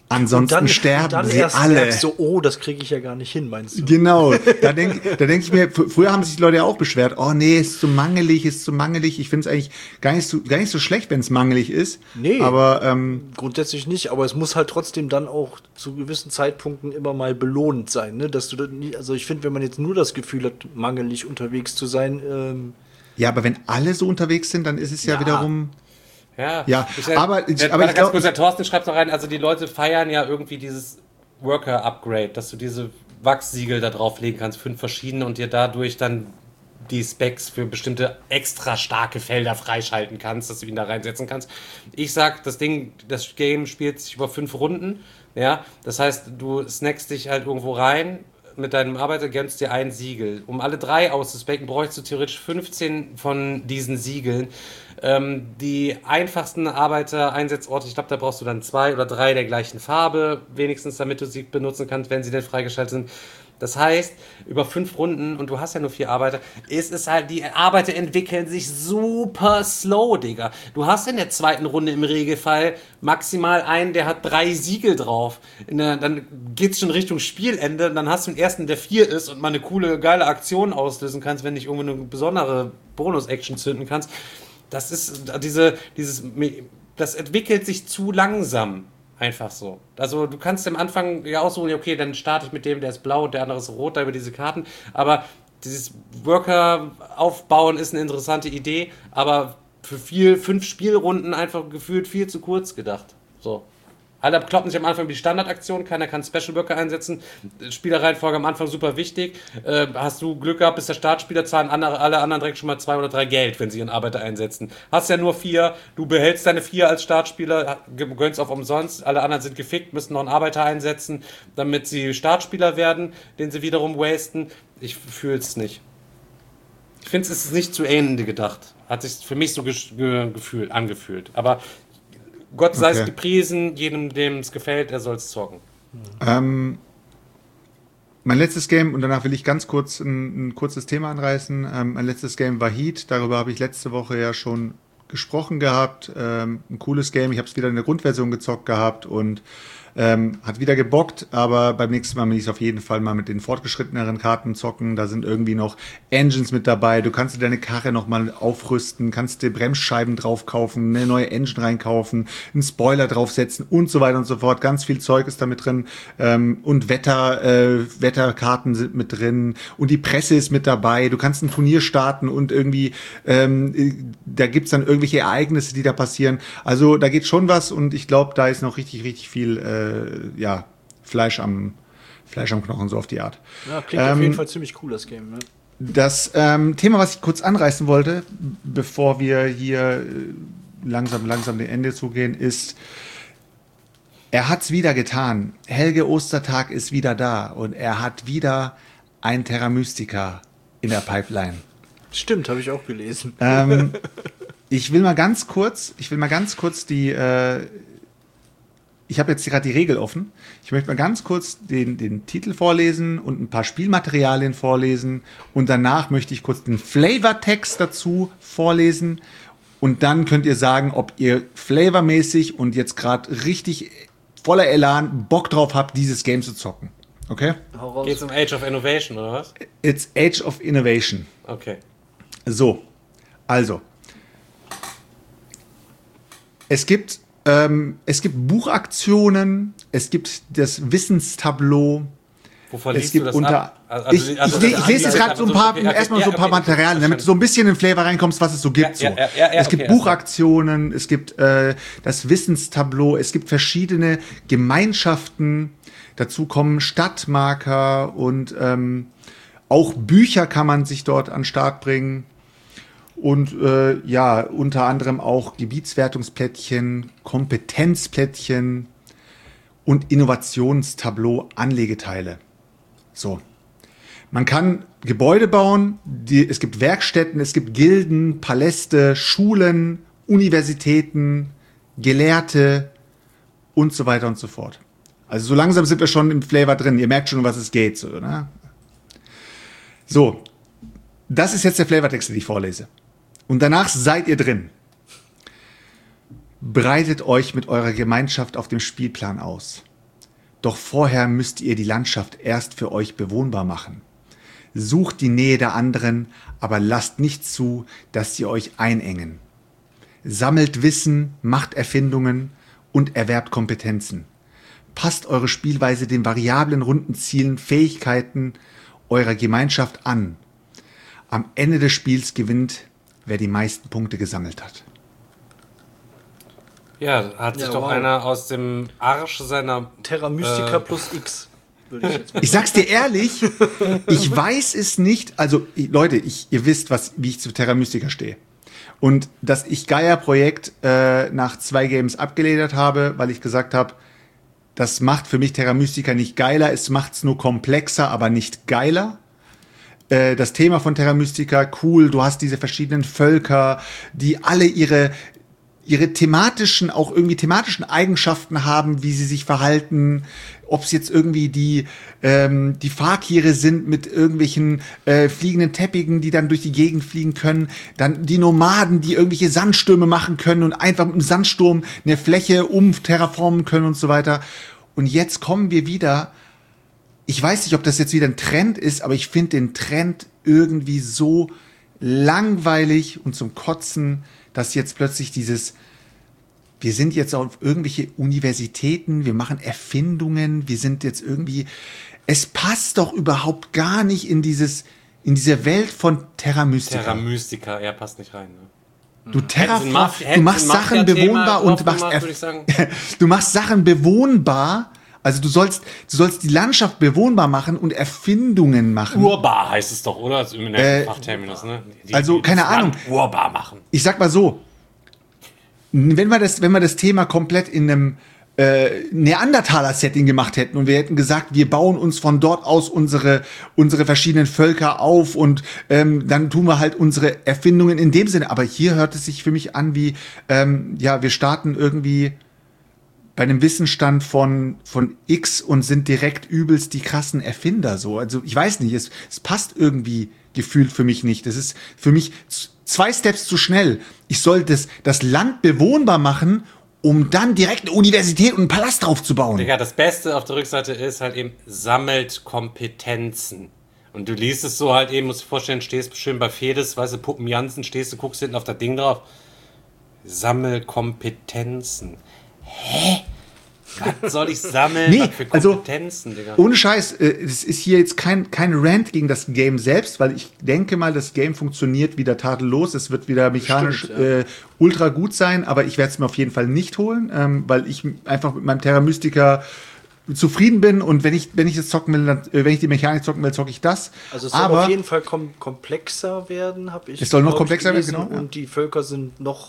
Ansonsten sterben
dann
sie
erst
alle.
merkst du, oh, das kriege ich ja gar nicht hin, meinst du?
Genau, da denk ich mir, früher haben sich die Leute ja auch beschwert, oh nee, ist zu mangelig. Ich finde es eigentlich gar nicht so schlecht, wenn es mangelig ist.
Nee,
aber
grundsätzlich nicht, aber es muss halt trotzdem dann auch zu gewissen Zeitpunkten immer mal belohnt sein, ne? Dass du das nie, also ich finde, wenn man jetzt nur das Gefühl hat, mangelig unterwegs zu sein,
ja, aber wenn alle so unterwegs sind, dann ist es ja wiederum...
Ja,
aber
ganz kurz, der Thorsten schreibt noch rein, also die Leute feiern ja irgendwie dieses Worker-Upgrade, dass du diese Wachssiegel da drauflegen kannst, 5 verschiedene und dir dadurch dann die Specs für bestimmte extra starke Felder freischalten kannst, dass du ihn da reinsetzen kannst. Ich sag, das Game spielt sich über 5 Runden, ja, das heißt, du snackst dich halt irgendwo rein, mit deinem Arbeiter gönnst dir ein Siegel. Um alle 3 auszuspecken, bräuchst du theoretisch 15 von diesen Siegeln. Die einfachsten Arbeiter-Einsatzorte, ich glaube, da brauchst du dann 2 oder 3 der gleichen Farbe, wenigstens, damit du sie benutzen kannst, wenn sie denn freigeschaltet sind. Das heißt, über 5 Runden, und du hast ja nur 4 Arbeiter, ist es halt, die Arbeiter entwickeln sich super slow, Digga. Du hast in der 2. Runde im Regelfall maximal einen, der hat 3 Siegel drauf. Dann geht's schon Richtung Spielende, und dann hast du einen ersten, der 4 ist und mal eine coole, geile Aktion auslösen kannst, wenn dich irgendwo eine besondere Bonus-Action zünden kannst. Das ist das entwickelt sich zu langsam. Einfach so. Also du kannst am Anfang ja aussuchen, okay, dann starte ich mit dem, der ist blau und der andere ist rot, da über diese Karten. Aber dieses Worker aufbauen ist eine interessante Idee, aber für 5 Spielrunden einfach gefühlt viel zu kurz gedacht. So. Alle kloppen sich am Anfang die Standardaktion, keiner kann Special Worker einsetzen. Spielerreihenfolge am Anfang super wichtig. Hast du Glück gehabt, bis der Startspieler zahlen alle anderen direkt schon mal 2 oder 3 Geld, wenn sie ihren Arbeiter einsetzen. Hast ja nur 4, du behältst deine 4 als Startspieler, gönnst auf umsonst, alle anderen sind gefickt, müssen noch einen Arbeiter einsetzen, damit sie Startspieler werden, den sie wiederum wasten. Ich fühle es nicht. Ich finde, es ist nicht zu Ende gedacht. Hat sich für mich so angefühlt. Aber Gott sei es gepriesen, jedem, dem es gefällt, er soll es zocken.
Mein letztes Game, und danach will ich ganz kurz ein kurzes Thema anreißen. Mein letztes Game war Heat, darüber habe ich letzte Woche ja schon gesprochen gehabt. Ein cooles Game, ich habe es wieder in der Grundversion gezockt gehabt und hat wieder gebockt, aber beim nächsten Mal will ich es auf jeden Fall mal mit den fortgeschritteneren Karten zocken. Da sind irgendwie noch Engines mit dabei. Du kannst dir deine Karre nochmal aufrüsten, kannst dir Bremsscheiben drauf kaufen, eine neue Engine reinkaufen, einen Spoiler draufsetzen und so weiter und so fort. Ganz viel Zeug ist da mit drin. Und Wetterkarten sind mit drin und die Presse ist mit dabei. Du kannst ein Turnier starten und irgendwie da gibt's dann irgendwelche Ereignisse, die da passieren. Also da geht schon was und ich glaube, da ist noch richtig, richtig viel Fleisch am Knochen, so auf die Art.
Ja, klingt auf jeden Fall ziemlich cool, das Game. Ne?
Das Thema, was ich kurz anreißen wollte, bevor wir hier langsam dem Ende zugehen, ist, er hat's wieder getan. Helge Ostertag ist wieder da und er hat wieder ein Terra Mystica in der Pipeline.
Stimmt, habe ich auch gelesen.
Ich will mal ganz kurz die ich habe jetzt gerade die Regel offen. Ich möchte mal ganz kurz den Titel vorlesen und ein paar Spielmaterialien vorlesen. Und danach möchte ich kurz den Flavortext dazu vorlesen. Und dann könnt ihr sagen, ob ihr flavormäßig und jetzt gerade richtig voller Elan Bock drauf habt, dieses Game zu zocken. Okay?
Geht's um Age of Innovation, oder was?
It's Age of Innovation.
Okay.
So, also. Es gibt Buchaktionen, es gibt das Wissenstableau.
Wovon liest du das ab?
Ich lese jetzt gerade so ein paar, erstmal so ein paar Materialien, damit du so ein bisschen in den Flavor reinkommst, was es so gibt. Es gibt Buchaktionen, es gibt das Wissenstableau, es gibt verschiedene Gemeinschaften, dazu kommen Stadtmarker und auch Bücher kann man sich dort an den Start bringen. Und unter anderem auch Gebietswertungsplättchen, Kompetenzplättchen und Innovationstableau Anlegeteile. So. Man kann Gebäude bauen, es gibt Werkstätten, es gibt Gilden, Paläste, Schulen, Universitäten, Gelehrte und so weiter und so fort. Also so langsam sind wir schon im Flavor drin. Ihr merkt schon, um was es geht. So, ne? So, das ist jetzt der Flavortext, den ich vorlese. Und danach seid ihr drin. Breitet euch mit eurer Gemeinschaft auf dem Spielplan aus. Doch vorher müsst ihr die Landschaft erst für euch bewohnbar machen. Sucht die Nähe der anderen, aber lasst nicht zu, dass sie euch einengen. Sammelt Wissen, macht Erfindungen und erwerbt Kompetenzen. Passt eure Spielweise den variablen Rundenzielen, Fähigkeiten eurer Gemeinschaft an. Am Ende des Spiels gewinnt, wer die meisten Punkte gesammelt hat.
Ja, hat sich doch einer aus dem Arsch seiner...
Terra Mystica plus X. Würde ich jetzt mal
Ich sag's dir ehrlich, ich weiß es nicht. Also, Leute, ihr wisst, wie ich zu Terra Mystica stehe. Und dass ich Gaia-Projekt nach 2 Games abgeledert habe, weil ich gesagt habe, das macht für mich Terra Mystica nicht geiler, es macht's nur komplexer, aber nicht geiler. Das Thema von Terra Mystica, cool, du hast diese verschiedenen Völker, die alle ihre thematischen Eigenschaften haben, wie sie sich verhalten, ob es jetzt irgendwie die Fakire sind mit irgendwelchen fliegenden Teppichen, die dann durch die Gegend fliegen können, dann die Nomaden, die irgendwelche Sandstürme machen können und einfach mit einem Sandsturm eine Fläche terraformen können und so weiter. Und jetzt kommen wir wieder, ich weiß nicht, ob das jetzt wieder ein Trend ist, aber ich finde den Trend irgendwie so langweilig und zum Kotzen, dass jetzt plötzlich wir sind jetzt auf irgendwelche Universitäten, wir machen Erfindungen, wir sind jetzt irgendwie, es passt doch überhaupt gar nicht in diese Welt von Terra Mystica.
Terra Mystica, er passt nicht rein, ne?
Du machst Sachen bewohnbar und du machst Sachen bewohnbar. Also du sollst die Landschaft bewohnbar machen und Erfindungen machen.
Urbar heißt es doch, oder? Das ist im Fachterminus, ne?
Keine Ahnung.
Urbar machen.
Ich sag mal so, wenn wir das Thema komplett in einem Neandertaler-Setting gemacht hätten und wir hätten gesagt, wir bauen uns von dort aus unsere verschiedenen Völker auf und dann tun wir halt unsere Erfindungen in dem Sinne. Aber hier hört es sich für mich an wie, wir starten irgendwie bei einem Wissensstand von X und sind direkt übelst die krassen Erfinder so. Also ich weiß nicht, es passt irgendwie gefühlt für mich nicht. Das ist für mich 2 Steps zu schnell. Ich soll das Land bewohnbar machen, um dann direkt eine Universität und einen Palast draufzubauen.
Digga, das Beste auf der Rückseite ist halt eben, sammelt Kompetenzen. Und du liest es so halt eben, musst dir vorstellen, stehst schön bei Fedes, weißt du, Puppen Jansen, stehst du, guckst hinten auf das Ding drauf. Sammel Kompetenzen. Hä? Was soll ich sammeln?
Nee,
was für Kompetenzen, Digga?
Ohne Scheiß, es ist hier jetzt kein Rant gegen das Game selbst, weil ich denke mal, das Game funktioniert wieder tadellos. Es wird wieder mechanisch ultra gut sein, aber ich werde es mir auf jeden Fall nicht holen, weil ich einfach mit meinem Terra Mystica zufrieden bin und wenn ich das zocken will, wenn ich die Mechanik zocken will, zocke ich das.
Also es soll auf jeden Fall komplexer werden, habe ich.
Es soll noch komplexer werden, genau.
Und die Völker sind noch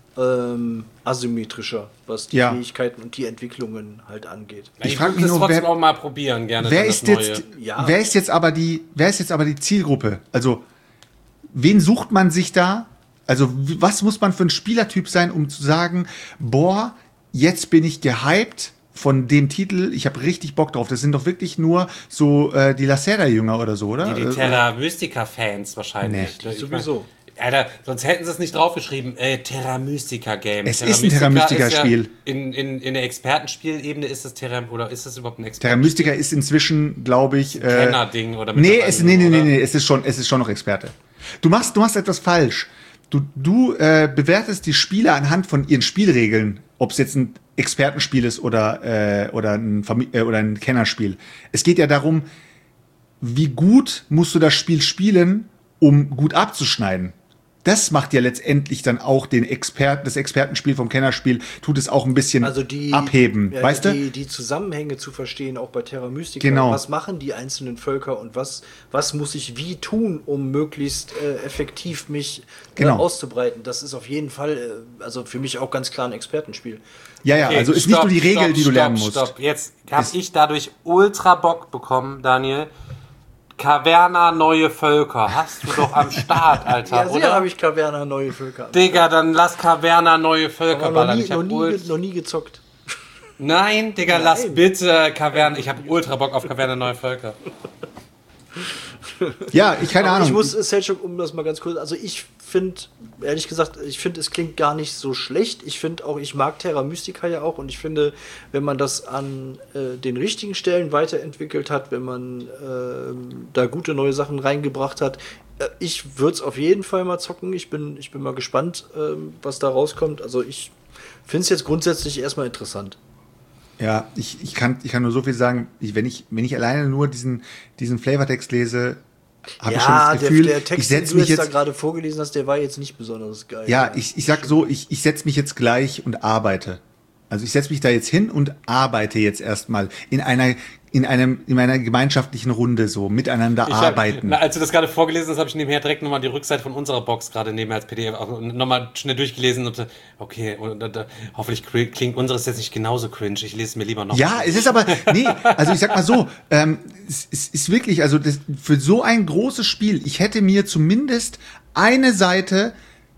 asymmetrischer, was die Fähigkeiten und die Entwicklungen halt angeht.
Ich frage mich nur, auch mal probieren, gerne.
Wer ist jetzt aber die Zielgruppe? Also, wen sucht man sich da? Also, was muss man für ein Spielertyp sein, um zu sagen, boah, jetzt bin ich gehypt von dem Titel, ich habe richtig Bock drauf. Das sind doch wirklich nur so die Lacerda-Jünger oder so, oder?
Die Terra Mystica-Fans wahrscheinlich.
Nee, sowieso.
Alter, sonst hätten sie es nicht draufgeschrieben. Terra Mystica Game.
Es ist ein Terra Mystica Spiel.
Ja in der Expertenspielebene ist das
Terra Mystica ist inzwischen, glaube ich,
Kenner-Ding oder
es ist schon noch Experte. Du machst etwas falsch. Du bewertest die Spieler anhand von ihren Spielregeln, ob es jetzt ein Expertenspiel ist oder ein Kennerspiel. Es geht ja darum, wie gut musst du das Spiel spielen, um gut abzuschneiden. Das macht ja letztendlich dann auch das Expertenspiel vom Kennerspiel, tut es auch ein bisschen abheben, weißt du?
Die Zusammenhänge zu verstehen, auch bei Terra Mystica.
Genau.
Was machen die einzelnen Völker und was muss ich wie tun, um möglichst effektiv mich auszubreiten. Das ist auf jeden Fall, also für mich auch ganz klar ein Expertenspiel.
Ja, okay, also ist nicht nur die Regel, die du lernen musst.
Jetzt habe ich dadurch ultra Bock bekommen, Daniel. Caverna Neue Völker. Hast du doch am Start, Alter,
ja, oder? Habe ich Caverna Neue Völker.
Digga, dann lass Caverna Neue Völker ballern. Ich habe
noch nie gezockt.
Nein, Digga, lass bitte Caverna. Ich habe ultra Bock auf Caverna Neue Völker.
Ja, keine Ahnung.
Ich muss Selchuk, um das mal ganz kurz, also ich finde, ehrlich gesagt, es klingt gar nicht so schlecht. Ich finde auch, ich mag Terra Mystica ja auch und ich finde, wenn man das an den richtigen Stellen weiterentwickelt hat, wenn man da gute neue Sachen reingebracht hat, ich würde es auf jeden Fall mal zocken. Ich bin mal gespannt, was da rauskommt. Also ich finde es jetzt grundsätzlich erstmal interessant.
Ja, ich kann nur so viel sagen, wenn ich alleine nur diesen Flavortext lese, habe ich schon das Gefühl,
der Text, den du jetzt da gerade vorgelesen hast, der war jetzt nicht besonders geil.
Ja, ich sag so, ich setze mich jetzt gleich und arbeite. Also ich setze mich da jetzt hin und arbeite jetzt erstmal in einer gemeinschaftlichen Runde so, miteinander arbeiten.
Als du das gerade vorgelesen hast, habe ich nebenher direkt nochmal die Rückseite von unserer Box gerade nebenher als PDF nochmal schnell durchgelesen und okay, und hoffentlich klingt unseres jetzt nicht genauso cringe. Ich lese es mir lieber noch.
Ja, es ist aber, nee, also ich sag mal so, es ist wirklich, also für so ein großes Spiel, ich hätte mir zumindest eine Seite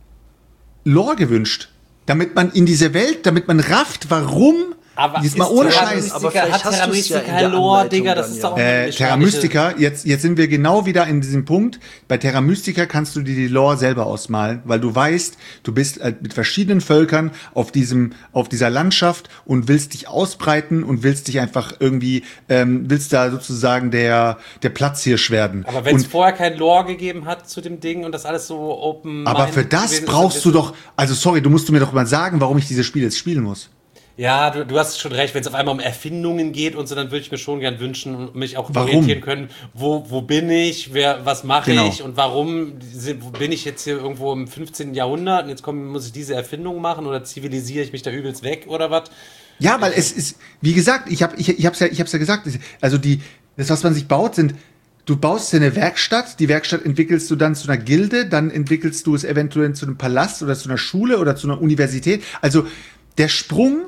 Lore gewünscht, damit man in diese Welt, damit man rafft, warum.
Aber
jetzt mal ohne Scheiß.
Aber vielleicht hast du es ja in der
Lore,
Anleitung
Digga, das ist auch
Terra Mystica, jetzt sind wir genau wieder in diesem Punkt. Bei Terra Mystica kannst du dir die Lore selber ausmalen, weil du weißt, du bist mit verschiedenen Völkern auf dieser Landschaft und willst dich ausbreiten und willst dich einfach irgendwie, willst da sozusagen der Platzhirsch werden.
Aber wenn es vorher kein Lore gegeben hat zu dem Ding und das alles so open.
Aber für das brauchst du doch, also sorry, du musst mir doch mal sagen, warum ich dieses Spiel jetzt spielen muss.
Ja, du hast schon recht, wenn es auf einmal um Erfindungen geht und so, dann würde ich mir schon gern wünschen und mich auch orientieren können, wo bin ich, was mache ich und warum bin ich jetzt hier irgendwo im 15. Jahrhundert und jetzt muss ich diese Erfindung machen oder zivilisiere ich mich da übelst weg oder was?
Ja, weil es ist, wie gesagt, ich hab's ja gesagt, also das, was man sich baut, du baust dir eine Werkstatt, die Werkstatt entwickelst du dann zu einer Gilde, dann entwickelst du es eventuell zu einem Palast oder zu einer Schule oder zu einer Universität. Also der Sprung,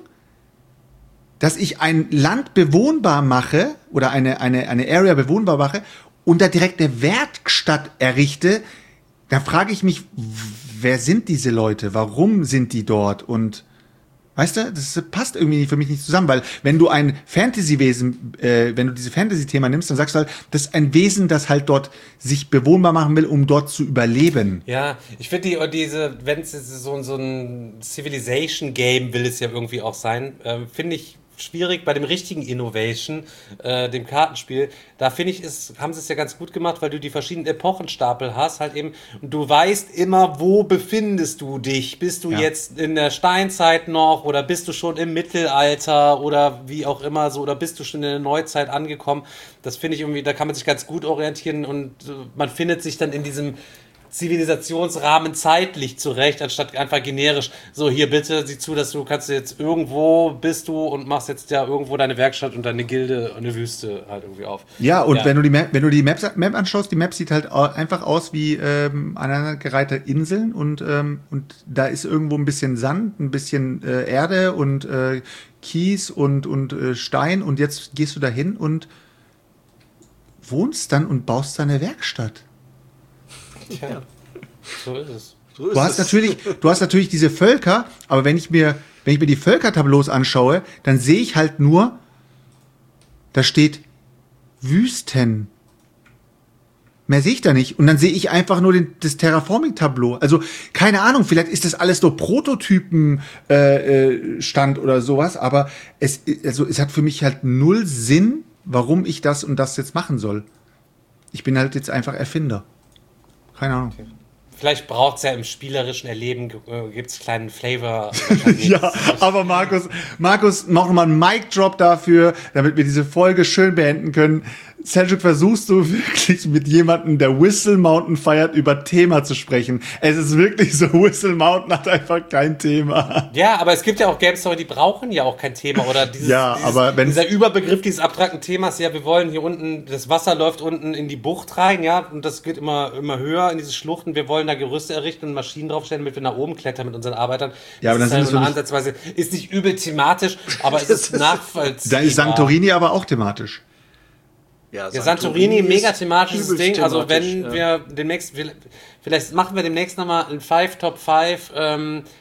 dass ich ein Land bewohnbar mache oder eine Area bewohnbar mache und da direkt eine Werkstatt errichte, da frage ich mich, wer sind diese Leute? Warum sind die dort? Und weißt du, das passt irgendwie für mich nicht zusammen, weil wenn du ein Fantasy-Wesen, wenn du dieses Fantasy-Thema nimmst, dann sagst du halt, das ist ein Wesen, das halt dort sich bewohnbar machen will, um dort zu überleben.
Ja, ich finde wenn es so ein Civilization-Game will es ja irgendwie auch sein, finde ich schwierig bei dem richtigen Innovation, dem Kartenspiel. Da finde ich, haben sie es ja ganz gut gemacht, weil du die verschiedenen Epochenstapel hast, halt eben, und du weißt immer, wo befindest du dich? Bist du jetzt in der Steinzeit noch oder bist du schon im Mittelalter oder wie auch immer so, oder bist du schon in der Neuzeit angekommen? Das finde ich irgendwie, da kann man sich ganz gut orientieren und man findet sich dann in diesem Zivilisationsrahmen zeitlich zurecht, anstatt einfach generisch, so hier bitte, sieh zu, dass du kannst jetzt irgendwo bist du und machst jetzt ja irgendwo deine Werkstatt und deine Gilde und eine Wüste halt irgendwie auf.
Ja, und wenn du die Map anschaust, die Map sieht halt einfach aus wie aneinandergereihte Inseln und da ist irgendwo ein bisschen Sand, ein bisschen Erde und Kies und Stein und jetzt gehst du da hin und wohnst dann und baust deine Werkstatt.
Ja, so ist es.
Du hast natürlich diese Völker, aber wenn ich mir die Völkertableaus anschaue, dann sehe ich halt nur, da steht Wüsten. Mehr sehe ich da nicht. Und dann sehe ich einfach nur das Terraforming-Tableau. Also, keine Ahnung, vielleicht ist das alles nur Prototypen-Stand oder sowas, aber es hat für mich halt null Sinn, warum ich das und das jetzt machen soll. Ich bin halt jetzt einfach Erfinder. Keine Ahnung.
Okay. Vielleicht braucht es ja im spielerischen Erleben, gibt es kleinen Flavor.
Ja, aber Markus, mach nochmal einen Mic-Drop dafür, damit wir diese Folge schön beenden können. Selchuk, versuchst du wirklich mit jemandem, der Whistle Mountain feiert, über Thema zu sprechen? Es ist wirklich so, Whistle Mountain hat einfach kein Thema.
Ja, aber es gibt ja auch Game Story, die brauchen ja auch kein Thema. Oder dieser Überbegriff dieses abstrakten Themas, ja, wir wollen hier unten, das Wasser läuft unten in die Bucht rein, ja, und das geht immer höher in diese Schluchten. Wir wollen da Gerüste errichten und Maschinen draufstellen, damit wir nach oben klettern mit unseren Arbeitern.
Ja, aber dann
ist halt ansatzweise, ist nicht übel thematisch, aber es ist nachvollziehbar.
Da ist Santorini aber auch thematisch.
Ja, Santorini, mega thematisches Ding. Also wenn wir demnächst, vielleicht machen wir demnächst nochmal ein Top 5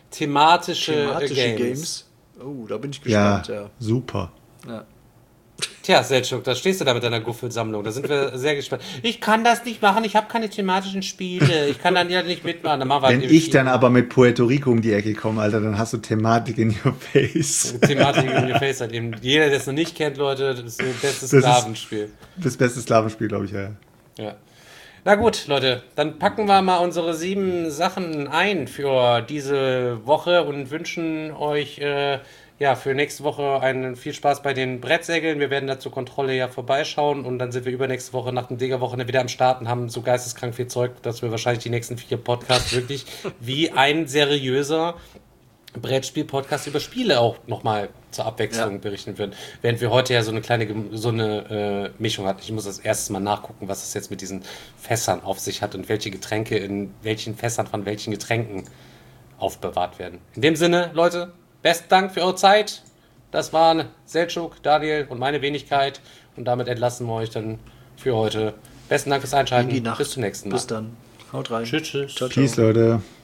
thematische Games.
Oh, da bin ich gespannt. Ja,
super.
Ja.
Tja, Seltschuk, da stehst du da mit deiner Guffelsammlung. Da sind wir sehr gespannt. Ich kann das nicht machen, ich habe keine thematischen Spiele. Ich kann dann ja nicht mitmachen.
Wenn ich dann aber mit Puerto Rico um die Ecke komme, Alter, dann hast du Thematik in your face.
Thematik in your face halt eben. Jeder, der es noch nicht kennt, Leute, das ist das beste Sklavenspiel.
Das beste Sklavenspiel, glaube ich, ja.
Ja. Na gut, Leute, dann packen wir mal unsere 7 Sachen ein für diese Woche und wünschen euch für nächste Woche einen viel Spaß bei den Brettsägeln. Wir werden da zur Kontrolle ja vorbeischauen und dann sind wir übernächste Woche nach dem Digger-Wochenende wieder am Start und haben so geisteskrank viel Zeug, dass wir wahrscheinlich die nächsten 4 Podcasts wirklich wie ein seriöser Brettspiel-Podcast über Spiele auch nochmal zur Abwechslung berichten würden. Während wir heute ja so eine kleine Mischung hatten. Ich muss das erste Mal nachgucken, was es jetzt mit diesen Fässern auf sich hat und welche Getränke in welchen Fässern von welchen Getränken aufbewahrt werden. In dem Sinne, Leute, besten Dank für eure Zeit. Das waren Seltschuk, Daniel und meine Wenigkeit. Und damit entlassen wir euch dann für heute. Besten Dank fürs Einschalten. Bis zum nächsten Mal.
Bis dann. Haut rein.
Tschüss.
Peace, Leute.